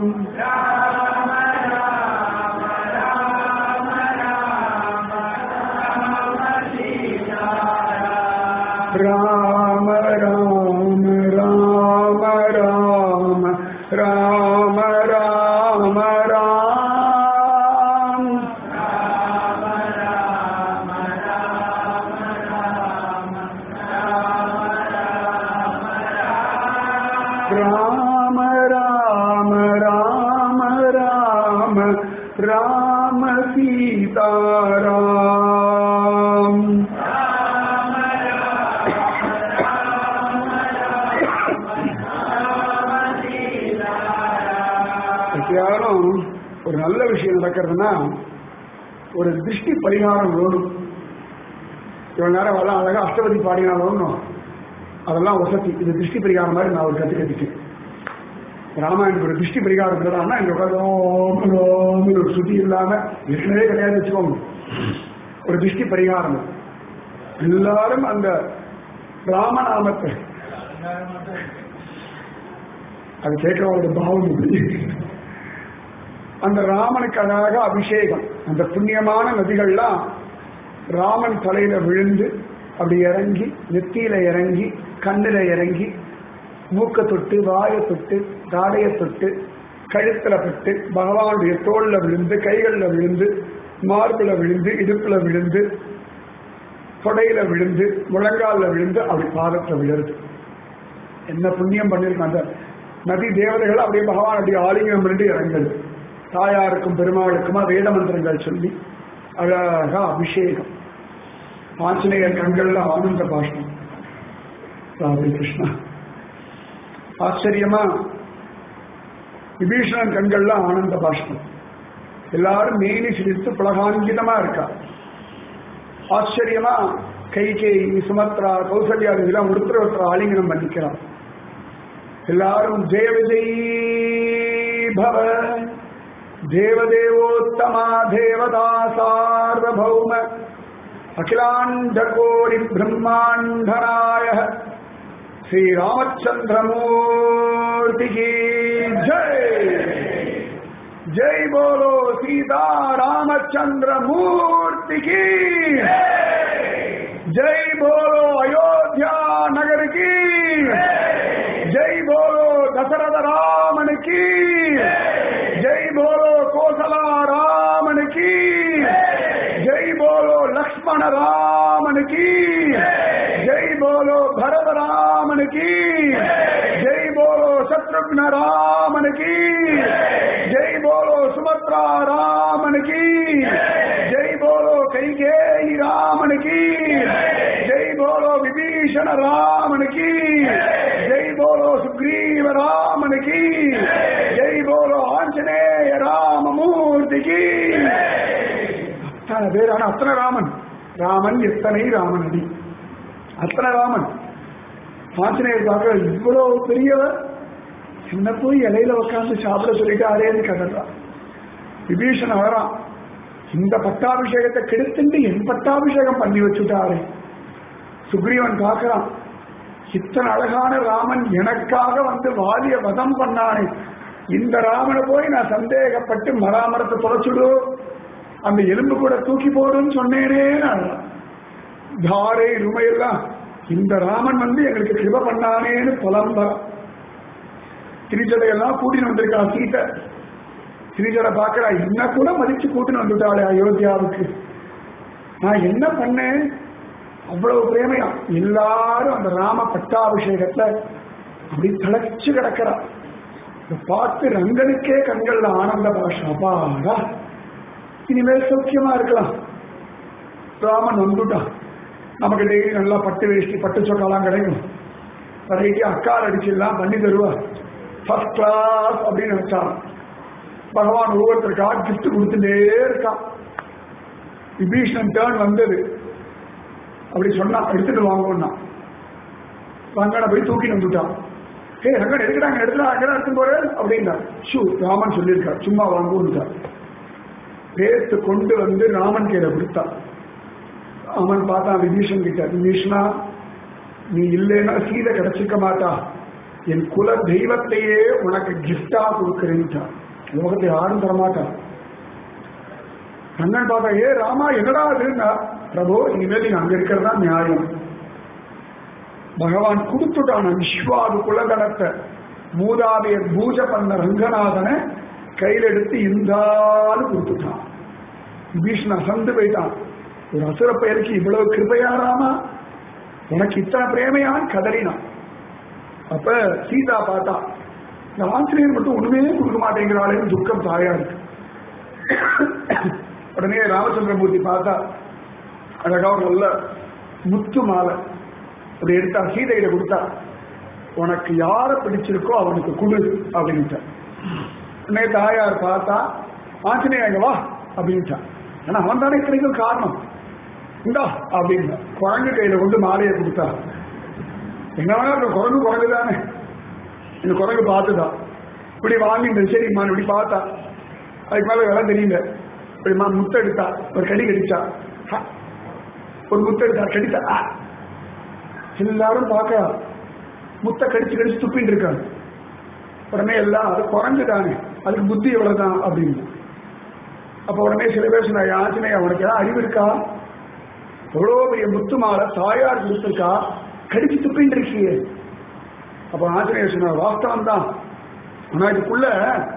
ராம ராம ராம ராம ராம ராம ராம் ராம ராம ராம ராம ராம சீதாராம் ராம் யாரும் ஒரு நல்ல விஷயம் நடக்கிறதுனா ஒரு திருஷ்டி பரிகாரம் வேணும். இவ்வளவு நேரம் அதெல்லாம் அழகா அஷ்டபதி பாடினாலும் அதெல்லாம் வசதி. இது திருஷ்டி பரிகாரம் மாதிரி நான் ஒரு கத்து கத்துட்டேன். ராமாயணத்துக்கு ஒரு திருஷ்டி பரிகாரம் இருக்கிறான்னா இங்க உட்காந்து ஒரு சுத்தி இல்லாம ஏற்கனவே கிடையாது வச்சுக்கோங்க. ஒரு திருஷ்டி பரிகாரம் எல்லாரும் அந்த ராமநாமத்தை அது கேட்கிறவங்களோட பாவம். அந்த ராமனுக்கு அழகாக அபிஷேகம். அந்த புண்ணியமான நதிகள்லாம் ராமன் தலையில விழுந்து அப்படி இறங்கி நெத்தியில இறங்கி கண்ணில இறங்கி மூக்க தொட்டு வாயை தொட்டு தாடையை தொட்டு கழுத்துல பட்டு பகவானுடைய தோல்ல விழுந்து கைகள்ல விழுந்து மார்புல விழுந்து இடுப்புல விழுந்து தொடையில விழுந்து முழங்கால விழுந்து அப்படி பாதத்துல விழுது. என்ன புண்ணியம் பண்ணிருக்கோம். அந்த நதி தேவதைகள் அப்படியே பகவான் அப்படியே ஆலிங்கம் பண்ணிட்டு இறங்குது. தாயாருக்கும் பெருமாளுக்குமா வேத மந்திரங்கள் சொல்லி அழகா அபிஷேகம். ஆஞ்சநேயர் கண்கள்ல ஆனந்த பாஷ்பம். ராதே கிருஷ்ணா. ஆச்சரியமா விபீஷணன் கண்கள்ல ஆனந்த பாஷ்பம். எல்லாரும் மேனி சிரித்து புலகாங்கிதமா இருக்கா. ஆச்சரியமா கைகேயி சுமத்ரா கௌசல்யா இதெல்லாம் ஒருத்தர் ஒருத்தர் ஆலிங்கனம் பண்ணிக்கிறார். எல்லாரும் ஜெய விஜய் பவ தேவதேவோத்தமா தேவதா சார்வபௌம அகிலாண்ட கோடி பிரம்மாண்டனாய ஸ்ரீ ராமச்சந்திரமூர்த்தி கி ஜெய். ஜெய் போலோ சீதா ராமச்சந்திரமூர்த்தி கி ஜெய் போலோ அயோத்தியா நகர் கி ஜெய் போலோ தசரத ராமன் கி ஜெய் போலோ கோசலா ராமன் கி ஜெய் போலோ லக்ஷ்மண ராமன் கி ஜெய் போலோ பரத ராமன் கி ஜெய் போலோ சத்ருக்ன ராமன் கி ஜெய் போலோ சுமத்ரா ராமன் கி ஜெய் போலோ கைகேயி ராமன் கி ஜெய் போலோ விபீஷண ராமன் கி ஜெய் போலோ சுக்ரீவ ராமன் கி ஜெய் போலோ ஆஞ்சநேய ராமமூர்த்தி கி. அத்தனை பேர். ஆனா அத்தனை ராமன். ராமன் எத்தனை ராமன் அடி அத்தனை ராமன். ஆஞ்சநேயர் பார்க்க இவ்வளவு பெரியவர் சின்ன போய் இலையில உட்காந்து சாப்பிட சொல்லிட்டு அரேன்னு கதறான். விபீஷன் அழறான். இந்த பட்டாபிஷேகத்தை கெடுத்துட்டு என் பட்டாபிஷேகம் பண்ணி வச்சுட்டாரே. சுக்ரீவன் பார்க்கிறான். இத்தனை அழகான ராமன் எனக்காக வந்து வாலிய வதம் பண்ணானே, இந்த ராமனை போய் நான் சந்தேகப்பட்டு மராமரத்தை தொலைச்சுடு அந்த எலும்பு கூட தூக்கி போடுன்னு சொன்னேனே. தாரை ருமையெல்லாம் இந்த ராமன் வந்து எங்களுக்கு கிருப பண்ணானேன்னு புலம்பரம். திரிஜடையெல்லாம் கூட்டின்னு வந்திருக்கா சீத்தை. திரிஜடை பார்க்கிறா, என்ன கூட மதிச்சு கூட்டின்னு வந்துட்டாளே அயோத்தியாவுக்கு. நான் என்ன பண்ணேன்? அவ்வளவு பிரேமையா எல்லாரும் அந்த ராம பட்டாபிஷேகத்துல அப்படி தளச்சு கிடக்கிறா. பார்த்து ரங்கனுக்கே கண்கள்ல ஆனந்த பாஷா. அப்பாடா, இனிமேல் சௌக்கியமா இருக்கலாம். ராமன் வந்துட்டான். நமக்கு டெய்லி நல்லா பட்டு வேஷ்டி பட்டு சொக்கலாம் கிடைக்கும். வெரைட்டி அக்கார் அடிச்செல்லாம் பண்ணி தருவார். ஃபர்ஸ்ட் கிளாஸ் அப்படின்னு நினைச்சான். பகவான் ஒவ்வொருத்தருக்கா கிஃப்ட் கொடுத்துட்டே இருக்கான். விபீஷணன் டேர்ன் வந்தது. அப்படி சொன்னா எடுத்துட்டு வாங்கன்னா ரங்கனை போய் தூக்கின்னு வந்துட்டான். ஏ ரங்கன் எடுக்கிறாங்க எடுத்துடா அங்கதான் எடுத்து போறேன் அப்படின்னா ஷூ ராமன் சொல்லியிருக்கார் சும்மா வாங்குட்டார். பேத்து கொண்டு வந்து ராமன் கையில கொடுத்தான். அவன் பார்த்தான் விபீஷன் கிட்ட, விபீஷணா நீ இல்லைன்னா சீதை கிடைச்சிக்க மாட்டா, என் குல தெய்வத்தையே உனக்கு கிஃப்டா கொடுக்கிறேன்ட்டான். லோகத்தை யாரும் தரமாட்டான். ரங்கன் பார்த்தா, ஏ ராமா என்னடா அதுன்னா, பிரபு இனிமேல் நீங்க அங்க இருக்கிறதா நியாயம். பகவான் கொடுத்துட்டான் விஸ்வாது குலகணத்தை. மூதாதையர் பூஜை பண்ண ரங்கநாதனை கையில் எடுத்து இந்தாலும் கொடுத்துட்டான். விபீஷன் அசந்து போயிட்டான். ஒரு அசுர பெயருக்கு இவ்வளவு கிருபையாராமா, உனக்கு இத்தனை பிரேமையான் கதறினான். அப்ப சீதா பார்த்தா, இந்த ஆஞ்சநேயர் மட்டும் ஒண்ணுமே கொடுக்க மாட்டேங்கிறாளேன்னு துக்கம் தாயா இருக்கு. உடனே ராமச்சந்திரமூர்த்தி பார்த்தா, அழகா ஒரு நல்ல முத்து மாலை அப்படி எடுத்தா சீதையில கொடுத்தா, உனக்கு யாரை பிடிச்சிருக்கோ அவனுக்கு குடு அப்படின்ட்டா. உடனே தாயார் பார்த்தா, ஆஞ்சநேயா இங்க வா அப்படின்ட்டான். ஏன்னா அவன் தானே கிடைக்கும் காரணம், இந்தா அப்படின்னா குரங்கு கையில கொண்டு மாலையை கொடுத்தா. என்ன வேணா குரங்கு குரங்கு தானே, இந்த குரங்கு பார்த்துதான் இப்படி வாங்கிட்டு சரிம்மா இப்படி பார்த்தா. அதுக்கு மேல வேலை தெரியல. இப்படிமா முத்த எடுத்தா, ஒரு கடி கடிச்சா, ஒரு முத்த எடுத்தா கடிச்சா. எல்லாரும் பார்க்க முத்த கடிச்சு கடிச்சு துப்பின்னு இருக்காங்க. உடனே எல்லாம் அது குரங்கு தானே, அதுக்கு புத்தி எவ்வளவுதான் அப்படின்னு. அப்ப உடனே சில பேர் சொன்னா, ஆஞ்சநேயா உனக்கு ஏதாவது அறிவு இருக்கா? எவ்வளோ பெரிய முத்து மாலை தாயார் கொடுத்துருக்கா, கடிச்சு துப்பின்னு இருக்கியே. அப்ப ஆஞ்சநேயர் சொன்னார், வாஸ்தவம் தான், ஆனா இதுக்குள்ள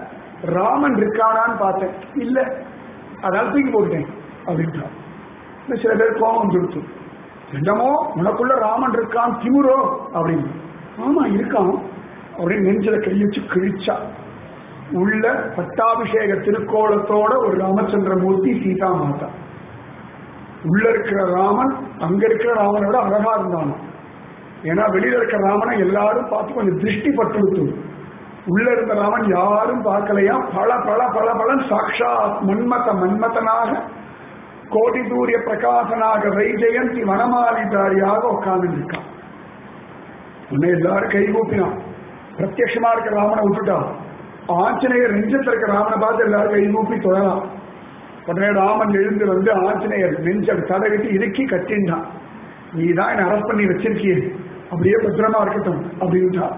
ராமன் இருக்கானான்னு பார்த்தேன், இல்ல அதனால தூக்கி போட்டுட்டேன் அப்படின்ட்டான். சில பேர் கோபம் கொடுத்து, என்னமோ உனக்குள்ள ராமன் இருக்கான் திமுறோ அப்படின்னு. ஆமா இருக்கான் அப்படின்னு நெஞ்சில கை வச்சு கிழிச்சா. உள்ள பட்டாபிஷேக திருக்கோலத்தோட ஒரு ராமச்சந்திர மூர்த்தி சீதா மாதா. உள்ள இருக்கிற ராமன் அங்க இருக்கிற ராமனோட அழகா இருந்தான். ஏன்னா வெளியில இருக்கிற ராமனை எல்லாரும் பார்த்து கொஞ்சம் திருஷ்டி பட்டு, உள்ள இருந்த ராமன் யாரும் பார்க்கலையா. பல பல பல பலன் சாட்சா மன்மத மன்மதனாக கோடி சூரிய பிரகாசனாக வைஜெயந்தி வனமாலிதாரியாக உட்கார்ந்து இருக்கான். உன்னை எல்லாரும் கை கூப்பினான். பிரத்யட்சமா இருக்கிற ராமனை விட்டுட்டான். ஆஞ்சநேயர் நெஞ்சத்தில் இருக்கிற ராமனை பார்த்து எல்லாரும் கை கூப்பி தொழலாம். உடனே ராமன் எழுந்து வந்து ஆஞ்சநேயர் நெஞ்சல் தடவிட்டு இறுக்கி கட்டின்றான். நீ தான் என்ன அரெஸ்ட் பண்ணி வச்சிருக்கிய, அப்படியே பத்திரமா இருக்கட்டும் அப்படின்ட்டான்.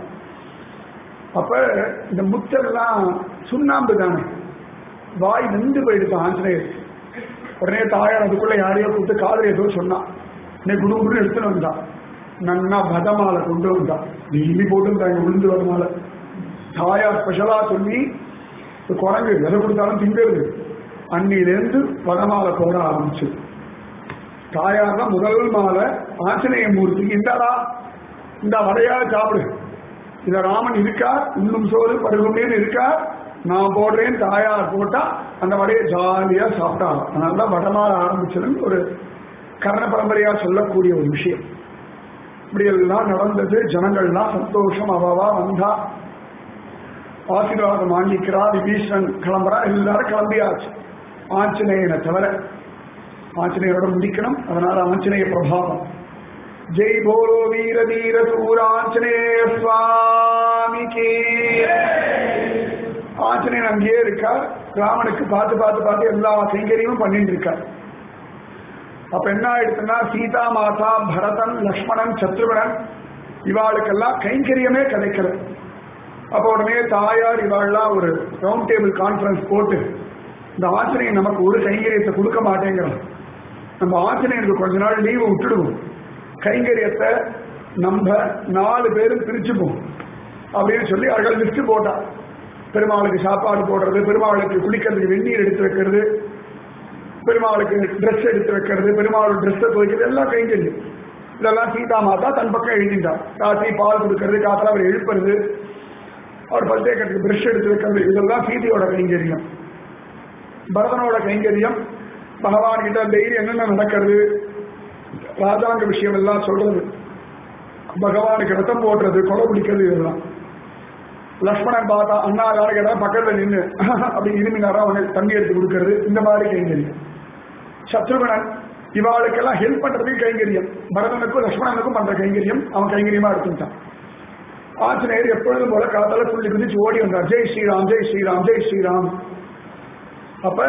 அப்ப இந்த முத்தெல்லாம் சுண்ணாம்பு தானே, வாய் நின்று போயிடுச்சு ஆஞ்சநேயர். உடனே தாயார் அதுக்குள்ள யாரையோ கூப்பிட்டு காதல் ஏதோ சொன்னான். இன்னைக்கு குடு குடுன்னு எடுத்துன்னு வந்தான். நன்னா பதமாலை கொண்டு வந்தான். டெய்லி போட்டுருந்தாங்க விழுந்து வரமாலை. தாயார் ஸ்பெஷலா சொல்லி குரங்கு எதை கொடுத்தாலும் திங்கிறது. அன்னிலிருந்து வடமாலை போட ஆரம்பிச்சு. தாயார் தான் முதல் மாலை ஆஞ்சநேய மூர்த்திக்கு, இந்தாடா இந்த வடையா சாப்பிடு, இந்த ராமன் இருக்கா இன்னும் சோறு பருகுமேன்னு இருக்கா, நான் போடுறேன் தாயார் போட்டா அந்த வடையை ஜாலியா சாப்பிட்டாங்க. அதனாலதான் வடமாலை ஆரம்பிச்சதுன்னு ஒரு கர்ண பரம்பரையா சொல்லக்கூடிய ஒரு விஷயம். இப்படி எல்லாம் நடந்தது. ஜனங்கள்லாம் சந்தோஷம். அவாவா வந்தா ஆசீர்வாதம் வாங்கிக்கிறா. விபீஷன் கிளம்புறா. எல்லாரும் கிளம்பியாச்சு ஆஞ்சநேயனை தவிர. ஆஞ்சநேயரோட முடிக்கணும், அதனால ஆஞ்சநேய பிரபாவம். ஜெய் போலோ வீர தீர சூராஞ்சநேய சுவாமிக்கு. ஆஞ்சநேயன் அங்கேயே இருக்கார். ராமனுக்கு பார்த்து பார்த்து பார்த்து எல்லா கைங்கரியமும் பண்ணிட்டு இருக்கார். அப்ப என்ன ஆயிடுச்சுன்னா, சீதா மாதா பரதன் லக்ஷ்மணன் சத்ருகனன் இவாளுக்கெல்லாம் கைங்கரியமே கிடைக்கல. அப்ப உடனே தாயார் இவாள்லாம் ஒரு ரவுண்ட் டேபிள் கான்பரன்ஸ் போட்டு, இந்த ஆஞ்சநேயன் நமக்கு ஒரு கைங்கரியத்தை கொடுக்க மாட்டேங்கிறோம், நம்ம ஆஞ்சநேயனுக்கு கொஞ்ச நாள் லீவு விட்டுடுவோம், கைங்கரியத்தை நம்ம நாலு பேரும் பிரிச்சுப்போம் அப்படின்னு சொல்லி அவர்கள் லிஸ்ட் போட்டா. பெருமாளுக்கு சாப்பாடு போடுறது, பெருமாளுக்கு குளிக்கிறதுக்கு வெந்நீர் எடுத்து வைக்கிறது, பெருமாளுக்கு ட்ரெஸ் எடுத்து வைக்கிறது, பெருமாளோட ட்ரெஸ்ஸை துவைக்கிறது, எல்லாம் கைங்கரியம். இதெல்லாம் சீதா மாதா தன் பக்கம் எழுதிட்டார். ராத்திரி பால் கொடுக்கறது, காத்தால அவர் எழுப்புறது, அவர் பல்தேக்கத்துக்கு பிரஷ் எடுத்து வைக்கிறது, இதெல்லாம் சீதையோட கைங்கரியம். பரதனோட கைங்கரியம் பகவான் கிட்ட டெய்லி என்னென்ன நடக்கிறது, ராஜாங்க விஷயம் எல்லாம் சொல்றது, பகவானுக்கு ரத்தம் போடுறது, கொலை பிடிக்கிறது, இதெல்லாம். லக்ஷ்மணன் பார்த்தா அண்ணா யாரு கேட்டா பக்கத்துல நின்று அப்படி இருமினாரா அவனுக்கு தண்ணி எடுத்து கொடுக்கறது, இந்த மாதிரி கைங்கரியம். சத்ருகனன் இவாளுக்கெல்லாம் ஹெல்ப் பண்றதுக்கு கைங்கரியம். பரதனுக்கும் லக்ஷ்மணனுக்கும் பண்ற கைங்கரியம் அவன் கைங்கரியமா எடுத்துட்டான். ஆஞ்சநேயர் எப்பொழுதும் போல காத்தால புள்ளி குதிச்சு ஓடி வந்தார். ஜெய் ஸ்ரீராம் ஜெய் ஸ்ரீராம் ஜெய் ஸ்ரீராம். அப்ப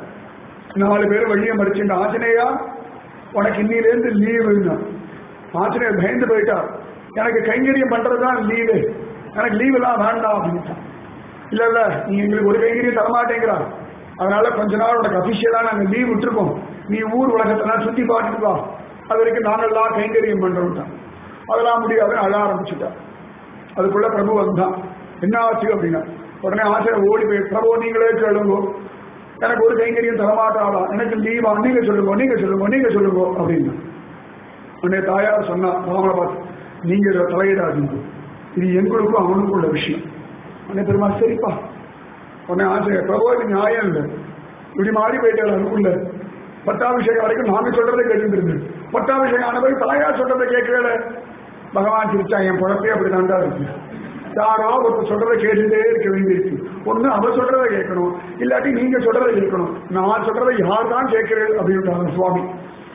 நாலு பேரும் வழியை மறிச்சுட்டு, ஆஞ்சநேயா உனக்கு இன்னிலேருந்து லீவு. ஆஞ்சநேயர் பயந்து போயிட்டார். எனக்கு கைங்கரியம் பண்றதுதான் லீவு, எனக்கு லீவ் எல்லாம் வேண்டாம் அப்படின்ட்டான். இல்ல இல்ல நீ எங்களுக்கு ஒரு கைங்கரியம் தரமாட்டேங்கிறா, அதனால கொஞ்ச நாள் உனக்கு அபிஷியலா நாங்க லீவ் விட்டுருக்கோம், நீ ஊர் உலகத்தெல்லாம் சுத்தி பார்த்துட்டு வா, அது வரைக்கும் நாங்கெல்லாம் கைங்கரியம் பண்றோம்ட்டான். அதெல்லாம் முடியாதுன்னு அழ ஆரம்பிச்சுட்டான். அதுக்குள்ள பிரபு வந்தான். என்ன ஆச்சு அப்படின்னா, உடனே ஆசிரியர் ஓடி போய், பிரபு நீங்களே கேளுங்க, எனக்கு ஒரு கைங்கரியம் தரமாட்டாளா, எனக்கு லீவா, நீங்க சொல்லுங்க நீங்க சொல்லுங்க நீங்க சொல்லுங்க அப்படின்னா. உடனே தாயார் சொன்னா ராமனை பார்த்து, நீங்க இதை தலையிடாதீங்க, இது எங்களுக்கும் அவனுக்கும் உள்ள விஷயம். உடனே பெருமாள் சரிப்பா. உடனே ஆசிரியர், பிரபு இது நியாயம் இல்லை, இப்படி மாறி போயிட்டாள், அதுக்குள்ள பட்டாபிஷேகம் வரைக்கும் நாங்க சொல்றதை கேட்டு பட்டாபிஷேகம் ஆன போய் தாயார் சொல்றதை கேட்கல. பகவான் சிரிச்சா, என் குழப்பே அப்படி தாண்டா இருக்கு. யாரோ ஒருத்தர் சொல்றதை கேட்டுட்டே இருக்க வேண்டியிருக்கு. ஒண்ணு அவர் சொல்றதை கேட்கணும், இல்லாட்டி நீங்க சொல்றதை கேட்கணும். நான் சொல்றதை யார் தான் கேட்கிறேன் அப்படின்னு சுவாமி.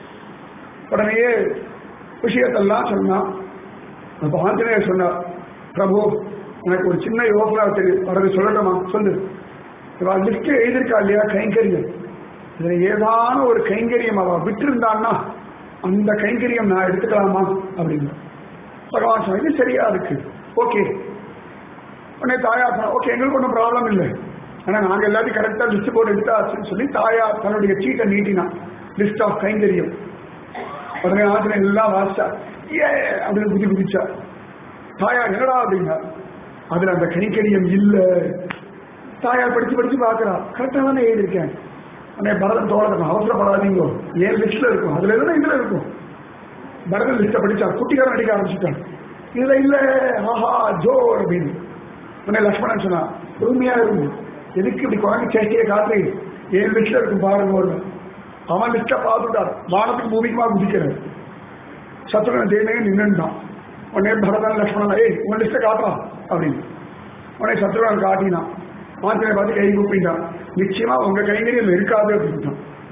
உடனேயே விஷயத்தெல்லாம் சொன்னா. அப்ப ஆஞ்சநேயர் சொன்னார், பிரபு எனக்கு ஒரு சின்ன யோசனை தெரியும், வரது சொல்லட்டுமா? சொல்லு. லிஸ்ட் எழுதியிருக்கா இல்லையா கைங்கரியம், இதுல ஏதான ஒரு கைங்கரியம் அவ விட்டு இருந்தான்னா அந்த கைங்கரியம் நான் எடுத்துக்கலாமா அப்படின்னு பகவான் சொன்ன. இது சரியா இருக்கு, ஓகே. உடனே தாயார் சொன்னா, ஓகே எங்களுக்கு ஒன்றும் ப்ராப்ளம் இல்லை, ஆனா நாங்க எல்லாத்தையும் கரெக்டா லிஸ்ட் போட்டு எடுத்தாச்சுன்னு சொல்லி தாயார் தன்னுடைய சீட்டை நீட்டினா, லிஸ்ட் ஆஃப் கைங்கரியம். உடனே ஆச்சரியம் எல்லாம் வாசிச்சா, ஏ அப்படின்னு குதி குதிச்சா. தாயார் என்னடா அப்படின்னா, அதுல அந்த கைங்கரியம் இல்லை. தாயார் படிச்சு படிச்சு பாக்குறா, கரெக்டா தானே எழுதியிருக்கேன். உடனே பரதன் தோழர், அவசரப்படாதீங்க, ஏன் லிஸ்ட்ல இருக்கும், அதுல இருந்தா இதுல இருக்கும். பரதன் லிஸ்ட படிச்சா, குட்டிக்காரன் அடிக்க ஆரம்பிச்சுட்டான். இதுல இல்ல, ஆஹா ஜோர் அப்படின்னு. உடனே லட்சுமணன் சொன்னா, பொறுமையா இருந்து எதுக்கு இப்படி குழந்தை சேஷ்டியை காத்து, ஏன் லிஸ்ட்ல இருக்கும் பாருங்க. அவன் லிஸ்ட பார்த்துட்டான், வானத்துக்கு பூமிக்குமா குதிக்கிறான். சத்ருகன் தேவையே நின்றுட்டான். உடனே பரதன் லட்சுமணன், ஏய் உன் லிஸ்ட காட்டுறான் அப்படின்னு. உடனே சத்ருகன் காட்டினான். ஆஞ்சநேயர் பார்த்து கை கூப்பிட்டான், நிச்சயமா உங்க கைங்கரியம் இருக்காது அப்படின்ட்டான்.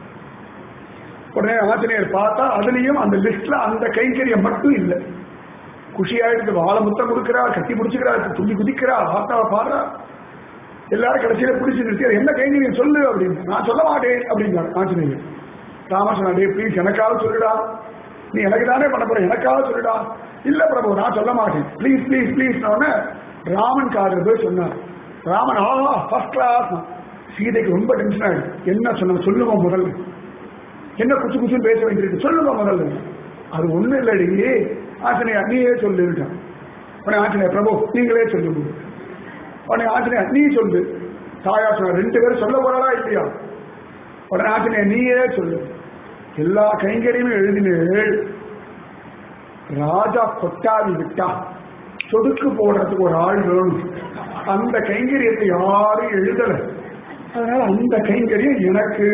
உடனே ஆஞ்சநேயர் பார்த்தா அதுலயும் அந்த லிஸ்ட்ல அந்த கைங்கரியம் மட்டும் இல்லை. குஷியாயிட்டு வாழை முத்தம் கொடுக்கிறா, கட்டி பிடிச்சிக்கிறா, துள்ளி குதிக்கிறா, ஆத்தாவை பாடுறா. எல்லாரும் கடைசியில பிடிச்சி நிறுத்தி என்ன கைங்கரியம் சொல்லு அப்படின்னு. நான் சொல்ல மாட்டேன் அப்படின்னாரு ஆஞ்சநேயர். ராமன் சொன்னா, டே ப்ளீஸ் எனக்காவது சொல்லுடா, நீ எனக்கு தானே பண்ண போற, எனக்காவது சொல்லுடா. இல்ல பிரபு நான் சொல்ல மாட்டேன், ப்ளீஸ் ப்ளீஸ் ப்ளீஸ். ராமன் காதல் போய் சொன்னார். ராமன் ஆஹா ஃபர்ஸ்ட் கிளாஸ். சீதைக்கு ரொம்ப டென்ஷன் ஆயிடுச்சு. என்ன சொன்ன சொல்லுங்க முதல்ல, என்ன குச்சு குச்சுன்னு பேச வேண்டியிருக்கு, சொல்லுங்க முதல்ல. அது ஒண்ணு இல்லடி ஆஞ்சநேயா நீயே சொல்லிருக்கான். உடனே ஆஞ்சநேயா, பிரபு நீங்களே சொல்லுங்க. உடனே ஆஞ்சநேயா நீ சொல்லு. தாயா சொன்ன, ரெண்டு பேரும் சொல்ல போறாளா இல்லையா? உடனே ஆஞ்சநேயா நீயே சொல்லு. எல்லா கைங்கரியுமே எழுதினேள். ராஜா கொட்டாவி விட்டா சொடுக்கு போடுறதுக்கு ஒரு ஆள் வேணும். அந்த கைங்கரியத்தை யாரும் எழுதல, அதனால அந்த கைங்கரியம் எனக்கு.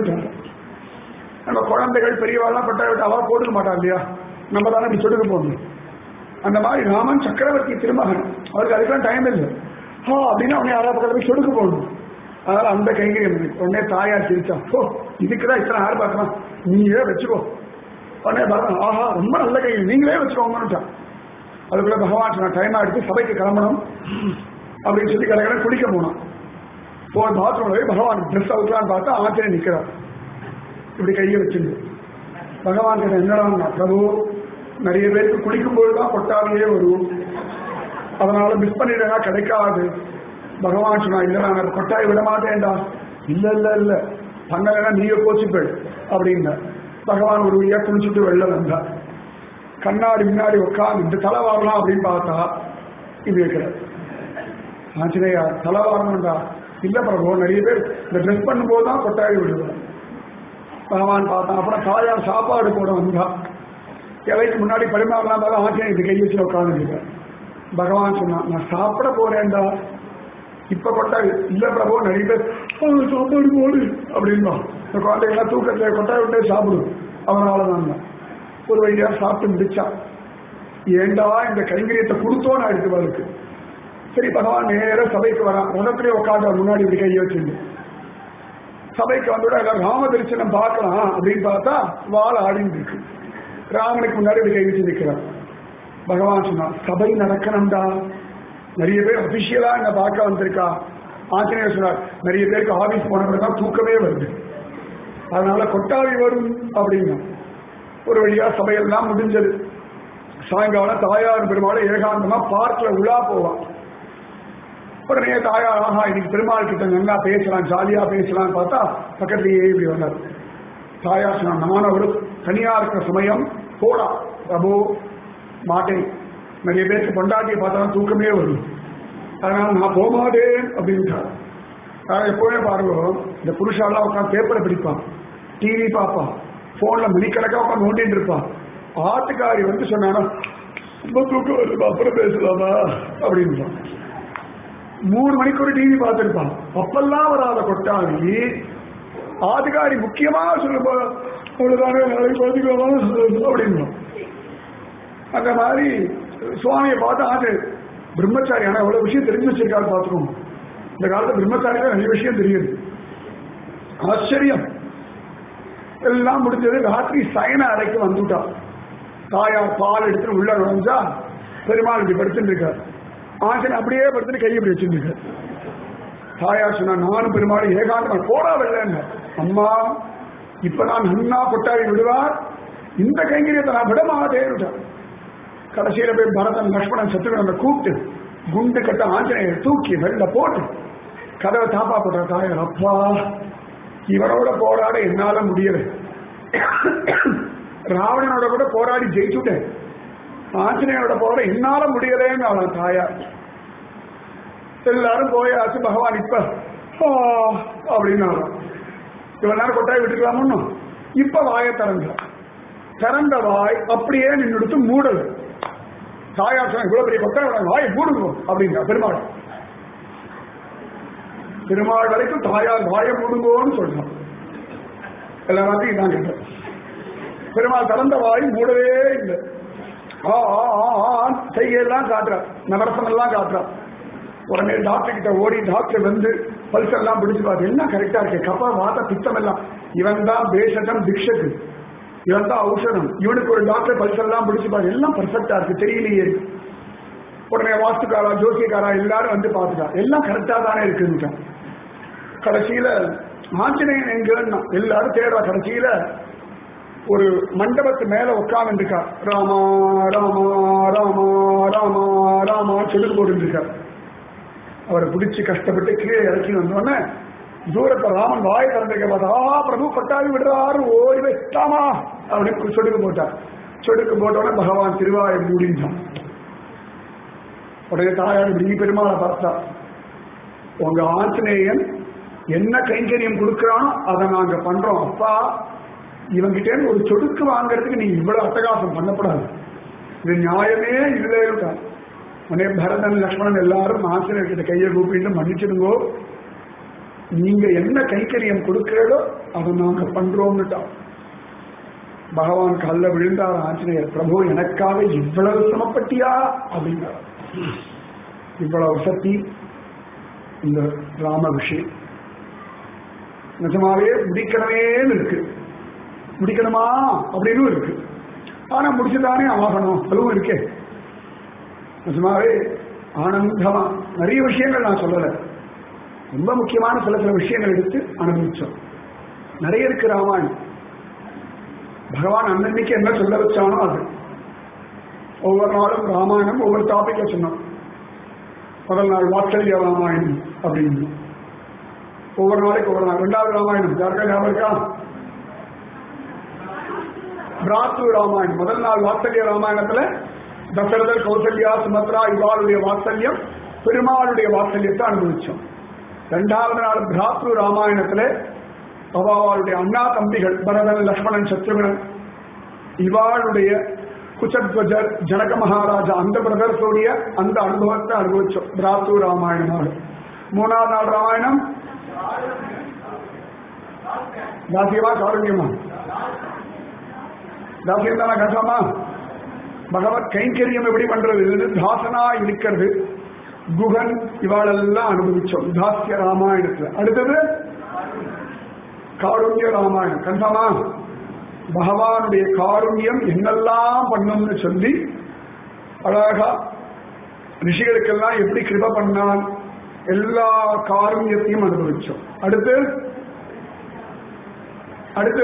நம்ம குழந்தைகள் பெரியவாள்லாம் பட்டா விட்டு அவா போட்டுக்க மாட்டா இல்லையா, நம்ம தானே இப்படி சொடுக்க போகணும். அந்த மாதிரி ராமன் சக்கரவர்த்தி திருமகன், அவருக்கு அதுக்கெல்லாம் டைம் இல்லை. ஹா அப்படின்னா அவனே யாரா பக்கத்துல போய் சொடுக்க போகணும். அதனால அந்த கைங்கரியம் உடனே தாயார் சிரிச்சா, ஓ இதுக்குதான் இத்தனை யார் பார்க்கலாம், நீயே வச்சுக்கோ. உடனே பரதன், ஆஹா ரொம்ப நல்ல கைங்கரியம், நீங்களே வச்சுக்கோங்கன்னுட்டான். அதுக்குள்ள பகவான் சொன்ன, டைம் எடுத்து சபைக்கு கிளம்பணும் அப்படின்னு சொல்லி கடை கடை குளிக்க போனான். போய் பாத்ரூம்ல போய் பகவான் ட்ரெஸ் அவுக்கலான்னு பார்த்தா ஆச்சரியம் நிற்கிறார், இப்படி கையை வச்சுட்டு. பகவான் கிட்ட என்னடா, பிரபு நிறைய பேருக்கு குளிக்கும்போது தான் கொட்டாவியே வரும், அதனால மிஸ் பண்ணிட்டா கிடைக்காது. பகவான் சொன்னா, இல்ல நான் கொட்டாய் விட மாட்டேன்டா. இல்ல இல்ல இல்ல பண்ணலைன்னா நீங்க கோச்சிப்பேள் அப்படின்னா. பகவான் ஒரு வழியா குளிச்சுட்டு வெளில வந்தா. கண்ணாடி முன்னாடி உட்காந்து இந்த தலை வாரலாம் அப்படின்னு பார்த்தா இது இருக்கிறார். ஆஞ்சநேயா தலை வாரணும்டா. இல்ல பிரபு நிறைய பேர் இந்த ட்ரெஸ் பண்ணும்போது தான் கொட்டாய் விடுவார். பகவான் பார்த்தான். அப்புறம் தாயார் சாப்பாடு போட வந்தா. இலைக்கு முன்னாடி பரிமாறலாம் பார்த்தா ஆஞ்சநேயர் இது கை வச்சு உட்காந்துருக்கார். பகவான் சொன்னான், நான் சாப்பிட போறேன்டா. இப்ப கொட்டாய் இல்ல பிரபு நிறைய பேர் சாப்பாடு போடு அப்படின்பா. இந்த குழந்தைகள்லாம் தூக்கத்துல கொட்டாய் விட்டே சாப்பிடும், அவனாலதான். ஒரு வழியா சாப்பிட்டு முடிச்சா. ஏண்டா இந்த கைங்கரியத்தை கொடுத்தோன்னு ஆயிடுச்சு அவருக்கு. சரி பகவான் நேர சபைக்கு வரான். ரதத்திலே உட்காந்து முன்னாடி இப்படி கையை வச்சிருந்து சபைக்கு வந்துவிட எல்லாம் ராம தரிசனம் பார்க்கலாம் அப்படின்னு பார்த்தா வாழை ஆடின்னு இருக்கு. ராமனுக்கு முன்னாடி இப்படி கை வச்சு நிற்கிறார். பகவான் சொன்னா, சபை நடக்கணும்டா, நிறைய பேர் அபிஷியலா என்ன பார்க்க வந்திருக்கா. ஆஞ்சநேயர் சொன்னார், நிறைய பேருக்கு ஆபீஸ் போனவங்கதான் தூக்கமே வருது, அதனால கொட்டாவி வரும் அப்படின்னா. ஒரு வழியா சபையெல்லாம் முடிஞ்சது. சாயங்காலம் தாயார் பெருமாளை ஏகாந்தமா பார்க்ல உலா போவான். உடனே தாயார், ஆஹா இன்னைக்கு பெருமாள் கிட்ட நல்லா பேசலாம், ஜாலியா பேசலாம் பார்த்தா பக்கத்துலயே இப்படி வந்தார். தாயார் சொன்னா, நானும் ஒரு தனியா இருக்கிற சமயம் போடா. பிரபு மாட்டேன், நிறைய பேருக்கு பொண்டாட்டியை பார்த்தாலும் தூக்கமே வரும், அதனால நான் போக மாட்டேன் அப்படின்ட்டார். எப்பவுமே பாருங்க, இந்த புருஷாலாம் உட்காந்து பேப்பரை பிடிப்பான், டிவி பார்ப்பான், போன்ல மணிக்கணக்கா உட்காந்து நோண்டிட்டு இருப்பான். ஆட்டுக்காரி வந்து சொன்னானா, ரொம்ப தூக்கம் வருது அப்புறம் பேசலாமா அப்படின்றான். மூணு மணிக்கு ஒரு டிவி பார்த்துருப்பான். அப்பெல்லாம் வராத கொட்டாவி ஆதிகாரி முக்கியமா சொல்லுப்பா அவ்வளவுதானே நாளைக்கு பார்த்துக்கலாமா அப்படின்னு. அந்த மாதிரி சுவாமியை பார்த்து ஆச்சு பிரம்மச்சாரி. ஆனா எவ்வளவு விஷயம் தெரிஞ்சு வச்சிருக்காரு பார்த்துக்கோங்க. இந்த காலத்துல பிரம்மச்சாரிக்கு நிறைய விஷயம் தெரியுது. ஆச்சரியம். எல்லாம் முடிஞ்சது. ராத்திரி சயன அறைக்கு வந்துட்டா. தாயார் பால் எடுத்து உள்ள நுழைஞ்சா பெருமாள் இப்படி படுத்துட்டு இருக்கார். ஆஞ்சன் அப்படியே படுத்துட்டு கையை இப்படி வச்சுட்டு இருக்கார். தாயார் சொன்னா நானும் பெருமாள் ஏகாந்தமா போடா வெள்ளன்னு. அம்மா இப்பதான் நன்னா கொட்டாவி விடுவார், இந்த கைங்கரியத்தை நான் விட மாட்டேன். கடைசியில போய் பரதன் லக்ஷ்மணன் சத்துருவனை கூப்பிட்டு குண்டு கட்ட ஆஞ்சனையை தூக்கி வெளில போட்டு கதவை தாப்பா போட்ட தாயார். அப்பா இவரோட போராட என்னால முடியல, ராவணனோட கூட போராடி ஜெயிச்சுட்டேன், ஆஞ்சனையோட போராட என்னால முடியலேன்னு அவன் தாயார். எல்லாரும் போயாச்சு. பகவான் இப்ப அப்படின்னு இவன் நேரம் கொட்டாய் விட்டுக்கலாமோ. இப்ப வாயை திறந்த திறந்த வாய் அப்படியே நின்றுடுத்து மூடல். தாயார் சொன்ன இவ்வளவு பெரிய கொட்டாய் வாயை மூடுங்க அப்படிங்க பெருமாள். பெருமாள் வரைக்கும் தாயார் வாயை மூடுங்கோன்னு சொல்றான். எல்லாத்தையும் இதான் கேட்டேன். பெருமாள் திறந்த வாய் மூடவே இல்லை. செய்கையெல்லாம் காட்டுறார், நவரசம் எல்லாம் காட்டுறார். உடனே டாக்டர் கிட்ட ஓடி டாக்டர் வந்து பல்ஸ் எல்லாம் பிடிச்சு பார்த்து எல்லாம் கரெக்டா இருக்கு, கப்பா வாத பித்தம் எல்லாம். இவன் தான் பேஷகம் திக்ஷக்கு, இவன் தான் ஔஷதம். இவனுக்கு ஒரு டாக்டர் பல்ஸ் எல்லாம் பிடிச்சு பார்த்து எல்லாம் பர்ஃபெக்டா இருக்கு, தெரியலையே. உடனே வாஸ்துக்காரா ஜோசியக்காரா எல்லாரும் வந்து பார்த்துட்டா எல்லாம் கரெக்டா தானே இருக்குன்னு. கடைசியில ஆஞ்சநேயன் எங்கன்னா எல்லாரும் தேடுறா. கடைசியில ஒரு மண்டபத்து மேல உட்கார்ந்து இருக்கா. ராமா ராமா ராமா ராமா ராமா சொல்லி போட்டு இருக்கார். அவரை பிடிச்சி கஷ்டப்பட்டு கீழே இறக்கி வந்தோடனே தூரத்தை ராமன் வாயை திறந்திருக்க பார்த்தா ஆஹா பிரபு கொட்டாவி விடுறாரு ஓடி வைத்தாமா அப்படின்னு சொடுக்கு போட்டார். சொடுக்கு போட்டோடனே பகவான் திருவாயை மூடிஞ்சான். உடனே தாயார் இப்படி பெருமாளை பார்த்தா, உங்க ஆஞ்சநேயன் என்ன கைங்கரியம் கொடுக்கிறானோ அதை நாங்க பண்றோம். அப்பா இவங்கிட்ட ஒரு சொடுக்கு வாங்கறதுக்கு நீங்க இவ்வளவு அட்டகாசம் பண்ணக்கூடாது, இது நியாயமே இல்லையா. உடனே பரதன் லக்ஷ்மணன் எல்லாரும் ஆசிரியர்கிட்ட கையை கூப்பிட்டு மன்னிச்சிடுங்கோ, நீங்க என்ன கைக்கரியம் கொடுக்கிறதோ அதை நாங்க பண்றோம்னுட்டா. பகவான் கல்ல விழுந்தார் ஆஞ்சநேயர். பிரபு எனக்காக இவ்வளவு சிரமப்பட்டியா அப்படின்னார். இவ்வளவு சக்தி இந்த ராம விஷயம். நிஜமாவே முடிக்கணுமே இருக்கு, முடிக்கணுமா அப்படின்னு இருக்கு. ஆனா முடிச்சுதானே ஆகணும், அதுவும் இருக்கே. நிஜமாவே ஆனந்தமா நிறைய விஷயங்கள் நான் சொல்லல, ரொம்ப முக்கியமான சில சில விஷயங்கள் எடுத்து அனுபவிச்சோம். நிறைய இருக்கு ராமாயணம். பகவான் அன்னன்னைக்கு என்ன சொல்ல வச்சானோ அது. ஒவ்வொரு நாளும் ராமாயணம் ஒவ்வொரு டாபிக்ல சொன்னோம். முதல் நாள் வாத்சல்ய ராமாயணம் அப்படின்னு, ஒவ்வொரு நாளைக்கு ஒவ்வொரு நாள். ரெண்டாவது ராமாயணம் யாருக்கா ஞாபகம் இருக்கா? பிராத்ரு ராமாயணம். முதல் நாள் வாத்சல்ய ராமாயணத்துல தசரதர் கௌசல்யா சுமத்ரா இவாளுடைய வாத்சல்யம், பெருமாளுடைய வாத்சல்யத்தை அனுபவிச்சோம். இரண்டாவது நாள் பிராத்ரு ராமாயணத்துல அவளுடைய அண்ணா தம்பிகள் பரதன் லக்ஷ்மணன் சத்ருகனன் இவாளுடைய குச்சத்வஜர் ஜனக மகாராஜா அந்த பிரதர்ஸோடைய அந்த அனுபவத்தை அனுபவிச்சோம் பிராத்ரு ராமாயணமாக. மூணாவது நாள் ராமாயணம் தாசியமா காருண்யமா? தாசியம் தானா கஷ்டமா? பகவத் கைங்கரியம் எப்படி பண்றது, தாசனா இருக்கிறது, குகன் இவாளெல்லாம் அனுபவிச்சோம் தாசிய ராமாயணத்துல. அடுத்தது காருண்ய ராமாயணம். கண்டமா பகவானுடைய காருண்யம் என்னெல்லாம் பண்ணும்னு சொல்லி அழகா ரிஷிகளுக்கெல்லாம் எப்படி கிருப பண்ணான் எல்லா காருண்யத்தையும் அனுபவிச்சோம். அடுத்து அடுத்து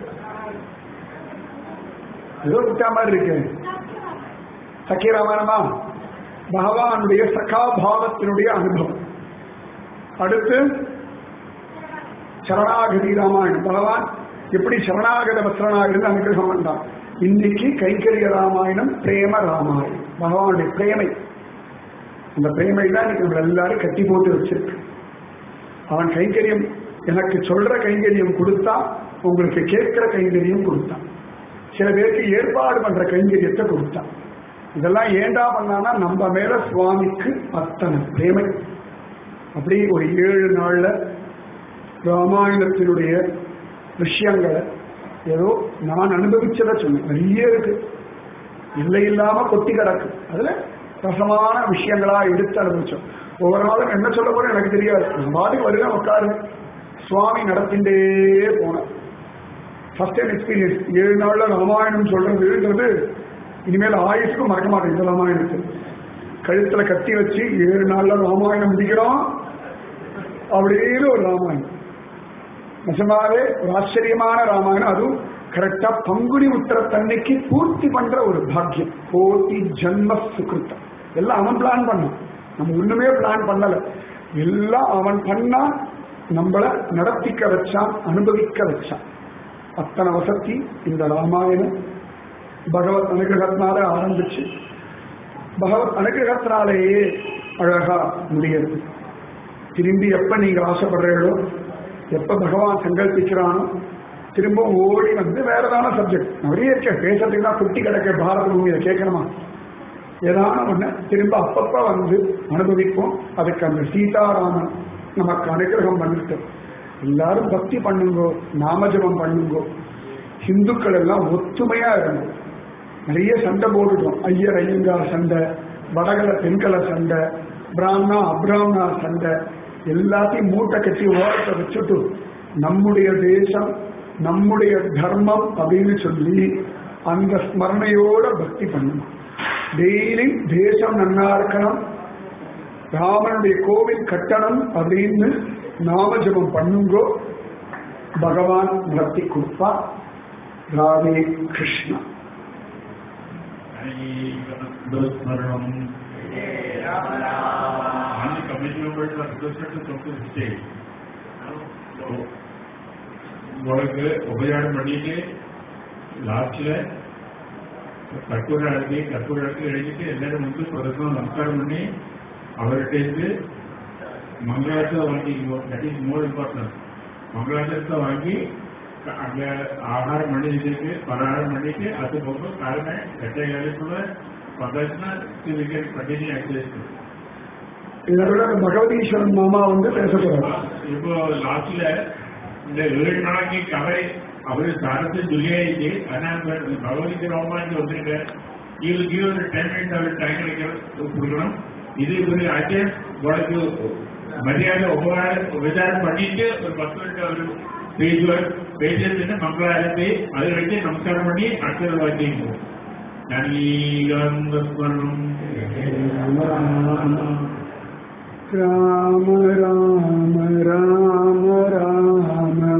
ஏதோ விட்டா மாதிரி இருக்கு. சக்கிய ராமாயணமா? பகவானுடைய சகாபாவத்தினுடைய அனுபவம். அடுத்து சரணாகதி ராமாயணம். பகவான் எப்படி சரணாகத வஸ்திரனாக இருந்து அனுகிரகம் பண்ணான். இன்னைக்கு கைங்கரிய ராமாயணம் பிரேம ராமாயணம். பகவானுடைய பிரேமை, அந்த பிரேமை தான் இன்னைக்கு நம்ம எல்லாரும் கட்டி போட்டு வச்சிருக்கு. அவன் கைங்கரியம் எனக்கு சொல்ற கைங்கரியம் கொடுத்தா, உங்களுக்கு கேட்கிற கைங்கரியம் கொடுத்தான், சில பேருக்கு ஏற்பாடு பண்ற கைங்கரியத்தை கொடுத்தான். இதெல்லாம் ஏண்டா பண்ணானா நம்ம மேல சுவாமிக்கு அத்தனை பிரேமை. அப்படி ஒரு ஏழு நாள்ல ராமாயணத்தினுடைய விஷயங்களை ஏதோ நான் அனுபவிச்சதை சொன்னேன். நிறைய இருக்கு, இல்லை இல்லாம கொட்டி கிடக்கு. அதுல ரசமான விஷயங்களா எடுத்து அனுபவிச்சோம். ஒவ்வொரு நாளும் என்ன சொல்ல போறேன் எனக்கு தெரியாது. நான் பாட்டுக்கு வருவேன், உட்காரு, சுவாமி நடத்திண்டே போனேன். First time experience. ஏழு நாள்ல ராமாயணம் சொல்றதுன்றது இனிமேல் ஆயுசுக்கும் மறக்க மாட்டேன். இந்த ராமாயணத்தை கழுத்துல கட்டி வச்சு ஏழு நாள்ல ராமாயணம் முடிக்கிறோம் அப்படின்னு ஒரு ராமாயணம். நிஜமாவே ஒரு ஆச்சரியமான ராமாயணம். அதுவும் கரெக்டா பங்குனி உத்தரத்தன்னைக்கு பூர்த்தி பண்ற ஒரு பாக்கியம். கோட்டி ஜன்ம சுகிருத்தம். எல்லாம் அவன் பிளான் பண்ணான், நம்ம ஒண்ணுமே பிளான் பண்ணல. எல்லாம் அவன் பண்ணா, நம்மள நடத்திக்க வச்சான், அனுபவிக்க வச்சான். அத்தனை வசதி இந்த ராமாயணம். பகவத் அனுகிரகத்தினால ஆரம்பிச்சு பகவத் அனுகிரகத்தினாலேயே அழகா முடியாது. திரும்பி எப்ப நீங்க ஆசைப்படுறீங்களோ, எப்ப பகவான் சங்கல்பிக்கிறானோ, திரும்ப ஓடி வந்து வேற ஏதான சப்ஜெக்ட் நிறைய இருக்க பேசுறதுக்கு தான் குட்டி கிடக்க பாரத பூமியில கேட்கணுமா, ஏதான ஒண்ணு திரும்ப அப்பப்ப வந்து அனுபவிப்போம். அதுக்கு அந்த சீதாராமன் நமக்கு அனுகிரகம் பண்ணிட்டு எல்லாரும் பக்தி பண்ணுங்கோ, நாமஜபம் பண்ணுங்கோ. ஹிந்துக்கள் எல்லாம் ஒத்துமையா இருந்தோம். நிறைய சண்டை போட்டுட்டோம். ஐயர் ஐயங்கார் சண்டை, வடகல தென்கல சண்டை, பிராமணா அப்ராமணா சண்டை, எல்லாத்தையும் மூட்டை கட்டி ஓரத்தை வச்சுட்டு நம்முடைய தேசம் நம்முடைய தர்மம் அப்படின்னு சொல்லி அந்த ஸ்மரணையோட பக்தி பண்ணணும். டெய்லி தேசம் நன்னா இருக்கணும், ராமனுடைய கோவில் கட்டணம் அப்படின்னு நாமஜபம் பண்ணுங்கோ. பகவான் நடத்தி கொடுப்பா. ராதே கிருஷ்ணா. உங்களுக்கு உபயோகம் பண்ணிட்டு லாஸ்ட்ல கற்பூரம் அழுதி கற்பூரம் அழுத்தி எழுதிட்டு எல்லாரும் வந்து பிரதமம் நமஸ்காரம் பண்ணி அவர்கிட்ட மங்களாச்சத்தை வாங்கிக்கோ. That is more important. மங்களாச்சத்தை வாங்கி அங்க ஆகாரம் பண்ணிட்டு பலகாரம் பண்ணிட்டு அது போக காலமே எட்டை காலத்துல பதாச்சுன்னா கண்டினியூ ஆக்டிவிட்டி. இதோட பகவதீஸ்வரன் மாமா வந்து பேசப்படுறாங்க. இப்போ லாஸ்ட்ல இந்த ஏழு நாளைக்கு கதை அவரு சாரத்தை சொல்லியாயிட்டு ஆனா பகவதிக்கு ரோமாஞ்சு வந்துருக்க இவரு கிவ் ஒரு டென் மினிட்ஸ் அவர் டைம் கொடுக்கணும். இது ஒரு ஆச்சு உங்களுக்கு மரியாதை உபகாரம் பண்ணிட்டு ஒரு பத்து மினிட் அவர் பேசுவார். பேசுறதுன்னு மங்களாரத்தை அதை வச்சு நமஸ்காரம் பண்ணி அடுத்த வாக்கியம் நன்றிகரம். ராம ராம ராம ராம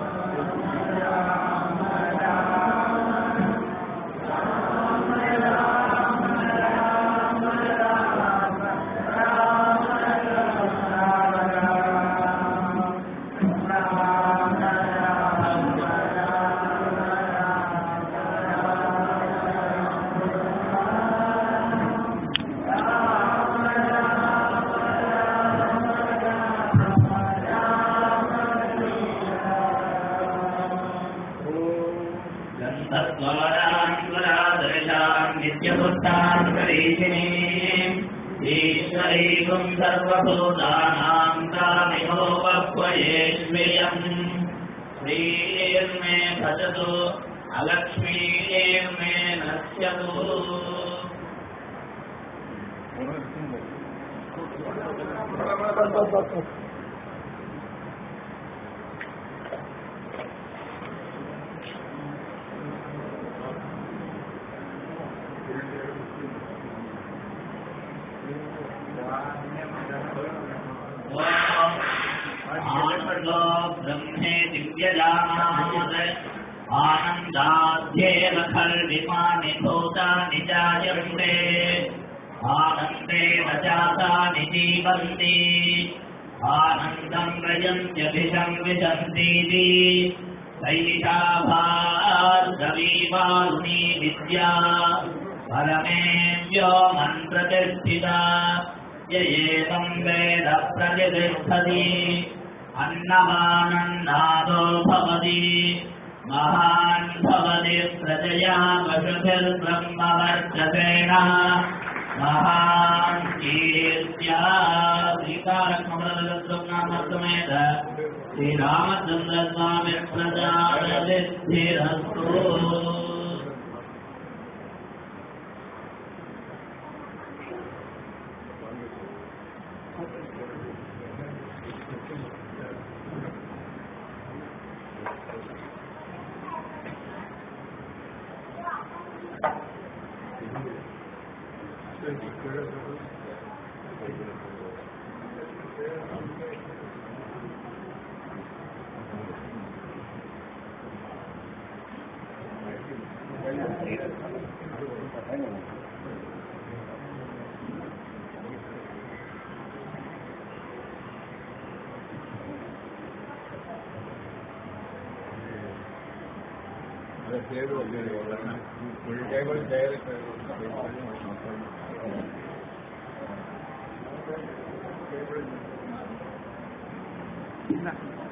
सर्वभूतानां तामिहोपक्वयेष्मियम् श्रीर्मे भजतु अलक्ष्मीर्मे नश्यतु. ब्रह्मे दिव्यजानात् आनन्दाध्येव खल्विमानि भूतानि जायन्ते आनन्देन जातानि जीवन्ति आनन्दं व्रजन्त्यभिषं विशन्तीति सैषा भार्गवीवारुणी विद्या परमेभ्यो मन्त्रतिष्ठिता येतं वेद प्रतिष्ठति अन्नमानन्नादो भवति महान् भवति प्रजया वशुभिर्ब्रह्मवर्चसेन महान् कीर्त्या श्रीकारकमलदत्तुनामस्तमेत श्रीरामचंद्र स्वामी प्रजापतिरस्तु। Nah.